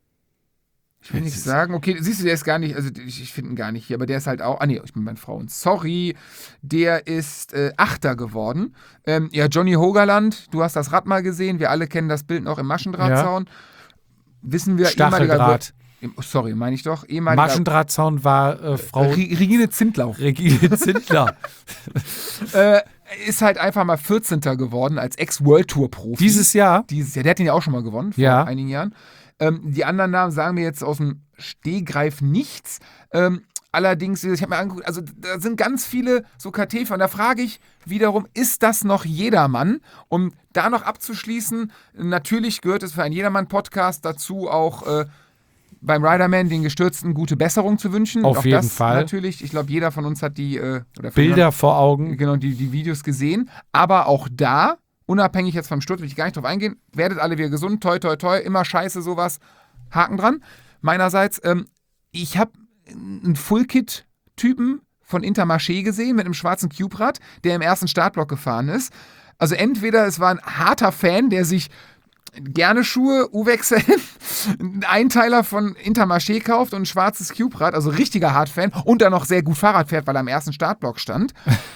Ich will nicht sagen, okay, siehst du, der ist gar nicht, also ich, ich finde ihn gar nicht hier, aber der ist halt auch, ah nee, ich bin bei Frauen, sorry, der ist äh, Achter geworden. Ähm, ja, Johnny Hogerland, du hast das Rad mal gesehen, wir alle kennen das Bild noch im Maschendrahtzaun. Ja. Wissen wir, Stacheldraht. ehemaliger, sorry, meine ich doch, ehemaliger Maschendrahtzaun war äh, Frau Regine Zindlau. Regine Zindler. äh, ist halt einfach mal vierzehnter geworden als Ex-World-Tour-Profi. Dieses Jahr? Dieses Jahr, der hat ihn ja auch schon mal gewonnen, vor ja. einigen Jahren. Ähm, die anderen Namen sagen mir jetzt aus dem Stehgreif nichts. Ähm, allerdings, ich habe mir angeguckt, also da sind ganz viele so K T-Fahrer. Und da frage ich wiederum, ist das noch jedermann? Um da noch abzuschließen, natürlich gehört es für einen Jedermann-Podcast dazu auch äh, beim Riderman den Gestürzten gute Besserung zu wünschen. Auf auch jeden das Fall. Natürlich, ich glaube, jeder von uns hat die äh, oder Bilder jemand, vor Augen. Genau, die, die Videos gesehen. Aber auch da, unabhängig jetzt vom Sturz, will ich gar nicht drauf eingehen, werdet alle wieder gesund, toi, toi, toi, immer scheiße, sowas, Haken dran. Meinerseits, ähm, ich habe einen Full-Kit-Typen von Intermarché gesehen mit einem schwarzen Cube-Rad, der im ersten Startblock gefahren ist. Also entweder es war ein harter Fan, der sich gerne Schuhe, U-Wechsel, einen Einteiler von Intermarché kauft und ein schwarzes Cube-Rad, also richtiger Hard-Fan und dann noch sehr gut Fahrrad fährt, weil er am ersten Startblock stand.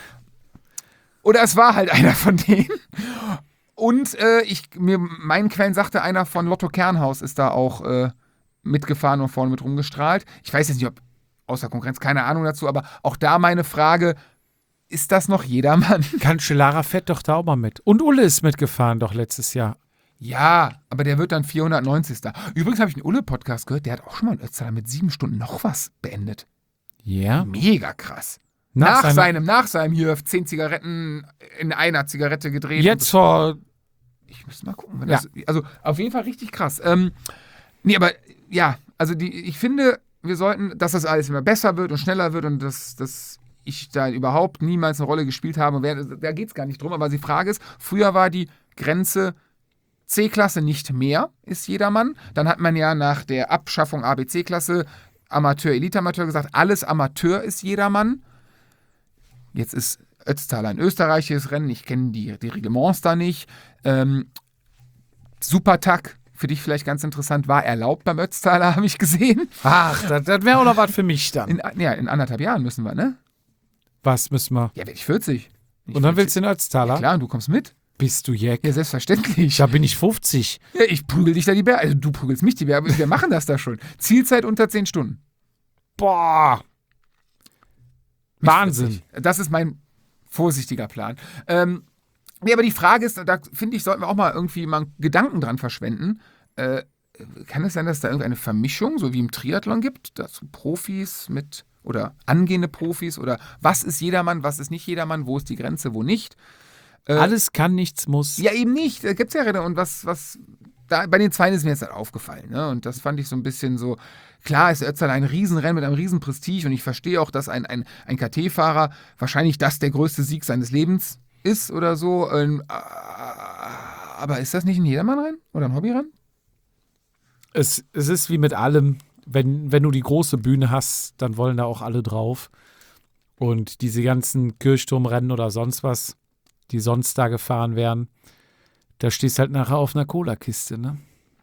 Oder es war halt einer von denen. Und äh, ich, mir, meinen Quellen sagte, einer von Lotto Kernhaus ist da auch äh, mitgefahren und vorne mit rumgestrahlt. Ich weiß jetzt nicht, ob außer Konkurrenz, keine Ahnung dazu, aber auch da meine Frage, ist das noch jedermann? Cancellara fährt doch da auch mal mit. Und Ulle ist mitgefahren doch letztes Jahr. Ja, aber der wird dann vierhundertneunzig. Übrigens habe ich einen Ulle-Podcast gehört, der hat auch schon mal einen Ötztaler mit sieben Stunden noch was beendet. Ja. Yeah. Mega krass. Nach, nach seinem, seinem, nach seinem hier zehn Zigaretten in einer Zigarette gedreht. Jetzt vor. Ich müsste mal gucken. Wenn ja. das, also auf jeden Fall richtig krass. Ähm, nee, aber ja, also die, ich finde, wir sollten, dass das alles immer besser wird und schneller wird und dass, dass ich da überhaupt niemals eine Rolle gespielt habe. Da geht es gar nicht drum. Aber die Frage ist, früher war die Grenze C-Klasse nicht mehr, ist jedermann. Dann hat man ja nach der Abschaffung A B C-Klasse Amateur, Elite-Amateur gesagt, alles Amateur ist jedermann. Jetzt ist Ötztaler ein österreichisches Rennen. Ich kenne die, die Reglements da nicht. Ähm, Supertag, für dich vielleicht ganz interessant, war erlaubt beim Ötztaler, habe ich gesehen. Ach, das, das wäre auch noch was für mich dann. In, ja, in anderthalb Jahren müssen wir, ne? Was müssen wir? Ja, werde ich vierzig. Und dann willst du den Ötztaler? Ja, klar, und du kommst mit. Bist du Jack? Ja, selbstverständlich. Da bin ich fünfzig. Ja, ich prügel dich da die Berge. Also du prügelst mich die Berge. Wir machen das da schon. Zielzeit unter zehn Stunden. Boah. Mit Wahnsinn. vierzig. Das ist mein vorsichtiger Plan. Ähm, nee, aber die Frage ist, da finde ich, sollten wir auch mal irgendwie mal Gedanken dran verschwenden. Äh, kann es sein, dass da irgendeine Vermischung, so wie im Triathlon gibt, dass Profis mit oder angehende Profis oder was ist jedermann, was ist nicht jedermann, wo ist die Grenze, wo nicht? Äh, Alles kann, nichts muss. Ja, eben nicht. Da gibt es ja Rennen. Und was, was da bei den Zweien ist mir jetzt halt aufgefallen. Ne? Und das fand ich so ein bisschen so, klar ist Ötztal ein Riesenrennen mit einem riesen Prestige und ich verstehe auch, dass ein, ein, ein K T-Fahrer wahrscheinlich das der größte Sieg seines Lebens ist oder so. Ähm, aber ist das nicht ein Jedermannrennen oder ein Hobbyrennen? Es, es ist wie mit allem, wenn, wenn du die große Bühne hast, dann wollen da auch alle drauf. Und diese ganzen Kirchturmrennen oder sonst was, die sonst da gefahren werden, da stehst halt nachher auf einer Cola-Kiste, ne?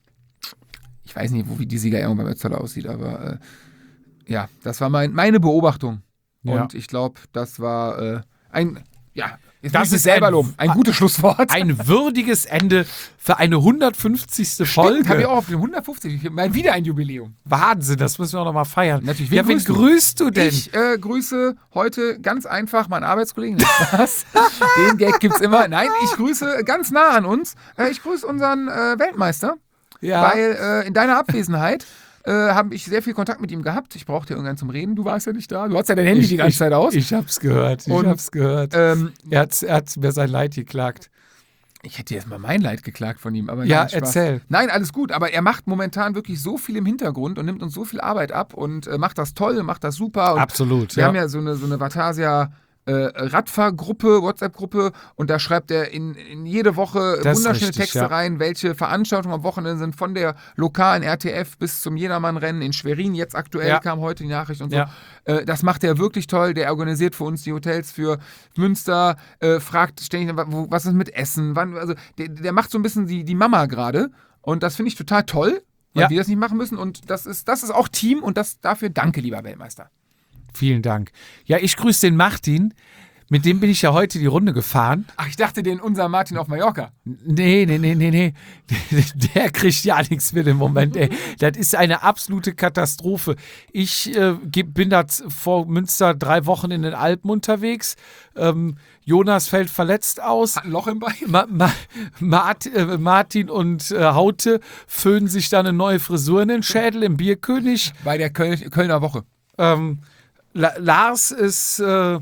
Ich weiß nicht, wo wie die Siegerehrung beim Ötztal aussieht, aber äh, ja, das war mein, meine Beobachtung. Ja. Und ich glaube, das war äh, ein, ja, jetzt Das muss ich ist selber ein- loben. Ein gutes Schlusswort. Ein würdiges Ende für eine hundertfünfzigste Stimmt, habe ich Folge. auch auf den hundertfufzig. Ich- Mal wieder ein Jubiläum. Wahnsinn, das müssen wir auch noch mal feiern. Natürlich, wen Ja, wen grüßt du? grüßt du denn? Ich äh, grüße heute ganz einfach meinen Arbeitskollegen. Was? Den Gag gibt's immer. Nein, ich grüße ganz nah an uns. Äh, ich grüße unseren äh, Weltmeister, Ja. weil äh, in deiner Abwesenheit äh, habe ich sehr viel Kontakt mit ihm gehabt. Ich brauchte irgendwann zum Reden. Du warst ja nicht da. Du hast ja dein Handy die ganze Zeit aus. Ich hab's gehört, ich Und, hab's gehört. ähm, er, hat, er hat mir sein Leid geklagt. Ich hätte jetzt mal mein Leid geklagt von ihm, aber Ja, nein, Spaß. erzähl. Nein, alles gut, aber er macht momentan wirklich so viel im Hintergrund und nimmt uns so viel Arbeit ab und äh, macht das toll, macht das super. Und Absolut, Wir ja. haben ja so eine, so eine Vatasia äh, Radfahrgruppe, WhatsApp-Gruppe und da schreibt er in, in jede Woche Das ist wunderschöne richtig, Texte ja. rein, welche Veranstaltungen am Wochenende sind, von der lokalen R T F bis zum Jedermann-Rennen in Schwerin, jetzt aktuell Ja. kam heute die Nachricht und so. Ja. Äh, das macht er wirklich toll, der organisiert für uns die Hotels für Münster, äh, fragt ständig, wo, was ist mit Essen, wann, also der, der macht so ein bisschen die, die Mama gerade und das finde ich total toll, weil Ja. wir das nicht machen müssen und das ist, das ist auch Team und das dafür danke, lieber Weltmeister. Vielen Dank. Ja, ich grüße den Martin. Mit dem bin ich ja heute die Runde gefahren. Ach, ich dachte, den unser Martin auf Mallorca. Nee, nee, nee, nee, nee. Der kriegt ja nichts mit im Moment, ey. Das ist eine absolute Katastrophe. Ich äh, ge- bin da z- vor Münster drei Wochen in den Alpen unterwegs. Ähm, Jonas fällt verletzt aus. Hat ein Loch im Bein. Ma Ma Mart äh, Martin und äh, Haute föhnen sich da eine neue Frisur in den Schädel im Bierkönig. Bei der Köl Kölner Woche. Ähm, La Lars ist äh,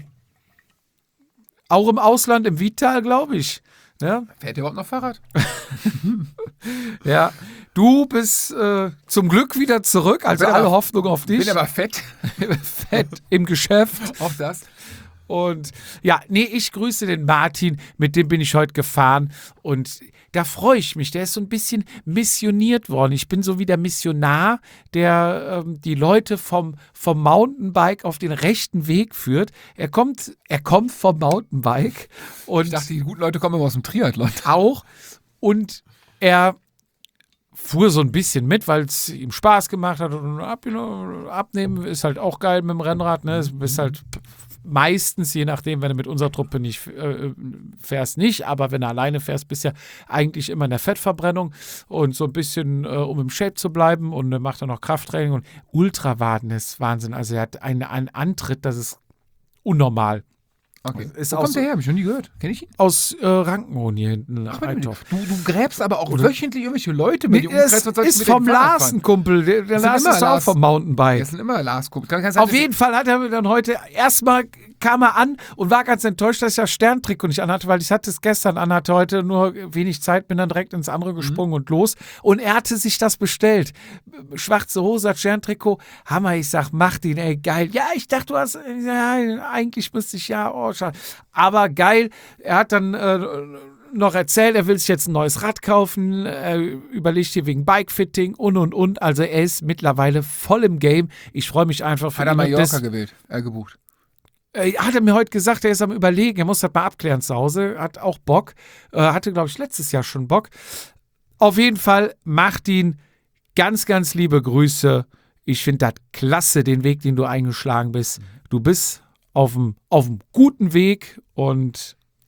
auch im Ausland, im Vital, glaube ich. Ja? Fährt der überhaupt noch Fahrrad? Ja, du bist äh, zum Glück wieder zurück, also Bin alle aber- Hoffnung auf dich. Bin aber fett. Fett im Geschäft. Auch das. Und ja, nee, ich grüße den Martin, mit dem bin ich heute gefahren und da freue ich mich. Der ist so ein bisschen missioniert worden. Ich bin so wie der Missionar, der ähm, die Leute vom, vom Mountainbike auf den rechten Weg führt. Er kommt, er kommt vom Mountainbike und Ich dachte, die guten Leute kommen immer aus dem Triathlon. auch und er fuhr so ein bisschen mit, weil es ihm Spaß gemacht hat und ab, abnehmen ist halt auch geil mit dem Rennrad, ne? Du bist halt meistens, je nachdem, wenn du mit unserer Truppe nicht äh, fährst, nicht, aber wenn du alleine fährst, bist du ja eigentlich immer in der Fettverbrennung und so ein bisschen, äh, um im Shape zu bleiben und dann macht er noch Krafttraining und Ultrawaden ist Wahnsinn, also er hat einen, einen Antritt, das ist unnormal. Okay. Ist Wo auch kommt so- der her? Hab ich noch nie gehört. Kenn ich ihn? Aus äh, Rankenhohen hier hinten. Ach, warte mal, Eitorf. du, du gräbst aber auch Oder- wöchentlich irgendwelche Leute mit Nee, die das was sollst du ist mit dem vom Fahrrad fahren? Larsen-Kumpel. Der, der Das sind Lars immer ist auch Lars. vom Mountainbike. Das sind immer Lars-Kumpel. Kann, kann sein, Auf dass jeden Fall hat er mir dann heute erstmal kam er an und war ganz enttäuscht, dass ich das Sterntrikot nicht anhatte, weil ich hatte es gestern anhatte, heute nur wenig Zeit, bin dann direkt ins andere gesprungen und los. Und er hatte sich das bestellt. Schwarze Hose, Sterntrikot, Hammer. Ich sag, mach den, ey, geil. Ja, ich dachte, du hast, ja, eigentlich müsste ich, ja, oh, schade. Aber geil, er hat dann äh, noch erzählt, er will sich jetzt ein neues Rad kaufen, er überlegt hier wegen Bikefitting und und und. Also er ist mittlerweile voll im Game. Ich freue mich einfach für hat er ihn. Und Mallorca das- gewählt, äh, gebucht. äh, hat er mir heute gesagt, er ist am Überlegen, er muss das mal abklären zu Hause, hat auch Bock, äh, hatte, glaube ich, letztes Jahr schon Bock. Auf jeden Fall, Martin, ganz, ganz liebe Grüße. Ich finde das klasse, den Weg, den du eingeschlagen bist. Du bist auf dem auf dem guten Weg und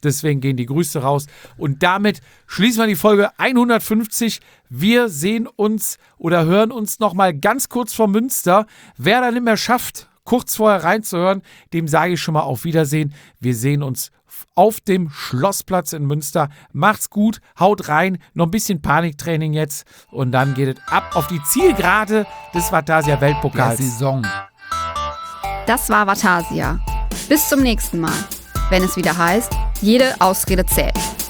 Deswegen gehen die Grüße raus. Und damit schließen wir die Folge hundertfünfzig. Wir sehen uns oder hören uns nochmal ganz kurz vor Münster. Wer dann nicht mehr schafft, kurz vorher reinzuhören, dem sage ich schon mal auf Wiedersehen. Wir sehen uns auf dem Schlossplatz in Münster. Macht's gut, haut rein, noch ein bisschen Paniktraining jetzt und dann geht es ab auf die Zielgerade des Vatasia Weltpokals. Der Saison. Das war Vatasia. Bis zum nächsten Mal, wenn es wieder heißt, jede Ausrede zählt.